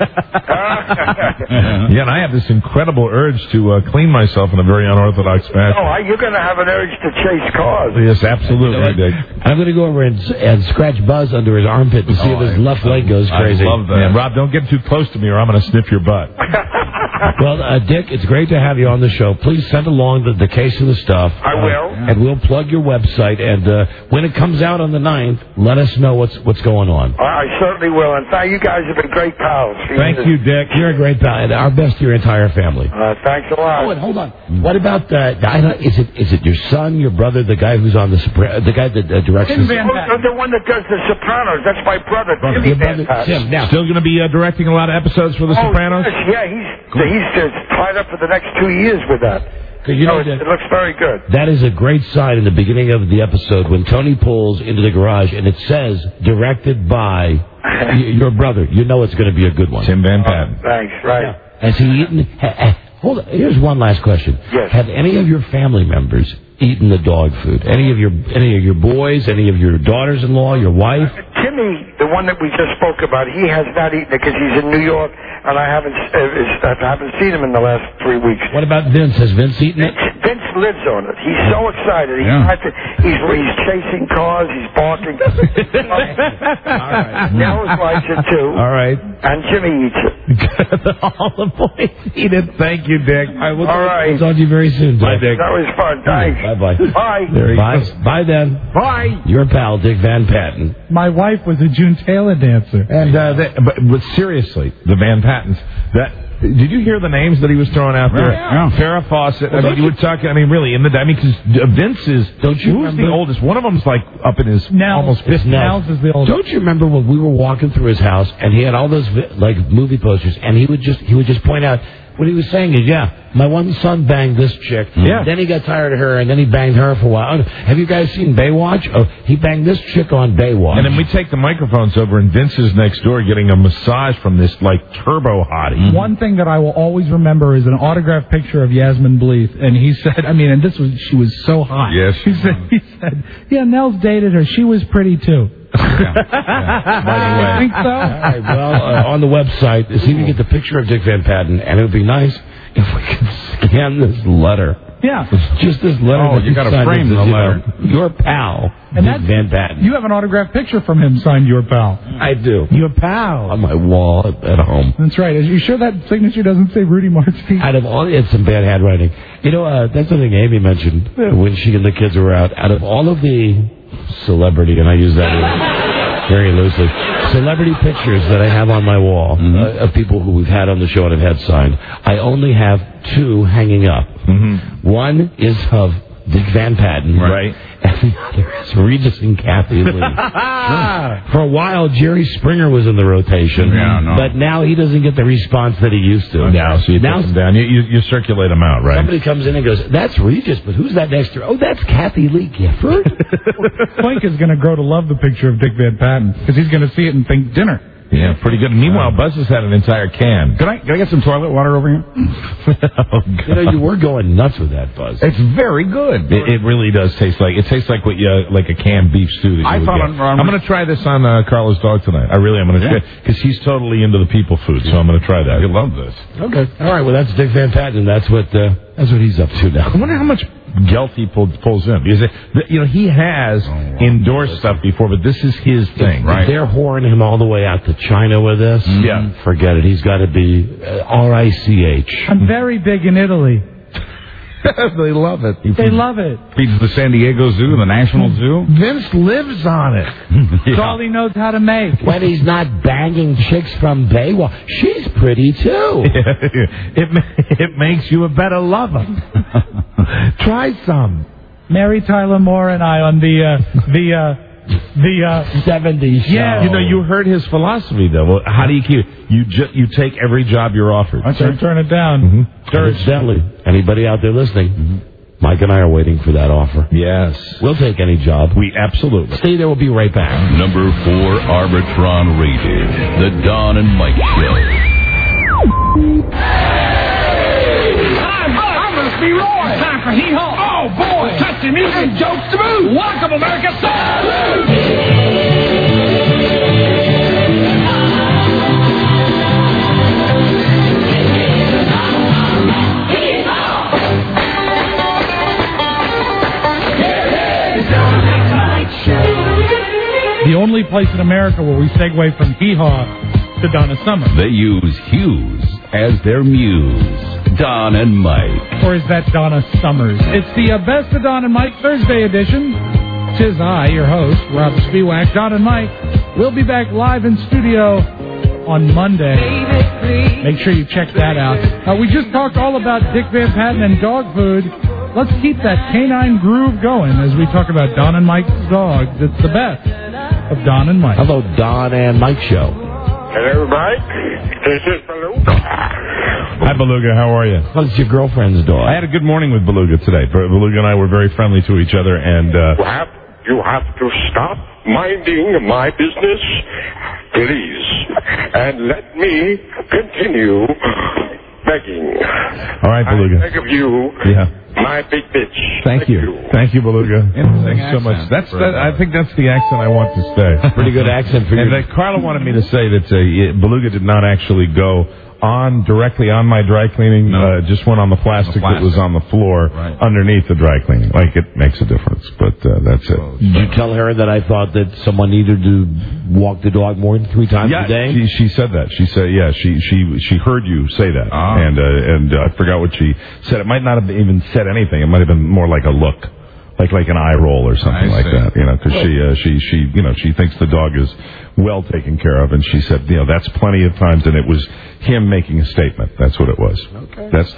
Yeah, and I have this incredible urge to clean myself in a very unorthodox fashion. Oh, you're going to have an urge to chase cars. Yes, absolutely, Dick. I'm going to go over and scratch Buzz under his armpit to see if his left leg goes crazy. I love that. And Rob, don't get too close to me or I'm going to sniff your butt. Well, Dick, it's great to have you on the show. Please send along the case of the stuff. I will. And we'll plug your website. And when it comes out on the 9th, let us know what's going on. I certainly will. And you guys have been great pals. Thank you, Dick. You're a great pal. And our best to your entire family. Thanks a lot. Oh, and hold on. What about is it your son, your brother, the guy who's on the guy that directs the one that does The Sopranos. That's my brother, Timmy Van Patten. Now, still going to be directing a lot of episodes for The Sopranos? Yes, he's tied up for the next 2 years with that. It looks very good. That is a great sign in the beginning of the episode when Tony pulls into the garage and it says, directed by your brother. You know it's going to be a good one. Tim Van Patten. Thanks, right. Has he eaten... Hold on. Here's one last question. Yes. Have any of your family members eaten the dog food? Any of your boys? Any of your daughters-in-law? Your wife? Timmy, the one that we just spoke about, he has not eaten it because he's in New York, and I haven't seen him in the last 3 weeks. What about Vince? Has Vince eaten it? Vince lives on it. He's so excited. He's chasing cars. He's barking. Nels likes it too. All right. And Jimmy eats it. All the boys eat it. Thank you, Dick. We'll talk to you very soon, Bye, Dick. That was fun. Thanks. Bye-bye. Bye. Bye then. Bye. Your pal, Dick Van Patten. My wife was a June Taylor dancer. And but seriously, the Van Pattens. Did you hear the names that he was throwing out there? Yeah. Farrah Fawcett. You were talking. Really, because Vince is. Who's the oldest? One of them's like up in his almost 50s. Nels is the oldest. Don't you remember when we were walking through his house and he had all those movie posters and he would just point out. What he was saying is, my one son banged this chick. Yeah. Then he got tired of her, and then he banged her for a while. Have you guys seen Baywatch? Oh, he banged this chick on Baywatch. And then we take the microphones over, and Vince is next door getting a massage from this, turbo hottie. One thing that I will always remember is an autographed picture of Yasmin Bleeth, and he said, she was so hot. Yes. He said, Nels dated her. She was pretty, too. By the way. I think so. All right, well, on the website, see if you can get the picture of Dick Van Patten, and it would be nice if we could scan this letter. Yeah. It's just this letter. Oh, you got to frame the letter. Your pal, and Dick Van Patten. You have an autographed picture from him signed Your Pal. I do. Your Pal. On my wall at home. That's right. Are you sure that signature doesn't say Rudy Martin? Out of all, it's some bad handwriting. That's something Amy mentioned when she and the kids were out. Out of all of the celebrity, and I use that very loosely, celebrity pictures that I have on my wall of people who we've had on the show and have had signed, I only have 2 hanging up. One is of Dick Van Patten, right? And the other is Regis and Kathy Lee. For a while, Jerry Springer was in the rotation, but now he doesn't get the response that he used to. Now, so you take them down. You circulate them out, right? Somebody comes in and goes, "That's Regis, but who's that next to her? Oh, that's Kathy Lee Gifford." Twink is going to grow to love the picture of Dick Van Patten because he's going to see it and think dinner. Yeah, pretty good. Meanwhile, Buzz has had an entire can. Can I get some toilet water over here? You were going nuts with that, Buzz. It's very good. It really does taste like what like a canned beef stew. That I'm going to try this on Carla's dog tonight. I really am going to try because he's totally into the people food. So I'm going to try that. You love this. Okay. All right. Well, that's Dick Van Patten. That's what he's up to now. I wonder how much Gelt he pulls in. Because, he has endorsed stuff before, but this is his thing, right? If they're whoring him all the way out to China with this, forget it. He's got to be RICH. I'm very big in Italy. They love it. They love it. Feeds the San Diego Zoo, the National Zoo. Vince lives on it. That's all he knows how to make. When he's not banging chicks from Baywatch. She's pretty, too. It makes you a better lover. Try some. Mary Tyler Moore and I on the 70s show. Yeah. You heard his philosophy, though. Well, how do you keep it? You take every job you're offered. That's right. Turn it down. Incidentally, anybody out there listening, Mike and I are waiting for that offer. Yes. We'll take any job. We absolutely. Stay there. We'll be right back. Number 4 Arbitron rated. The Don and Mike Show. Be Roy. Time for hee-haw. Oh, boy. Touch the music and jokes to boot. Welcome, America. Salute. The only place in America where we segue from hee-haw to Donna Summer. They use Hughes as their muse. Don and Mike. Or is that Donna Summers? It's the Best of Don and Mike Thursday edition. Tis I, your host, Rob Spiewak. Don and Mike will be back live in studio on Monday. Make sure you check that out. We just talked all about Dick Van Patten and dog food. Let's keep that canine groove going as we talk about Don and Mike's dogs. It's the best of Don and Mike. Hello, Don and Mike Show. Hello, Mike. This is Beluga. Hi, Beluga. How are you? Well, it's your girlfriend's dog. I had a good morning with Beluga today. Beluga and I were very friendly to each other, and You have to stop minding my business, please, and let me continue begging. All right, Beluga. I beg of you, my big bitch. Thank you. Thank you, Beluga. Thanks so much. I think that's the accent I want to stay. Pretty good accent for you. And Carla wanted me to say that Beluga did not actually go directly on my dry cleaning, just went on the plastic that was on the floor underneath the dry cleaning. Like, it makes a difference, but that's it. Did you tell her that I thought that someone needed to walk the dog more than 3 times a day? Yeah, she said that. She said, she heard you say that, and I forgot what she said. It might not have even said anything. It might have been more like a look. Like an eye roll or something like that, because she thinks the dog is well taken care of, and she said, that's plenty of times, and it was him making a statement. That's what it was. Okay. I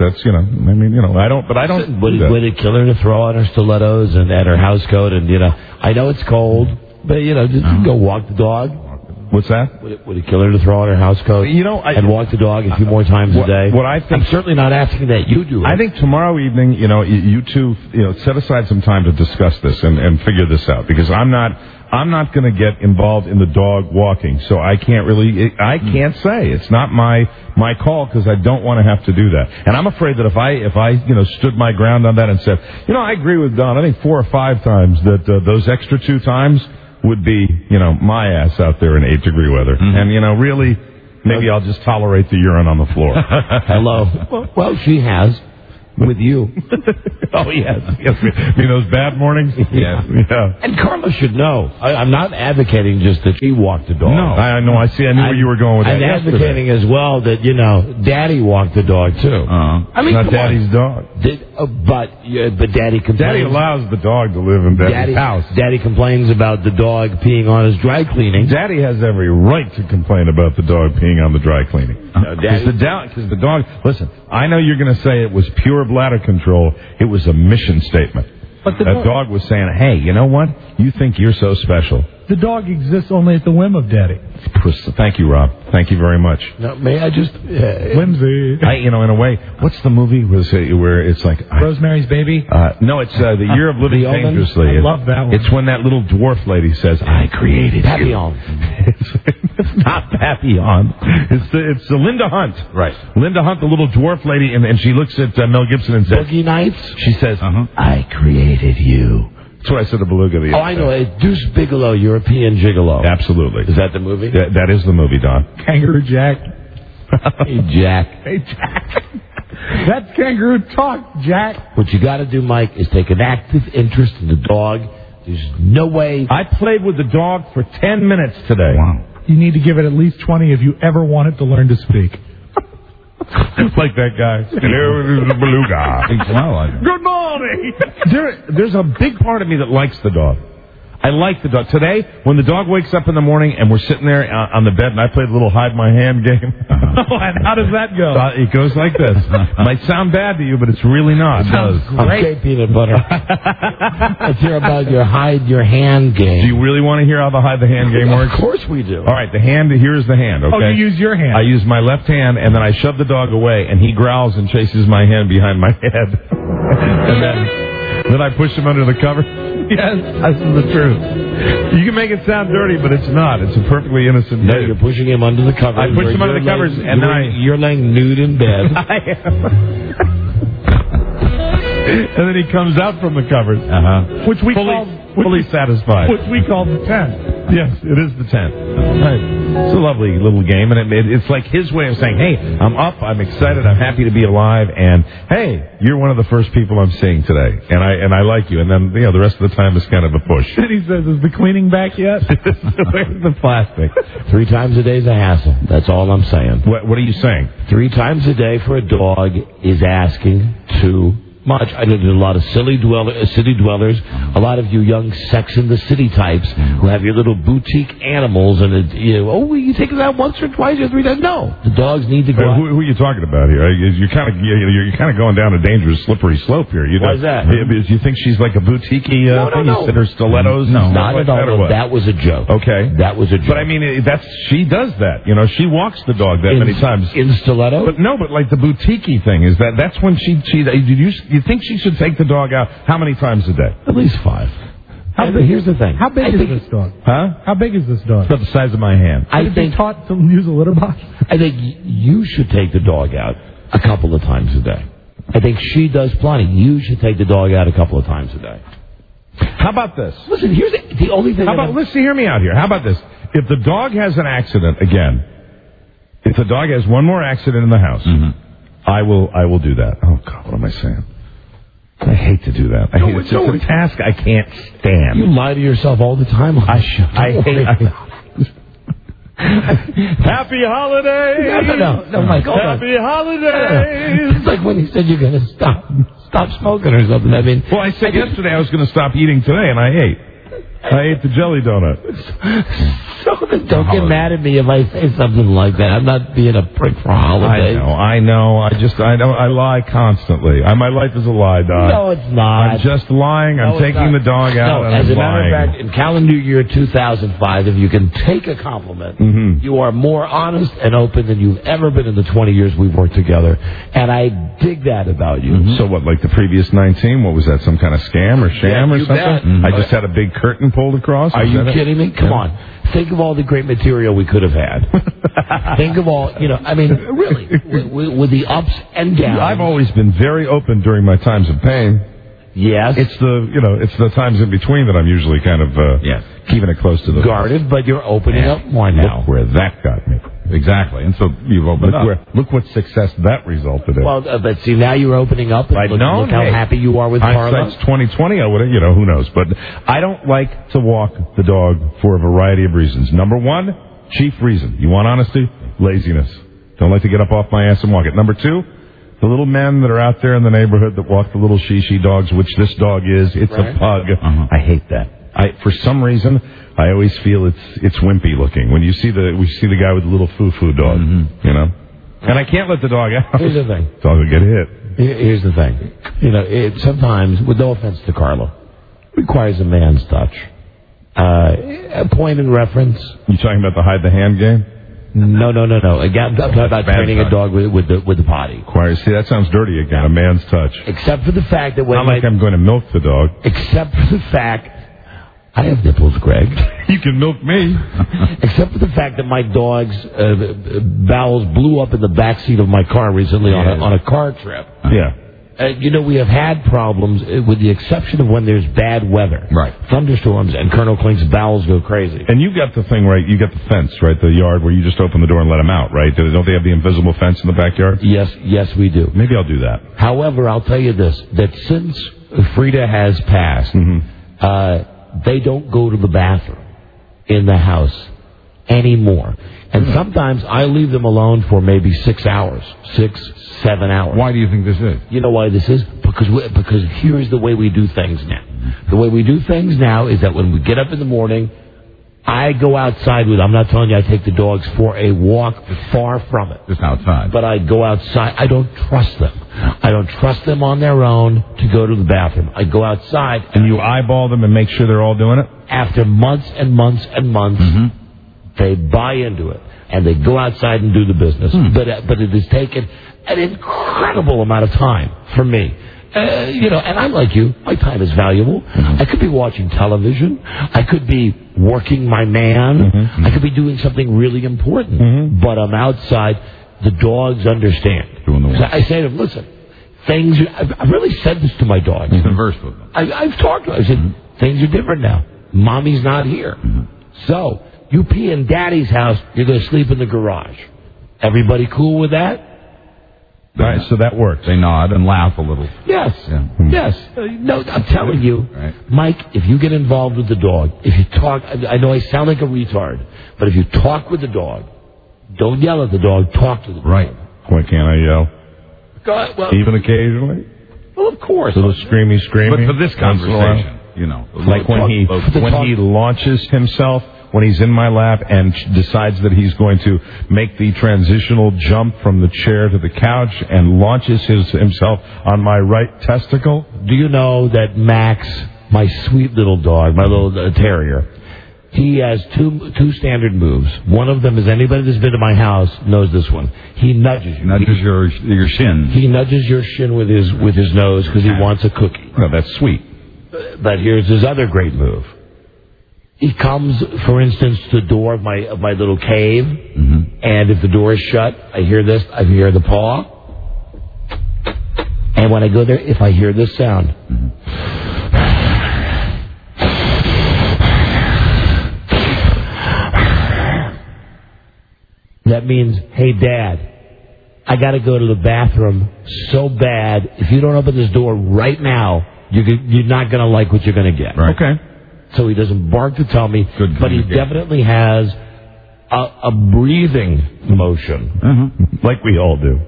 don't. Would it kill her to throw on her stilettos and at her house coat, and I know it's cold, but just go walk the dog. What's that? Would it kill her to throw on her house coat and walk the dog a few more times a day? I'm certainly not asking that you do it. I think tomorrow evening, you two, set aside some time to discuss this and figure this out, because I'm not going to get involved in the dog walking, so I can't say. It's not my call, because I don't want to have to do that. And I'm afraid that if I stood my ground on that and said, I agree with Don, I think 4 or 5 times that those extra 2 times would be, my ass out there in 8-degree weather. Mm-hmm. And, really, maybe I'll just tolerate the urine on the floor. Hello. Well, she has. With you. Oh, yes. Those bad mornings? Yeah. And Carla should know. I'm not advocating just that she walked the dog. No. I know. I knew where you were going with that. I'm advocating as well that, Daddy walked the dog, too. It's not Daddy's dog. But Daddy complains. Daddy allows the dog to live in Daddy's house. Daddy complains about the dog peeing on his dry cleaning. Daddy has every right to complain about the dog peeing on the dry cleaning. Because the dog, listen, I know you're going to say it was pure bladder control. It was a mission statement. But that dog was saying, hey, you know what? You think you're so special. The dog exists only at the whim of Daddy. Thank you, Rob. Thank you very much. Now, may I just... Whimsy. In a way, what's the movie where it's like... Rosemary's Baby? No, it's The Year of Living Dangerously. I love that one. It's when that little dwarf lady says, I created Papillon. It's not Papillon. It's Linda Hunt. Right. Linda Hunt, the little dwarf lady, and she looks at Mel Gibson and says... Boogie Nights? She says, I created you. That's what I said to Beluga the other day. I know. Deuce Bigelow, European Gigolo. Absolutely. Is that the movie? That is the movie, Don. Kangaroo Jack. Hey, Jack. Hey, Jack. That's kangaroo talk, Jack. What you got to do, Mike, is take an active interest in the dog. There's no way... I played with the dog for 10 minutes today. Wow. You need to give it at least 20 if you ever want it to learn to speak. Like that guy. Hello, this is the Beluga. Good morning. There's a big part of me that likes the dog. I like the dog. Today, when the dog wakes up in the morning and we're sitting there on the bed and I played a little hide my hand game. Oh, and how does that go? It goes like this. Might sound bad to you, but it's really not. It does. Okay, peanut butter. Let's hear about your hide your hand game. Do you really want to hear how the hide the hand game works? Of course we do. All right, here's the hand, okay? Oh, you use your hand. I use my left hand, and then I shove the dog away, and he growls and chases my hand behind my head. And then I push him under the cover. Yes, this is the truth. You can make it sound dirty, but it's not. It's a perfectly innocent No, you're pushing him under the covers. I push him under the covers, and then you're laying nude in bed. I am. And then he comes out from the covers, which we fully satisfied. Which we call the tent. Yes, it is the tent. Right. It's a lovely little game, and it's like his way of saying, hey, I'm up, I'm excited, I'm happy to be alive, and hey, you're one of the first people I'm seeing today, and I like you. And then the rest of the time is kind of a push. And he says, is the cleaning back yet? Where's the plastic? 3 times a day is a hassle. That's all I'm saying. What are you saying? 3 times a day for a dog is asking too much. I know there's a lot of city dwellers, a lot of you young Sex in the City types who have your little boutique animals, and you take it out once or twice or 3 times. No, the dogs need to go out. Who are you talking about here? You're kind of going down a dangerous, slippery slope here. Why is that? Do you think she's like a boutique-y thing? You sit her stilettos? No, not at all. That was a joke. Okay. That was a joke. But I mean, she does that. She walks the dog that many times. In stiletto? But like the boutique-y thing, that's when she you think she should take the dog out how many times a day? At least 5. Here's the thing. How big is this dog? Huh? How big is this dog? It's about the size of my hand. I think taught to use a litter box. I think you should take the dog out a couple of times a day. I think she does plenty. You should take the dog out a couple of times a day. How about this? Listen, here's the only thing. Listen, hear me out here. How about this? If the dog has an accident again, if the dog has one more accident in the house, I will do that. Oh God, what am I saying? I hate to do that. It's a task I can't stand. You lie to yourself all the time. I hate. Happy holidays! No, Mike. Happy holidays! It's like when he said you're going to stop smoking or something. I mean, well, I said yesterday I was going to stop eating today, and I ate. I ate the jelly donut. So don't get mad at me if I say something like that. I'm not being a prick for holidays. I know. I lie constantly. My life is a lie, Doc. No, it's not. I'm just lying. I'm taking the dog out and as I'm a matter lying. of fact, in calendar year 2005, if you can take a compliment, you are more honest and open than you've ever been in the 20 years we've worked together. And I dig that about you. So what, like the previous 19? What was that, some kind of scam or sham or something? I just had a big curtain pulled across. Are you kidding me? Come on. Think of all the great material we could have had. Think of all, I mean, really, with the ups and downs. I've always been very open during my times of pain. Yes. It's the times in between that I'm usually kind of keeping it close to the guarded, but you're opening up more now. Look where that got me. Exactly. And so you've opened up. Look what success that resulted in. Well, but see, now you're opening up. And look how happy you are with Carla. Hindsight's 2020. I would have, who knows. But I don't like to walk the dog for a variety of reasons. Number one, chief reason. You want honesty? Laziness. Don't like to get up off my ass and walk it. Number two, the little men that are out there in the neighborhood that walk the little shishi dogs, which this dog is, it's a pug. I hate that. For some reason, I always feel it's wimpy looking. When we see the guy with the little foo-foo dog, And I can't let the dog out. Here's the thing. Dog will get hit. Here's the thing. It sometimes, with no offense to Carla, requires a man's touch. A point in reference. You talking about the hide the hand game? No. Again, I'm talking about training a dog with the potty. See, that sounds dirty again. A man's touch. Except for the fact that when not like I'm going to milk the dog. Except for the fact I have nipples, Greg. You can milk me. Except for the fact that my dog's bowels blew up in the back seat of my car recently on a car trip. Yeah. We have had problems with the exception of when there's bad weather. Right. Thunderstorms and Colonel Klink's bowels go crazy. And you got the thing, right? You got the fence, right? The yard where you just open the door and let them out, right? Don't they have the invisible fence in the backyard? Yes, we do. Maybe I'll do that. However, I'll tell you this, that since Frida has passed, they don't go to the bathroom in the house anymore. And sometimes I leave them alone for maybe 6 hours, 6-7 hours. Why do you think this is? You know why this is? Because here's the way we do things now. The way we do things now is that when we get up in the morning, I go outside with, I'm not telling you I take the dogs for a walk, far from it. Just outside. But I go outside. I don't trust them. I don't trust them on their own to go to the bathroom. I go outside. And you eyeball them and make sure they're all doing it? After months and months and months, they buy into it. And they go outside and do the business. But it has taken an incredible amount of time for me. And I'm like you. My time is valuable. I could be watching television. I could be working my man. I could be doing something really important. But I'm outside. The dogs understand. I say to them, listen, I've really said this to my dogs. You've conversed with them. I've talked to them. I said, things are different now. Mommy's not here. So, you pee in Daddy's house, you're going to sleep in the garage. Everybody cool with that? All right, so that works. They nod and laugh a little. Yes. Yeah. Yes. No, I'm telling you, Mike, if you get involved with the dog, if you talk, I know I sound like a retard, but if you talk with the dog, don't yell at the dog, talk to the dog. Right. Why can't I yell? Well, even occasionally? Well, of course. A little screamy. But for this conversation, you know. Like when he launches himself, when he's in my lap and decides that he's going to make the transitional jump from the chair to the couch and launches himself on my right testicle. Do you know that Max, my sweet little dog, my little terrier, he has two standard moves. One of them is anybody that's been to my house knows this one. He nudges you. Nudges your shin. He nudges your shin with his nose because he wants a cookie. Oh, that's sweet. But here's his other great move. He comes, for instance, to the door of my little cave, and if the door is shut, I hear this. I hear the paw, and when I go there, if I hear this sound. That means, hey, Dad, I got to go to the bathroom so bad. If you don't open this door right now, you're not going to like what you're going to get. Right. Okay. So he doesn't bark to tell me, but he definitely has a breathing motion. Like we all do.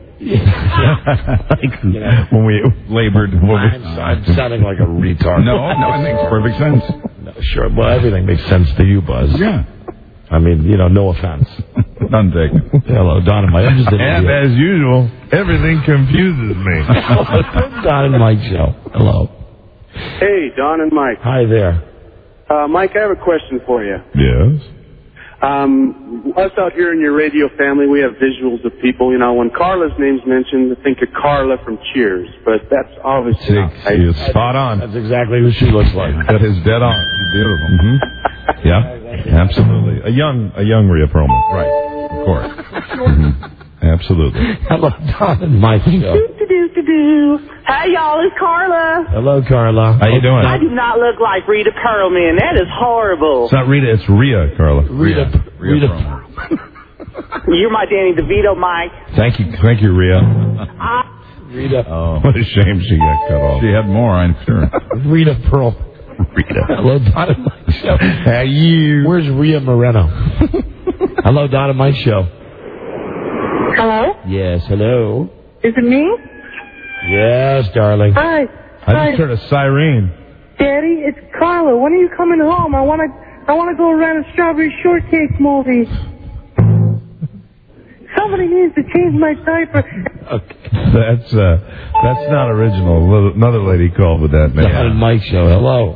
When we labored. I'm sounding like a retard. No, it makes perfect sense. No, sure. Well, everything makes sense to you, Buzz. Yeah. I mean, no offense. None taken. Hello, Don and Mike. I'm just and as usual, everything confuses me. Don and Mike show. Hello. Hey, Don and Mike. Hi there. Mike, I have a question for you. Yes? Us out here in your radio family, we have visuals of people. When Carla's name's mentioned, I think of Carla from Cheers, but that's obviously not right. She is spot on. That's exactly who she looks like. That is dead on. She's beautiful. Yeah, absolutely. A young Rhea Perlman. Right, of course. Absolutely. Hello, Don and Mike show. Hey, y'all, it's Carla. Hello, Carla. How you doing? I do not look like Rita Perlman. That is horrible. It's not Rita, it's Rhea, Carla. Rita You're my Danny DeVito, Mike. Thank you, Rhea. Rita. Oh, what a shame she got cut off. She had more, I'm sure. Rita Pearl. Rita. Hello, Don and Mike show. How you? Where's Rhea Moreno? Hello, Don and Mike show. Hello? Yes, hello. Is it me? Yes, darling. Hi. I just heard a siren. Daddy, it's Carla. When are you coming home? I want to go around a Strawberry Shortcake movie. Somebody needs to change my diaper. Okay. That's not original. Another lady called with that name. Don and Mike show. Hello.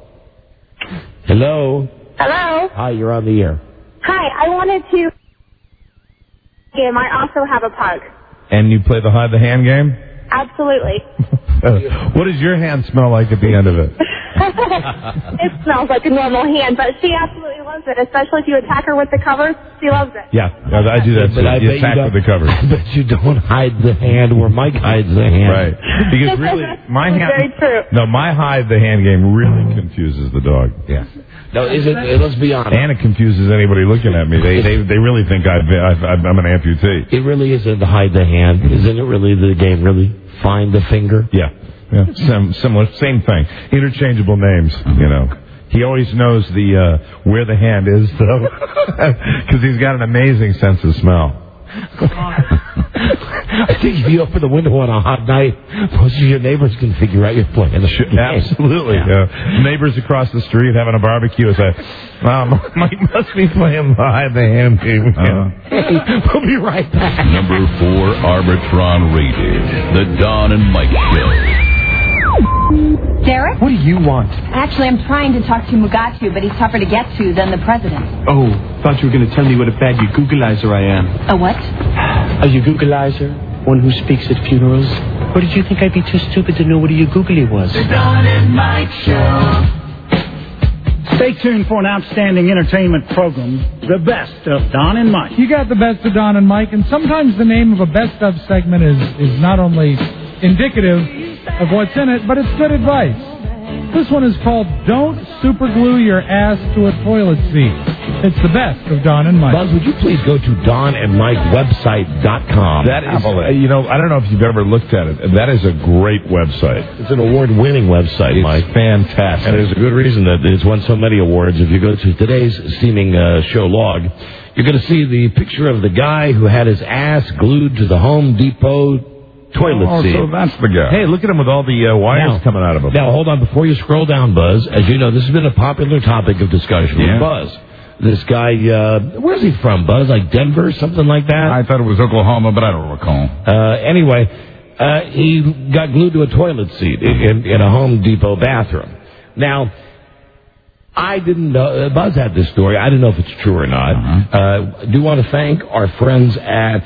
Hello. Hello. Hi, you're on the air. Hi, I wanted to... game. I also have a pug. And you play the hide the hand game? Absolutely. What does your hand smell like at the end of it? It smells like a normal hand, but she absolutely loves it, especially if you attack her with the covers. She loves it. Yeah, I do that too. You attack with the covers. I bet you don't hide the hand where Mike hides the hand. Right. Because really, my hand... Very true. No, my hide the hand game really confuses the dog. Yeah. No, let's be honest. And it confuses anybody looking at me. They really think I'm an amputee. It really isn't the hide the hand. Isn't it really the game? Really? Find the finger? Yeah. Similar, same thing. Interchangeable names, He always knows where the hand is, though, because he's got an amazing sense of smell. I think if you open the window on a hot night, most of your neighbors can figure out you're playing the game. Absolutely. Yeah. Neighbors across the street having a barbecue say, Mike must be playing behind the hand game. Hey, we'll be right back. Number 4 Arbitron rated, The Don and Mike Show. Derek? What do you want? Actually, I'm trying to talk to Mugatu, but he's tougher to get to than the president. Oh, thought you were going to tell me what a bad Googleizer I am. A what? A Googleizer? One who speaks at funerals? Or did you think I'd be too stupid to know what a Googly was? The Don and Mike Show. Stay tuned for an outstanding entertainment program, The Best of Don and Mike. You got The Best of Don and Mike, and sometimes the name of a best of segment is not only indicative of what's in it, but it's good advice. This one is called Don't Superglue Your Ass to a Toilet Seat. It's the best of Don and Mike. Buzz, would you please go to donandmikewebsite.com? That is, I don't know if you've ever looked at it. That is a great website. It's an award-winning website, Mike. It's fantastic. And there's a good reason that it's won so many awards. If you go to today's steaming show log, you're going to see the picture of the guy who had his ass glued to the Home Depot toilet seat. So that's the guy. Hey, look at him with all the wires coming out of him. Now, hold on. Before you scroll down, Buzz, as you know, this has been a popular topic of discussion with Buzz. This guy, where's he from, Buzz? Like Denver, something like that? I thought it was Oklahoma, but I don't recall. Anyway, he got glued to a toilet seat in a Home Depot bathroom. Now, I didn't know, Buzz had this story. I didn't know if it's true or not. Do want to thank our friends at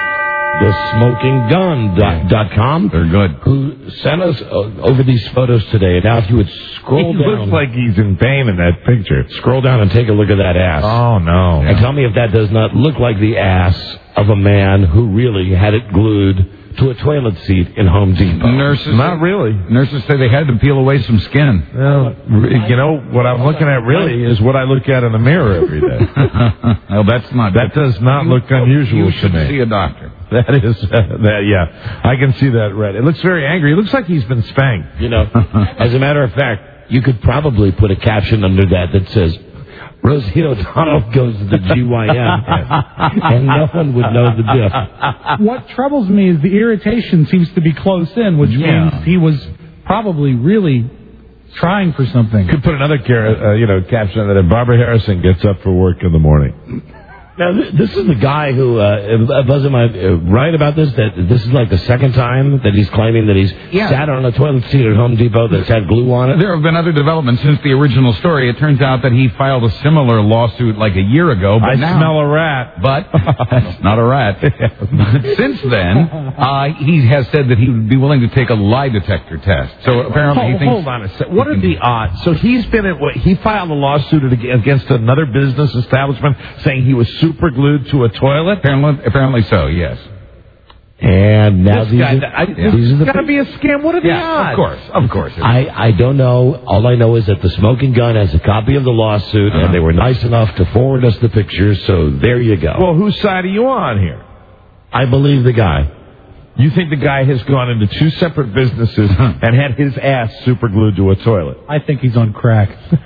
thesmokinggun.com. They're good. Who sent us over these photos today. Now, if you would scroll down. He looks like he's in pain in that picture. Scroll down and take a look at that ass. Oh, no. And tell me if that does not look like the ass of a man who really had it glued to a toilet seat in Home Depot. Not really. Nurses say they had to peel away some skin. Well, you know, what I'm looking at really is what I look at in the mirror every day. Well, that does not look unusual you to should me. see a doctor. That is, I can see that red. It looks very angry. It looks like he's been spanked. You know, as a matter of fact, you could probably put a caption under that says, Rosie O'Donnell goes to the GYN, and no one would know the diff. What troubles me is the irritation seems to be close in, which means he was probably really trying for something. Could put another caption that Barbara Harrison gets up for work in the morning. Now, this is the guy who, Buzz, am I right about this? That this is like the second time that he's claiming that he's sat on a toilet seat at Home Depot that's had glue on it? There have been other developments since the original story. It turns out that he filed a similar lawsuit like a year ago. But I smell a rat. But not a rat. But since then, he has said that he would be willing to take a lie detector test. So apparently he thinks... Hold on a second. What are the odds? So he's been he filed a lawsuit against another business establishment saying he was super glued to a toilet? Apparently so, yes. And now these are got to be a scam. What are the odds? Of course. I don't know. All I know is that the Smoking Gun has a copy of the lawsuit, and they were nice enough to forward us the pictures, so there you go. Well, whose side are you on here? I believe the guy. You think the guy has gone into two separate businesses and had his ass super glued to a toilet? I think he's on crack.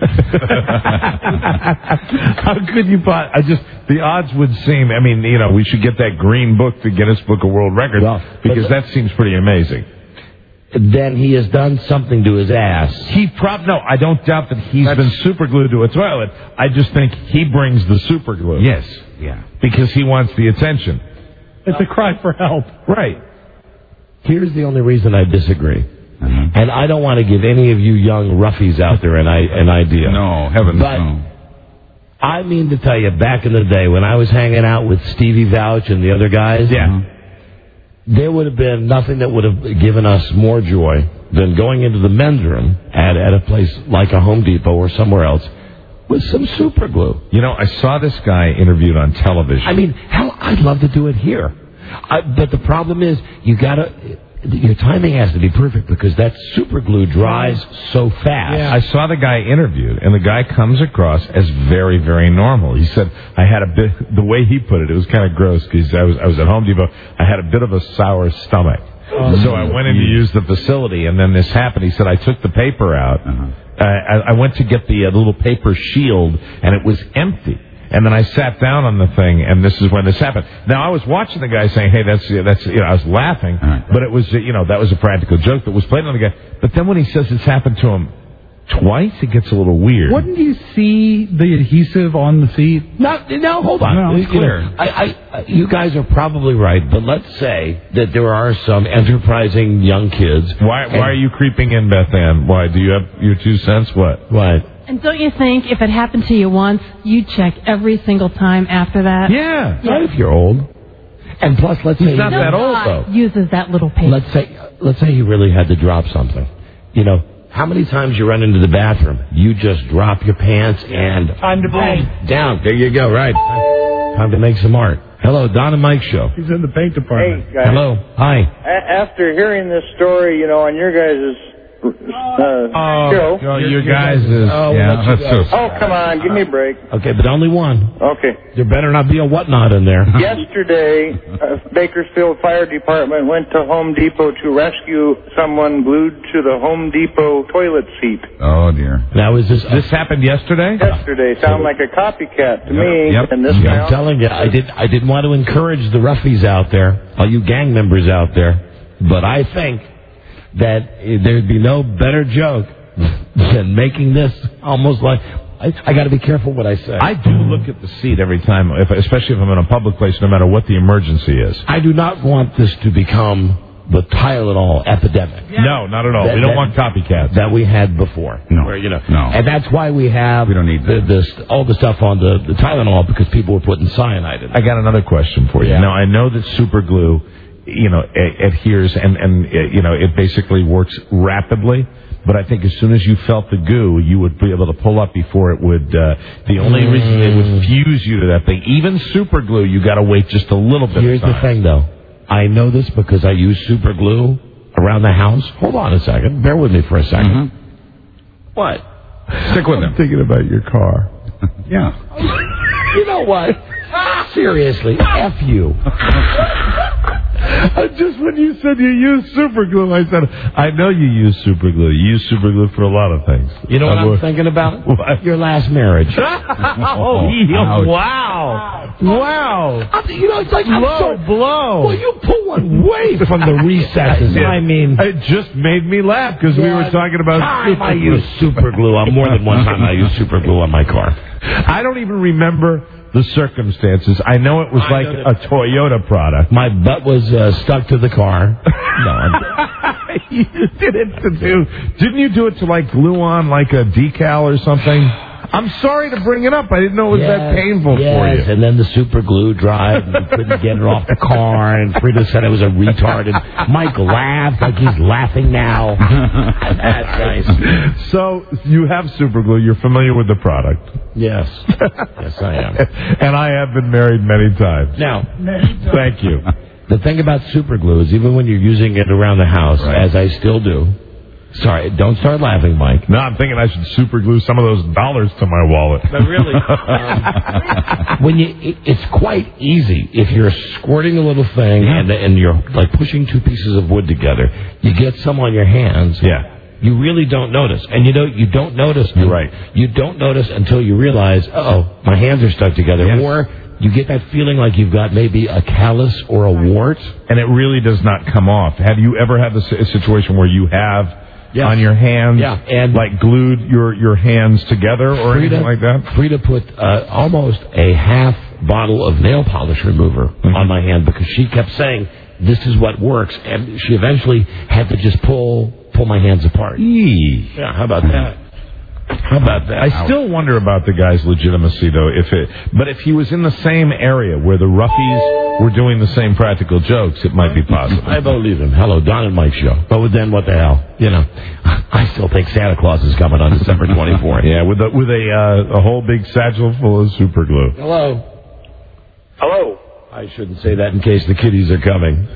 How could you the odds would seem, we should get that green book to Guinness Book of World Records because that seems pretty amazing. Then he has done something to his ass. No, I don't doubt that he's been super glued to a toilet. I just think he brings the super glue. Yes. Yeah. Because he wants the attention. It's a cry for help. Right. Here's the only reason I disagree. And I don't want to give any of you young roughies out there an idea. No, heavens no. I mean to tell you, back in the day when I was hanging out with Stevie Vouch and the other guys, there would have been nothing that would have given us more joy than going into the men's room at a place like a Home Depot or somewhere else with some super glue. I saw this guy interviewed on television. Hell, I'd love to do it here. But the problem is, your timing has to be perfect because that super glue dries so fast. Yeah. I saw the guy interviewed, and the guy comes across as very, very normal. He said, I had the way he put it was kind of gross because I was at Home Depot. I had a bit of a sour stomach. So I went in to use the facility, and then this happened. He said, I took the paper out. I went to get the little paper shield, and it was empty. And then I sat down on the thing, and this is when this happened. Now, I was watching the guy saying, hey, that's I was laughing, but it was, that was a practical joke that was played on the guy. But then when he says it's happened to him twice, it gets a little weird. Wouldn't you see the adhesive on the seat? No, hold on. No, it's clear. You guys are probably right, but let's say that there are some enterprising young kids. Why are you creeping in, Beth Ann? Why? Do you have your 2 cents? What? And don't you think if it happened to you once, you'd check every single time after that? Yeah. Not if you're old. And plus, let's say... He's not that old, though. Uses that little paper. Let's say he really had to drop something. How many times you run into the bathroom, you just drop your pants and... Time to paint. Down. There you go, right. Time to make some art. Hello, Don and Mike Show. He's in the paint department. Hey, guys. Hello. Hi. After hearing this story, on your guys' show. You guys is... come on, give me a break. Okay, but only one. Okay. There better not be a whatnot in there. Yesterday, Bakersfield Fire Department went to Home Depot to rescue someone glued to the Home Depot toilet seat. Oh, dear. Now, is this happened yesterday? Yesterday. Sound like a copycat to me. Yep. And this I'm telling you, I didn't want to encourage the roughies out there, all you gang members out there. But I think that there'd be no better joke than making this almost like... I got to be careful what I say. I do look at the seat every time, especially if I'm in a public place, no matter what the emergency is. I do not want this to become the Tylenol epidemic. Yeah. No, not at all. We don't want copycats. That we had before. No. Where, no. And that's why we have don't need all the stuff on the Tylenol, because people were putting cyanide in it. I got another question for you. Yeah. Now, I know that super glue, adheres and it basically works rapidly. But I think as soon as you felt the goo, you would be able to pull up before it would. The only reason it would fuse you to that thing, even super glue, you got to wait just a little bit. Here's the thing, though. I know this because I use super glue around the house. Hold on a second. Bear with me for a second. Mm-hmm. What? Stick with him. I'm thinking about your car. Yeah. You know what? Seriously, F you. Just when you said you use super glue, I said, I know you use super glue. You use super glue for a lot of things. You know what I'm thinking about? What? Your last marriage. Wow. It's like low blow. Well, you pull one way from the recesses. I mean, it just made me laugh because we were talking about time I use super glue. More than one time I used super glue on my car. I don't even remember the circumstances. I know it was like a Toyota product. My butt was stuck to the car. No, you did it to do. Didn't you do it to like glue on like a decal or something? I'm sorry to bring it up. I didn't know it was that painful for you. And then the super glue dried, and you couldn't get it off the car, and Frida said I was a retard, and Mike laughed like he's laughing now. That's nice. So you have super glue. You're familiar with the product. Yes. Yes, I am. And I have been married many times. Now, thank you. The thing about super glue is even when you're using it around the house, as I still do. Sorry, don't start laughing, Mike. No, I'm thinking I should super glue some of those dollars to my wallet. But really, it's quite easy if you're squirting a little thing and you're like pushing two pieces of wood together. You get some on your hands. Yeah. You really don't notice, and you don't notice. You're right. You don't notice until you realize, my hands are stuck together, or you get that feeling like you've got maybe a callus or a wart, and it really does not come off. Have you ever had a situation where you have? Yes. On your hands, and like glued your hands together or anything like that? Frida put almost a half bottle of nail polish remover on my hand because she kept saying, this is what works, and she eventually had to just pull my hands apart. Yeah, how about that? How about that? I still wonder about the guy's legitimacy, though. But if he was in the same area where the roughies were doing the same practical jokes, it might be possible. I believe him. Hello, Don and Mike show. But then what the hell? I still think Santa Claus is coming on December 24th. Yeah, with a whole big satchel full of super glue. Hello. Hello. I shouldn't say that in case the kiddies are coming.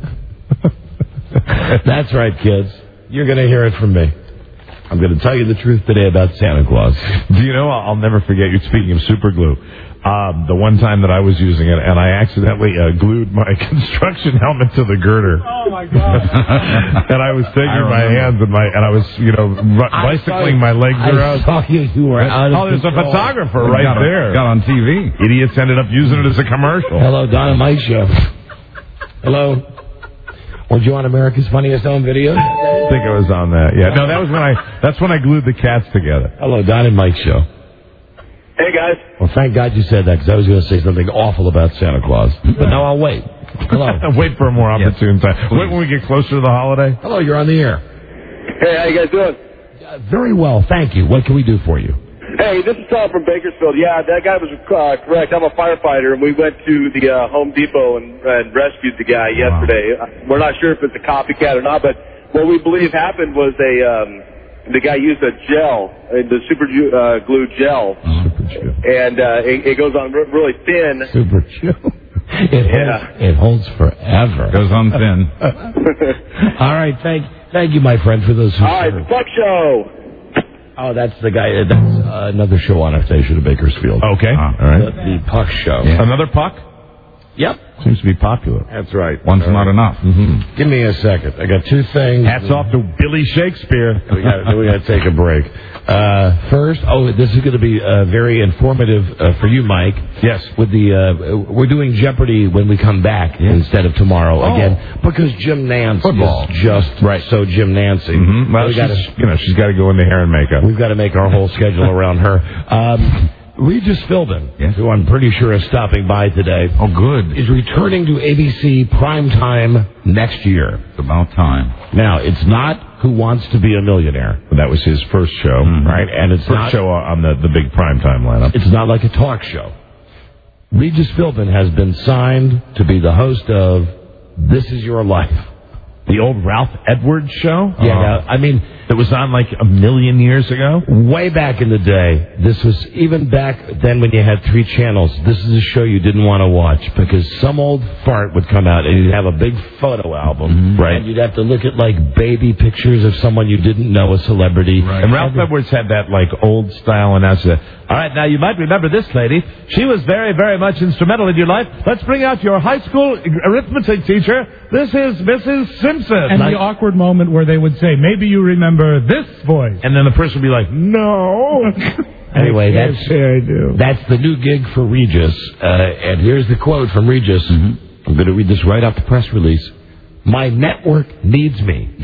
That's right, kids. You're going to hear it from me. I'm going to tell you the truth today about Santa Claus. Do you know, I'll never forget you speaking of super glue. The one time that I was using it, and I accidentally glued my construction helmet to the girder. Oh, my God. And I was taking my hands and I was, bicycling my legs around. I saw you were out of there's control. a photographer right there. Got on TV. Idiots ended up using it as a commercial. Hello, Don and Mike show. Hello. Were you on America's Funniest Home Videos? I think I was on that. Yeah. No, that's when I glued the cats together. Hello, Don and Mike show. Hey, guys. Well, thank God you said that because I was going to say something awful about Santa Claus. But now I'll wait. Hello. Wait for a more opportune time. Wait when we get closer to the holiday. Hello, you're on the air. Hey, how you guys doing? Very well, thank you. What can we do for you? Hey, this is Tom from Bakersfield. Yeah, that guy was correct. I'm a firefighter, and we went to the Home Depot and rescued the guy yesterday. We're not sure if it's a copycat or not, but what we believe happened was the guy used a gel, the super glue gel, and it goes on really thin. Super glue. It holds forever. Goes on thin. All right, thank you, my friend, for those who All right, the Puck Show. Oh, that's the guy. That's another show on our station in Bakersfield. Okay. All right. The Puck Show. Yeah. Another Puck? Yep. Seems to be popular. That's right. One's not enough. Mm-hmm. Give me a second. I got two things. Hats off to Billy Shakespeare. We got to take a break. First, this is going to be very informative for you, Mike. Yes. With the we're doing Jeopardy when we come back instead of tomorrow again because Jim Nance is just so Jim Nancy. Mm-hmm. Well, she's got to go into hair and makeup. We've got to make our whole schedule around her. Regis Philbin, who I'm pretty sure is stopping by today. Oh, good. Is returning to ABC primetime next year. It's about time. Now, it's not Who Wants to Be a Millionaire. That was his first show. Right? And it's first show on the big primetime lineup. It's not like a talk show. Regis Philbin has been signed to be the host of This Is Your Life. The old Ralph Edwards show? Yeah, I mean... It was on like a million years ago? Way back in the day. This was even back then when you had 3 channels. This is a show you didn't want to watch because some old fart would come out and you'd have a big photo album. Right. And you'd have to look at like baby pictures of someone you didn't know, a celebrity. Right. And Ralph Edwards had that like old style announcer. All right, now you might remember this lady. She was very, very much instrumental in your life. Let's bring out your high school arithmetic teacher. This is Mrs. Simpson. And the awkward moment where they would say, maybe you remember this voice. And then the person would be like, no. Anyway, that's the new gig for Regis. And here's the quote from Regis. I'm going to read this right off the press release. My network needs me.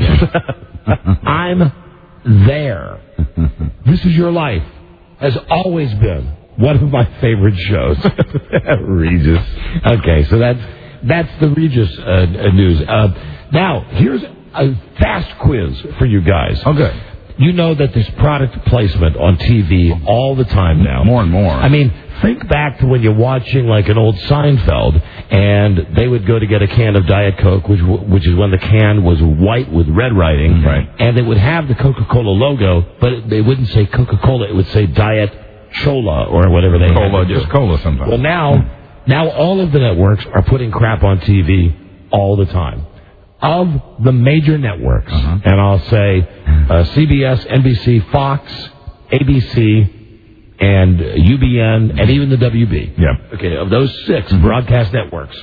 I'm there. This Is Your Life has always been one of my favorite shows. Regis. Okay, so that's the Regis news. Now, here's a fast quiz for you guys. Okay. You know that there's product placement on TV all the time now. More and more. I mean, think back to when you're watching like an old Seinfeld, and they would go to get a can of Diet Coke, which is when the can was white with red writing, right? And it would have the Coca-Cola logo, but they wouldn't say Coca-Cola; it would say Diet Chola or whatever they Cola, had to just do. Cola sometimes. Well, now all of the networks are putting crap on TV all the time. Of the major networks, and I'll say CBS, NBC, Fox, ABC, and UBN, and even the WB. Yeah. Okay, of those 6 broadcast networks,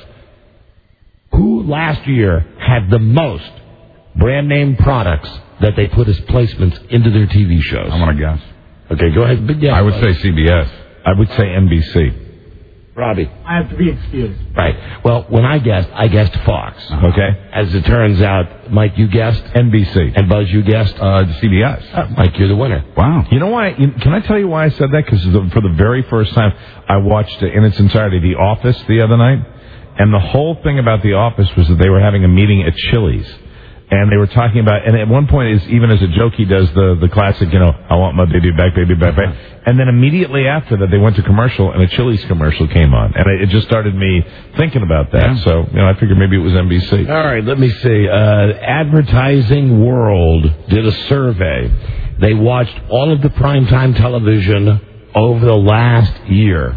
who last year had the most brand name products that they put as placements into their TV shows? I'm going to guess. Okay, go ahead. Big guess. I would say CBS. I would say NBC. Robbie. I have to be excused. Right. Well, when I guessed Fox. Okay. As it turns out, Mike, you guessed NBC. And Buzz, you guessed CBS. Mike, you're the winner. Wow. You know why? Can I tell you why I said that? Because for the very first time, I watched in its entirety The Office the other night, and the whole thing about The Office was that they were having a meeting at Chili's. And they were talking about, and at one point, even as a joke, he does the classic, I want my baby back, baby back, back. And then immediately after that, they went to commercial, and a Chili's commercial came on. And it just started me thinking about that. Yeah. So, I figured maybe it was NBC. All right, let me see. Advertising World did a survey. They watched all of the primetime television over the last year.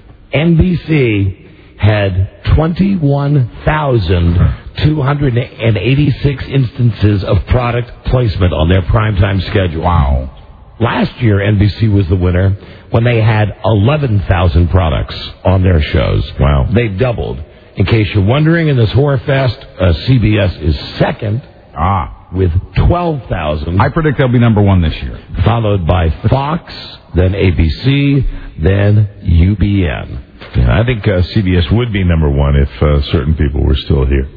NBC had 21,286 instances of product placement on their primetime schedule. Wow. Last year, NBC was the winner when they had 11,000 products on their shows. Wow. They doubled. In case you're wondering, in this horror fest, CBS is second with 12,000. I predict they'll be number 1 this year. Followed by Fox, then ABC, then UBN. Yeah, I think CBS would be number 1 if certain people were still here.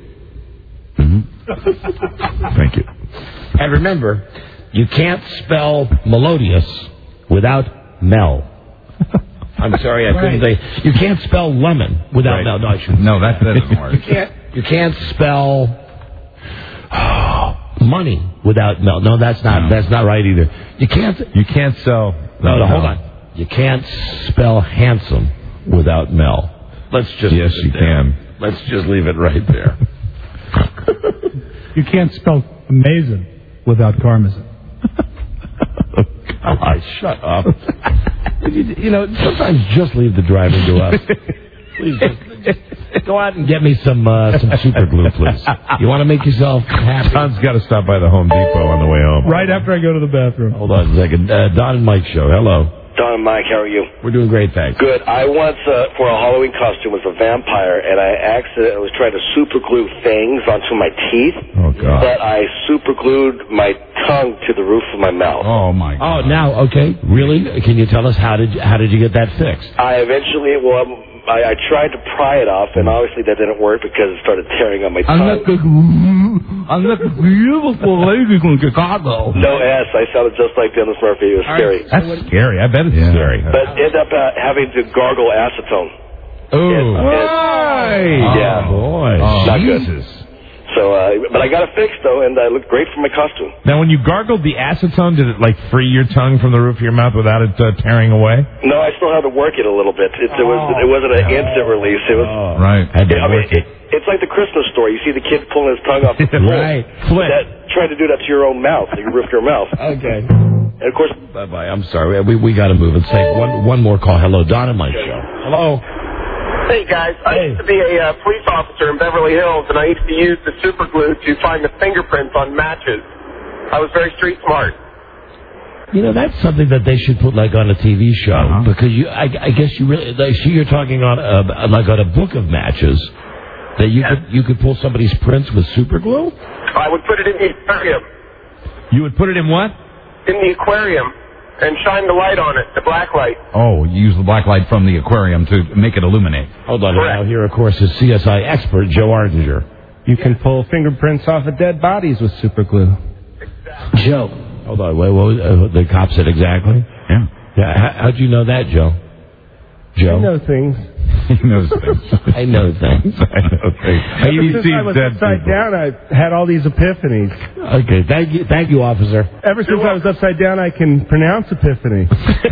Thank you. And remember, you can't spell melodious without Mel. I'm sorry, I couldn't say. You can't spell lemon without Mel. No, I shouldn't. No, that doesn't work. You can't spell money without Mel. No, that's not right either. You can't sell. No, hold on. You can't spell handsome without Mel. Let's just yes, you can. Let's just leave it right there. You can't spell amazing without Karmazin. Shut up. Sometimes just leave the driving to us. Please just go out and get me some super glue, please. You want to make yourself happy? Don's got to stop by the Home Depot on the way home. Right after I go to the bathroom. Hold on a second. Don and Mike show. Hello. Don and Mike, how are you? We're doing great, thanks. Good. I once, for a Halloween costume, was a vampire, and I was trying to super glue things onto my teeth. Oh, God. But I super glued my tongue to the roof of my mouth. Oh, my God. Oh, now, okay. Really? Can you tell us how did you get that fixed? I eventually, I tried to pry it off, and obviously that didn't work because it started tearing on my tongue. I'm like a beautiful lady from Chicago. No S. I sounded just like Dennis Murphy. It was scary. That's scary. I bet it's scary. But ended up having to gargle acetone. Yeah. Boy. Not Jesus. good. So, but I got it fixed, though, and I looked great for my costume. Now, when you gargled the acetone, did it, free your tongue from the roof of your mouth without it tearing away? No, I still had to work it a little bit. It wasn't an instant release. It was... Right. It's like the Christmas story. You see the kid pulling his tongue off the floor. Right. Try to do that to your own mouth. You rip your mouth. Okay. And, of course... Bye-bye. I'm sorry. We got to move and take one more call. Hello, Don and Mike Show. Hello. Hey, guys. I used to be a police officer in Beverly Hills, and I used to use the super glue to find the fingerprints on matches. I was very street smart. You know, that's something that they should put, on a TV show, because I guess you really... you're talking on a book of matches, that you could pull somebody's prints with super glue? I would put it in the aquarium. You would put it in what? In the aquarium. And shine the light on it, the black light. Oh, you use the black light from the aquarium to make it illuminate. Hold on. Now, here, of course, is CSI expert Joe Ardinger. You can pull fingerprints off of dead bodies with super glue. Exactly. Joe. Hold on. Wait, the cop said exactly? Yeah. How'd you know that, Joe? Joe? I know things. He knows things. I know things. Ever since I was upside down, I had all these epiphanies. Okay, thank you, officer. Ever since I was upside down, I can pronounce epiphany.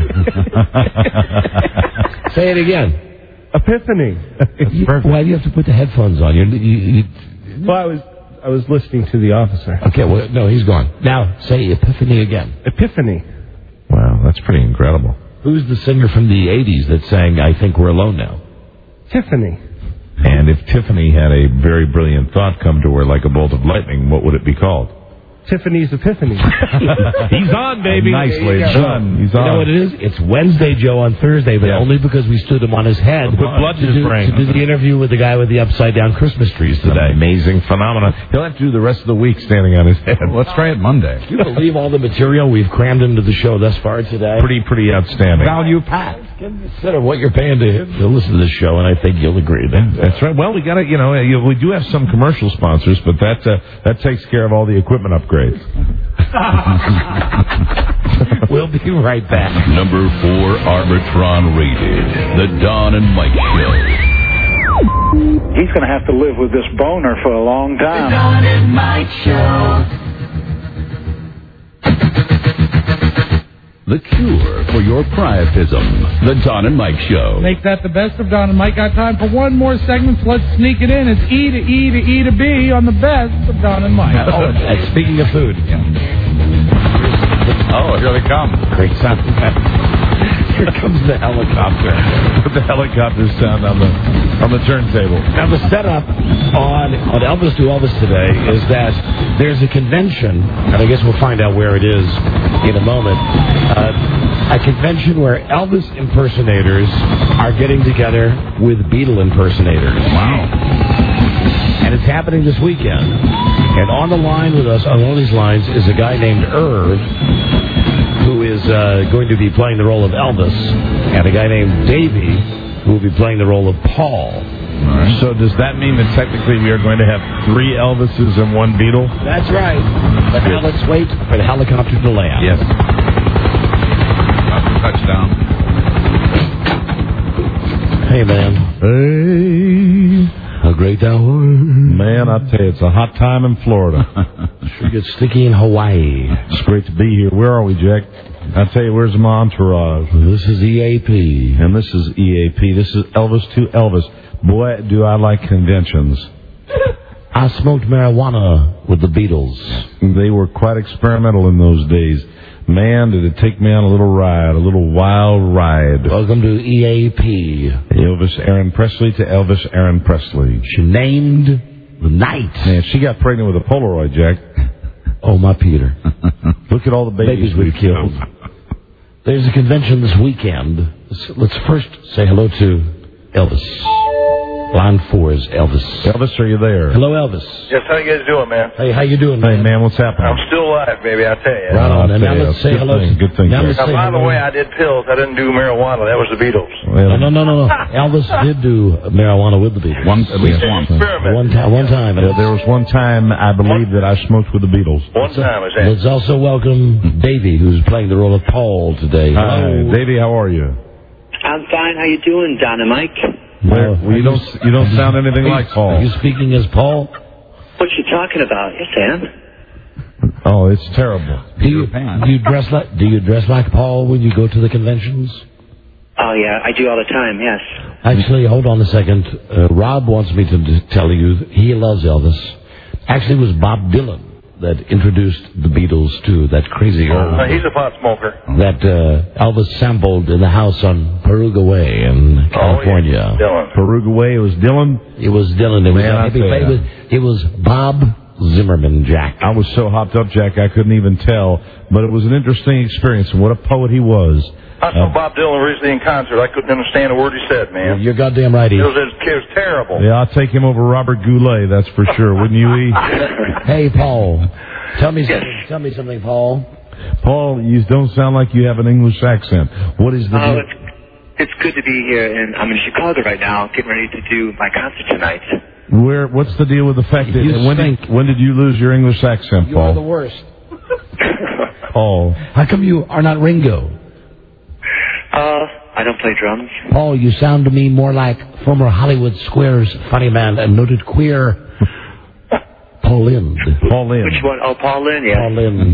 Say it again. Epiphany. Why do you have to put the headphones on? Well, I was listening to the officer. Okay, well, no, he's gone. Now, say epiphany again. Epiphany. Wow, that's pretty incredible. Who's the singer from the 80s that sang I Think We're Alone Now? Tiffany. And if Tiffany had a very brilliant thought come to her like a bolt of lightning, what would it be called? Tiffany's Epiphany. He's on, baby. Nicely done. He's on. You know what it is? It's Wednesday, Joe, on Thursday, but only because we stood him on his head. Put blood in his brain. To do the interview with the guy with the upside-down Christmas trees today. Amazing phenomenon. He'll have to do the rest of the week standing on his head. Let's try it Monday. Do you believe all the material we've crammed into the show thus far today? Pretty outstanding. Value packed. Consider what you're paying to listen to this show, and I think you'll agree. That's right. Well, we got to, we do have some commercial sponsors, but that takes care of all the equipment upgrades. We'll be right back. Number 4 Arbitron rated, The Don and Mike Show. He's going to have to live with this boner for a long time. The Don and Mike Show. The cure for your priapism, The Don and Mike Show. Make that the best of Don and Mike. Got time for one more segment, so let's sneak it in. It's E to E to E to B on the best of Don and Mike. And speaking of food. Oh, here they come. Great sound. Here comes the helicopter. Put the helicopter sound on the turntable. Now, the setup on Elvis to Elvis today is that there's a convention, and I guess we'll find out where it is in a moment, a convention where Elvis impersonators are getting together with Beatle impersonators. Wow. And it's happening this weekend. And on the line with us, on one of these lines, is a guy named Irv, who is going to be playing the role of Elvis, and a guy named Davey, who will be playing the role of Paul. All right. So does that mean that technically we are going to have 3 Elvises and 1 Beatle? That's right. But now let's wait for the helicopter to land. Yes. Touchdown. Hey, man. Hey. How great hour. Man, I tell you, it's a hot time in Florida. Sure gets sticky in Hawaii. It's great to be here. Where are we, Jack? I tell you, where's my entourage? This is EAP. And this is EAP. This is Elvis to Elvis. Boy, do I like conventions. I smoked marijuana with the Beatles. They were quite experimental in those days. Man, did it take me on a little ride, a little wild ride. Welcome to EAP. Elvis Aaron Presley to Elvis Aaron Presley. She named the night. Man, she got pregnant with a Polaroid, Jack. Oh, my Peter. Look at all the babies we've killed. There's a convention this weekend. Let's first say hello to Elvis. Line 4 is Elvis. Elvis, are you there? Hello, Elvis. Yes, how you guys doing, man? Hey, how you doing, man? Hey, man, what's happening? I'm still alive, baby, I tell you. Right on. And now let's say hello. Good thing. Now, by the way, I did pills. I didn't do marijuana. That was the Beatles. No. Elvis did do marijuana with the Beatles. At least one time. One time. Yeah, there was one time, I believe, that I smoked with the Beatles. One time, is that? Let's also welcome Davey, who's playing the role of Paul today. Hi, Davey, how are you? I'm fine. How you doing, Don and Mike? Well, you don't sound anything like Paul. Are you speaking as Paul? What you talking about? Yes, I am. Oh, it's terrible. Do you dress like Paul when you go to the conventions? Oh yeah, I do all the time. Yes. Actually, hold on a second. Rob wants me to tell you he loves Elvis. Actually, it was Bob Dylan that introduced the Beatles to that crazy girl. He's a pot smoker. That Elvis sampled in the house on Peruga Way in California. Oh, yeah. Dylan. Peruga Way, it was Dylan? It was Dylan. It was Bob Zimmerman, Jack. I was so hopped up, Jack, I couldn't even tell. But it was an interesting experience, and what a poet he was. I saw Bob Dylan recently in concert. I couldn't understand a word he said, man. You're goddamn right, E. It was terrible. Yeah, I'll take him over Robert Goulet, that's for sure. Wouldn't you, E? Hey, Paul. Tell me something, Paul. Paul, you don't sound like you have an English accent. What is the deal? It's good to be here, and I'm in Chicago right now, getting ready to do my concert tonight. What's the deal with the fact that when did you lose your English accent, Paul? You're the worst. Paul. How come you are not Ringo? I don't play drums. Paul, you sound to me more like former Hollywood Squares funny man and noted queer Paul Lynde. Paul Lynde. Which one? Oh, Paul Lynde, yeah. Paul Lynde.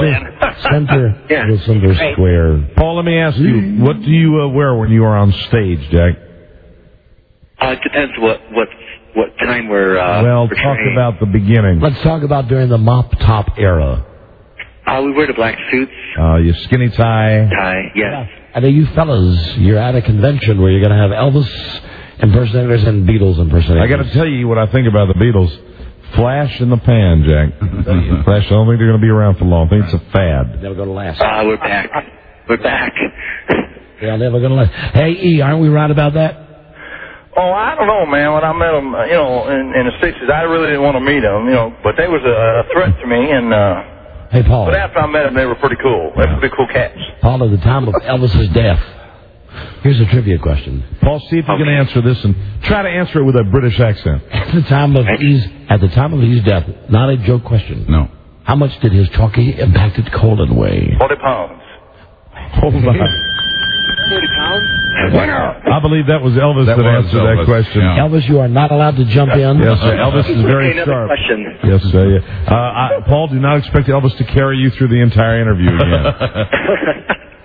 Center Square. Paul, let me ask you, what do you wear when you are on stage, Jack? It depends what time we're talk about the beginning. Let's talk about during the mop top era. We wear the black suits. Your skinny tie. Yes. And you fellas, you're at a convention where you're going to have Elvis impersonators and Beatles impersonators. I got to tell you what I think about the Beatles. Flash in the pan, Jack. Flash, I don't think they're going to be around for long. I think it's a fad. Never going to last. We're back. We're back. Yeah, never going to last. Hey, E, aren't we right about that? Oh, I don't know, man. When I met them, in the 60s, I really didn't want to meet them, but they was a threat to me, and... Hey, Paul. But after I met them, they were pretty cool. They were pretty cool cats. Paul, at the time of Elvis's death, here's a trivia question. Paul, see if you can answer this, and try to answer it with a British accent. At the time of his death, not a joke question. No. How much did his chalky impacted colon weigh? 40 pounds. Hold on. 40 pounds? I believe that was Elvis that answered that question. Yeah. Elvis, you are not allowed to jump in. Yes, sir. Elvis is very sharp. Question. Yes, sir. Yeah. Paul, do not expect Elvis to carry you through the entire interview again.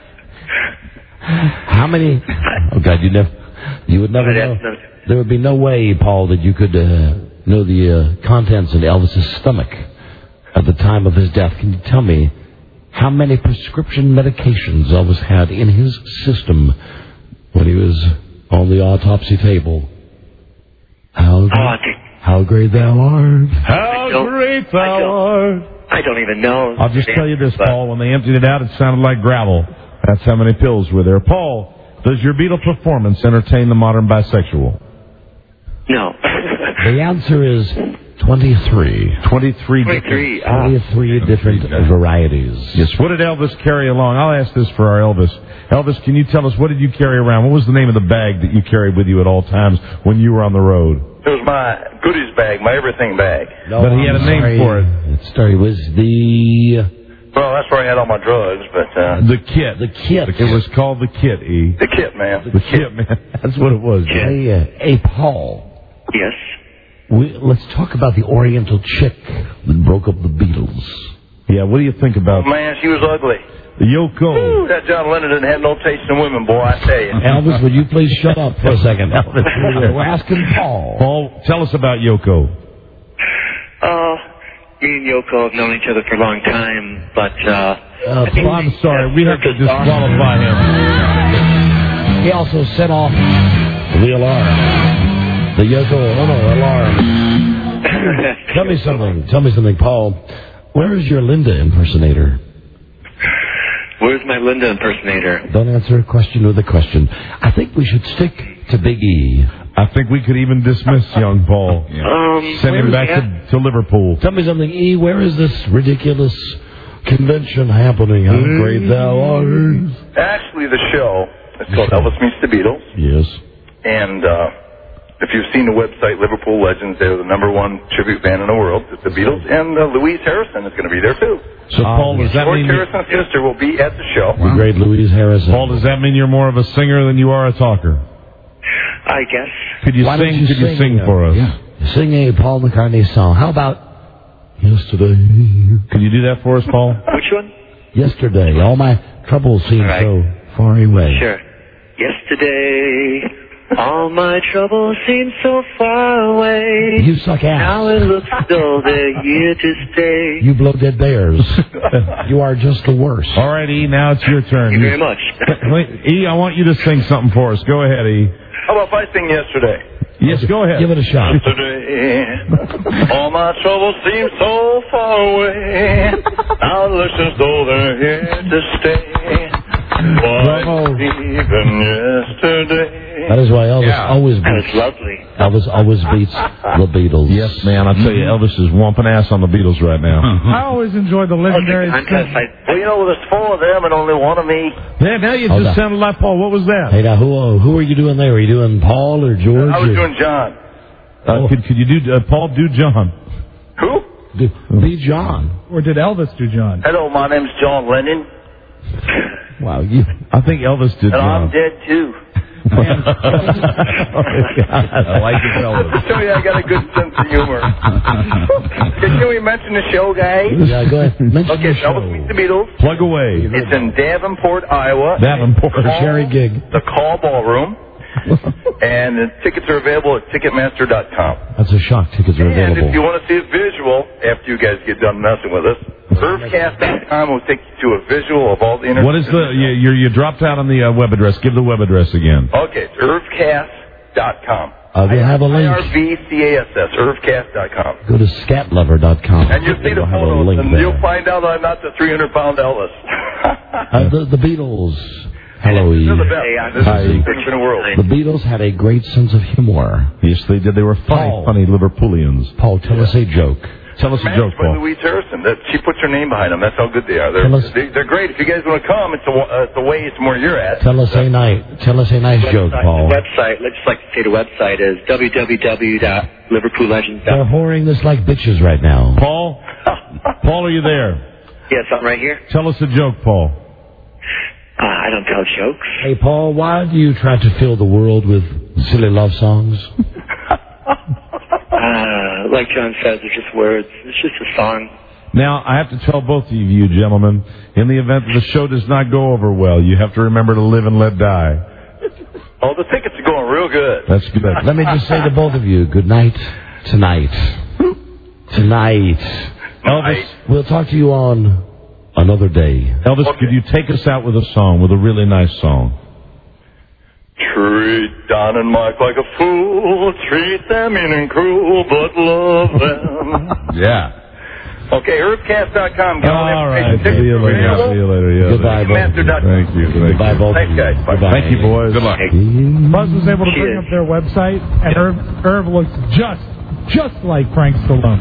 How many? Oh God, you would never know. There would be no way, Paul, that you could know the contents in Elvis's stomach at the time of his death. Can you tell me how many prescription medications Elvis had in his system when he was on the autopsy table? How great thou art. How great thou art. I don't even know. I'll just tell you this, Paul. When they emptied it out, it sounded like gravel. That's how many pills were there. Paul, does your Beatle performance entertain the modern bisexual? No. The answer is 23. 23 different varieties. Yes. What did Elvis carry along? I'll ask this for our Elvis. Elvis, can you tell us, what did you carry around? What was the name of the bag that you carried with you at all times when you were on the road? It was my goodies bag, my everything bag. No, but he had a name for it. The story was Well, that's where I had all my drugs, but... The kit. The kit. It was called the kit, E. The kit, man. The kit, man. That's what it was. Hey, Paul. Yes? Let's talk about the Oriental chick that broke up the Beatles. Yeah, what do you think about... Oh, man, she was ugly. Yoko. Ooh, that John Lennon didn't have no taste in women, boy, I tell you. Elvis, would you please shut up for a second? Elvis, we're asking Paul. Paul, tell us about Yoko. Me and Yoko have known each other for a long time, but... I'm sorry, we have to disqualify him. He also set off the alarm. The Yoko Ono alarm. Tell me something, Paul. Where is your Linda impersonator? Where's my Linda impersonator? Don't answer a question with a question. I think we should stick to Big E. I think we could even dismiss young Paul. Send him back to Liverpool. Tell me something, E. Where is this ridiculous convention happening? How great thou art. Actually, the show is called Elvis Meets the Beatles. Yes. And if you've seen the website Liverpool Legends, they're the #1 tribute band in the world. It's the Beatles, and Louise Harrison is going to be there too. So, Paul, does that mean George Harrison's sister will be at the show? The great Louise Harrison. Paul, does that mean you're more of a singer than you are a talker? I guess. Could you sing? Could you sing for us? Yeah. Sing a Paul McCartney song. How about Yesterday? Can you do that for us, Paul? Which one? Yesterday. All my troubles seem so far away. Sure. Yesterday, all my troubles seem so far away. You suck ass. Now it looks dull, they're here to stay. You blow dead bears. You are just the worst. All right, E, now it's your turn. Thank you very much. Wait, E, I want you to sing something for us. Go ahead, E. How about if I sing Yesterday? Yes, go ahead. Give it a shot. Yesterday, all my troubles seem so far away. Now it looks as though they're here to stay. But even yesterday. That is why Elvis always beats. That's lovely. Elvis always beats the Beatles. Yes, man. I'll tell you, Elvis is whomping ass on the Beatles right now. I always enjoy the legendary. Well, you know, there's 4 of them and only 1 of me. Yeah, now you just sounded like Paul. What was that? Hey, now, who are you doing there? Are you doing Paul or George? I was doing John. Could you do, Paul, do John? Who? Be John. Or did Elvis do John? Hello, my name's John Lennon. Wow, I think Elvis did and John. I'm dead, too. I like it, Elvis. To show you I got a good sense of humor. Can we mention the show, guys? Yeah, go ahead. Mention the show. Elvis Meets the Beatles. Plug away. It's in Davenport, Iowa. Davenport. Cherry gig. The Call Ballroom. And the tickets are available at Ticketmaster.com. That's a shock. Tickets are available. And if you want to see a visual, after you guys get done messing with us, Irvcast.com will take you to a visual of all the interviews. What is you dropped out on the web address. Give the web address again. Okay, it's Irvcast.com. We'll have a link. IRVCASS, Irvcast.com. Go to scatlover.com. And you'll see the photos, and you'll find out I'm not the 300-pound Elvis. The Beatles. Hello, E. They're the best. Hi. In the world. The Beatles had a great sense of humor. Yes, they did. They were funny Liverpoolians. Paul, tell us a joke. Tell us a joke, By Paul. Louise Harrison. She puts her name behind them. That's how good they are. They're great. If you guys want to come, it's the way it's where you're at. Tell us a nice joke, Paul. The website, let's just like to say the website is www.liverpoollegends.com. They're whoring this like bitches right now. Paul, are you there? Yes, I'm right here. Tell us a joke, Paul. I don't tell jokes. Hey, Paul, why do you try to fill the world with silly love songs? Like John says, it's just words. It's just a song. Now, I have to tell both of you gentlemen, in the event that the show does not go over well, you have to remember to live and let die. Oh, the tickets are going real good. That's good. Let me just say to both of you, good night tonight. Elvis, we'll talk to you on another day. Elvis, could you take us out with a song, with a really nice song? Treat Don and Mike like a fool. Treat them mean and cruel, but love them. Yeah. Okay, Irvcast.com. All right. See you later. Yeah. Goodbye, Thank you. Goodbye, both. Thanks, guys. Bye. Thank you, boys. Good luck. Buzz was able to bring up their website, and Irv looks just like Frank Stallone.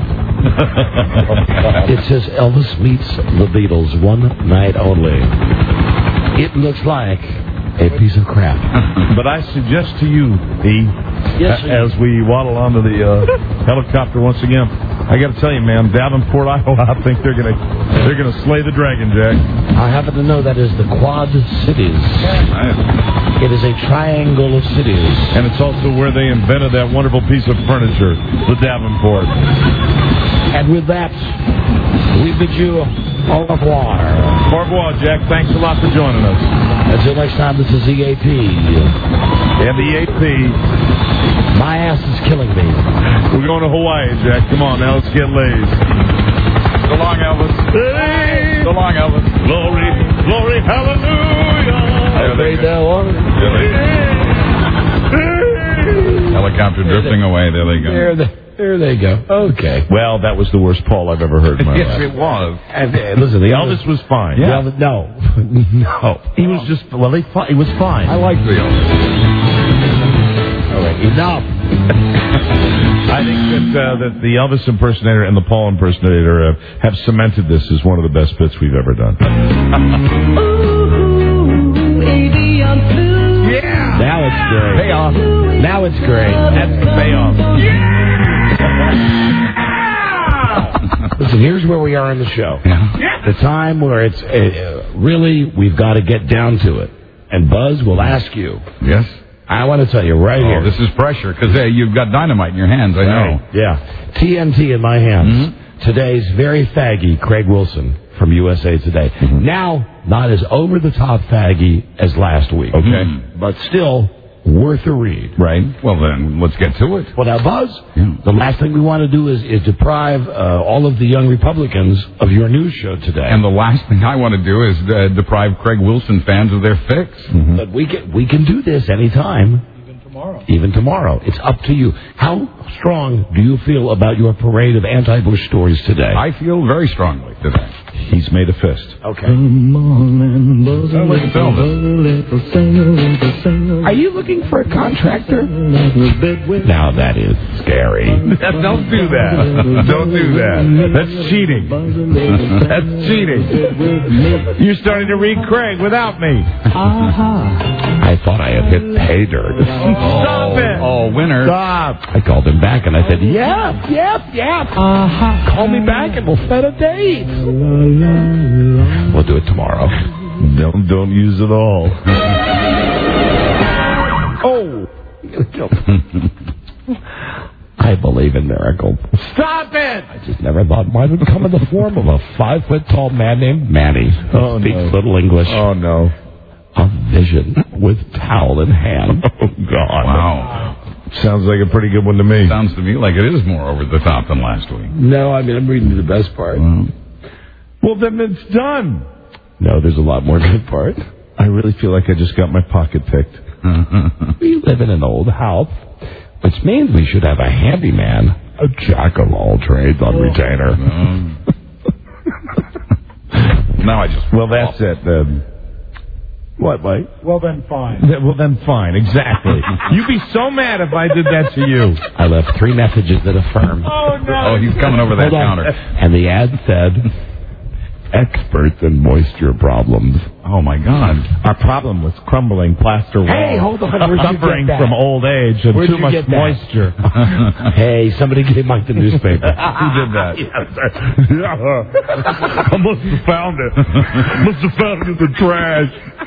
It says Elvis meets the Beatles one night only. It looks like a piece of crap. But I suggest to you, E, as we waddle onto the helicopter once again, I got to tell you, man, Davenport, Iowa, I think they're gonna slay the Dragon, Jack. I happen to know that is the Quad Cities. It is a triangle of cities. And it's also where they invented that wonderful piece of furniture, the Davenport. And with that, we bid you au revoir. Au revoir, Jack. Thanks a lot for joining us. Until next time, this is EAP. And the EAP. My ass is killing me. We're going to Hawaii, Jack. Come on, now let's get laid. So long, Elvis. So long, Elvis. Glory, glory, hallelujah. I made that one. Helicopter drifting away. There they go. There they go. Okay. Well, that was the worst Paul I've ever heard in my life. Yes, it was. And listen, Elvis was fine. Yeah. No. He was just, he was fine. I like the Elvis. All right, enough. I think that the Elvis impersonator and the Paul impersonator have cemented this as one of the best bits we've ever done. Yeah. Now it's great. Payoff. Now it's great. That's the payoff. Listen, here's where we are in the show. Yeah. The time where it's really, we've got to get down to it. And Buzz will ask you. Yes. I want to tell you right here. This is pressure, because you've got dynamite in your hands, I know. Yeah. TNT in my hands. Mm-hmm. Today's very faggy Craig Wilson from USA Today. Mm-hmm. Now, not as over-the-top faggy as last week. Okay. But still worth a read. Right. Well, then, let's get to it. Well, now, Buzz, the last thing we want to do is deprive all of the young Republicans of your news show today. And the last thing I want to do is deprive Craig Wilson fans of their fix. Mm-hmm. But we can do this anytime. Even tomorrow. It's up to you. How strong do you feel about your parade of anti-Bush stories today? I feel very strongly today. He's made a fist. Okay. Are you looking for a contractor? Now that is scary. Don't do that. Don't do that. That's cheating. That's cheating. You're starting to read Craig without me. I thought I had hit pay dirt. Stop it. Oh, winner. Stop. I called him back and I said, yep. Call me back and we'll set a date. We'll do it tomorrow. Don't use it all. Oh. I believe in miracles. Stop it! I just never thought mine would come in the form of a 5-foot-tall man named Manny who speaks little English. Oh, no. A vision with towel in hand. Oh, God. Wow. Sounds like a pretty good one to me. Sounds to me like it is more over the top than last week. No, I mean, I'm reading you the best part. Well, then it's done. No, there's a lot more good part. I really feel like I just got my pocket picked. We live in an old house, which means we should have a handyman, a jack of all trades on retainer. Now I just... Well, that's it. What, Mike? Well, then fine. Well, then fine. Exactly. You'd be so mad if I did that to you. I left 3 messages that affirmed. Oh, no. Oh, he's coming over that counter. And the ad said, experts in moisture problems. Oh, my God. Our problem was crumbling plaster walls. Hey, hold on. Suffering from old age and too much moisture. Hey, somebody gave Mike the newspaper. Who did that? Yes, sir. I must have found it. Must have found it in the trash.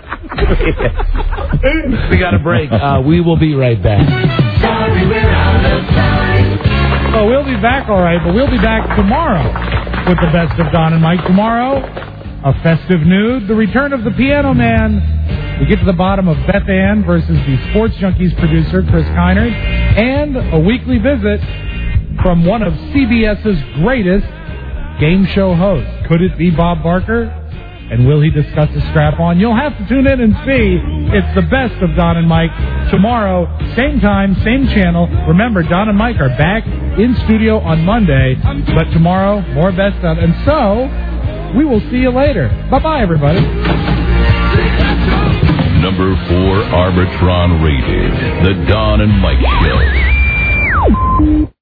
We got a break. We will be right back. Sorry, we're out of time. Oh, we'll be back, all right, but we'll be back tomorrow with the best of Don and Mike. Tomorrow, a festive nude, the return of the Piano Man. We get to the bottom of Beth Ann versus the Sports Junkies producer, Chris Keinert, and a weekly visit from one of CBS's greatest game show hosts. Could it be Bob Barker? And will he discuss the strap-on? You'll have to tune in and see. It's the best of Don and Mike tomorrow, same time, same channel. Remember, Don and Mike are back in studio on Monday, but tomorrow, more best of. And so, we will see you later. Bye-bye, everybody. Number 4 Arbitron rated, The Don and Mike Show.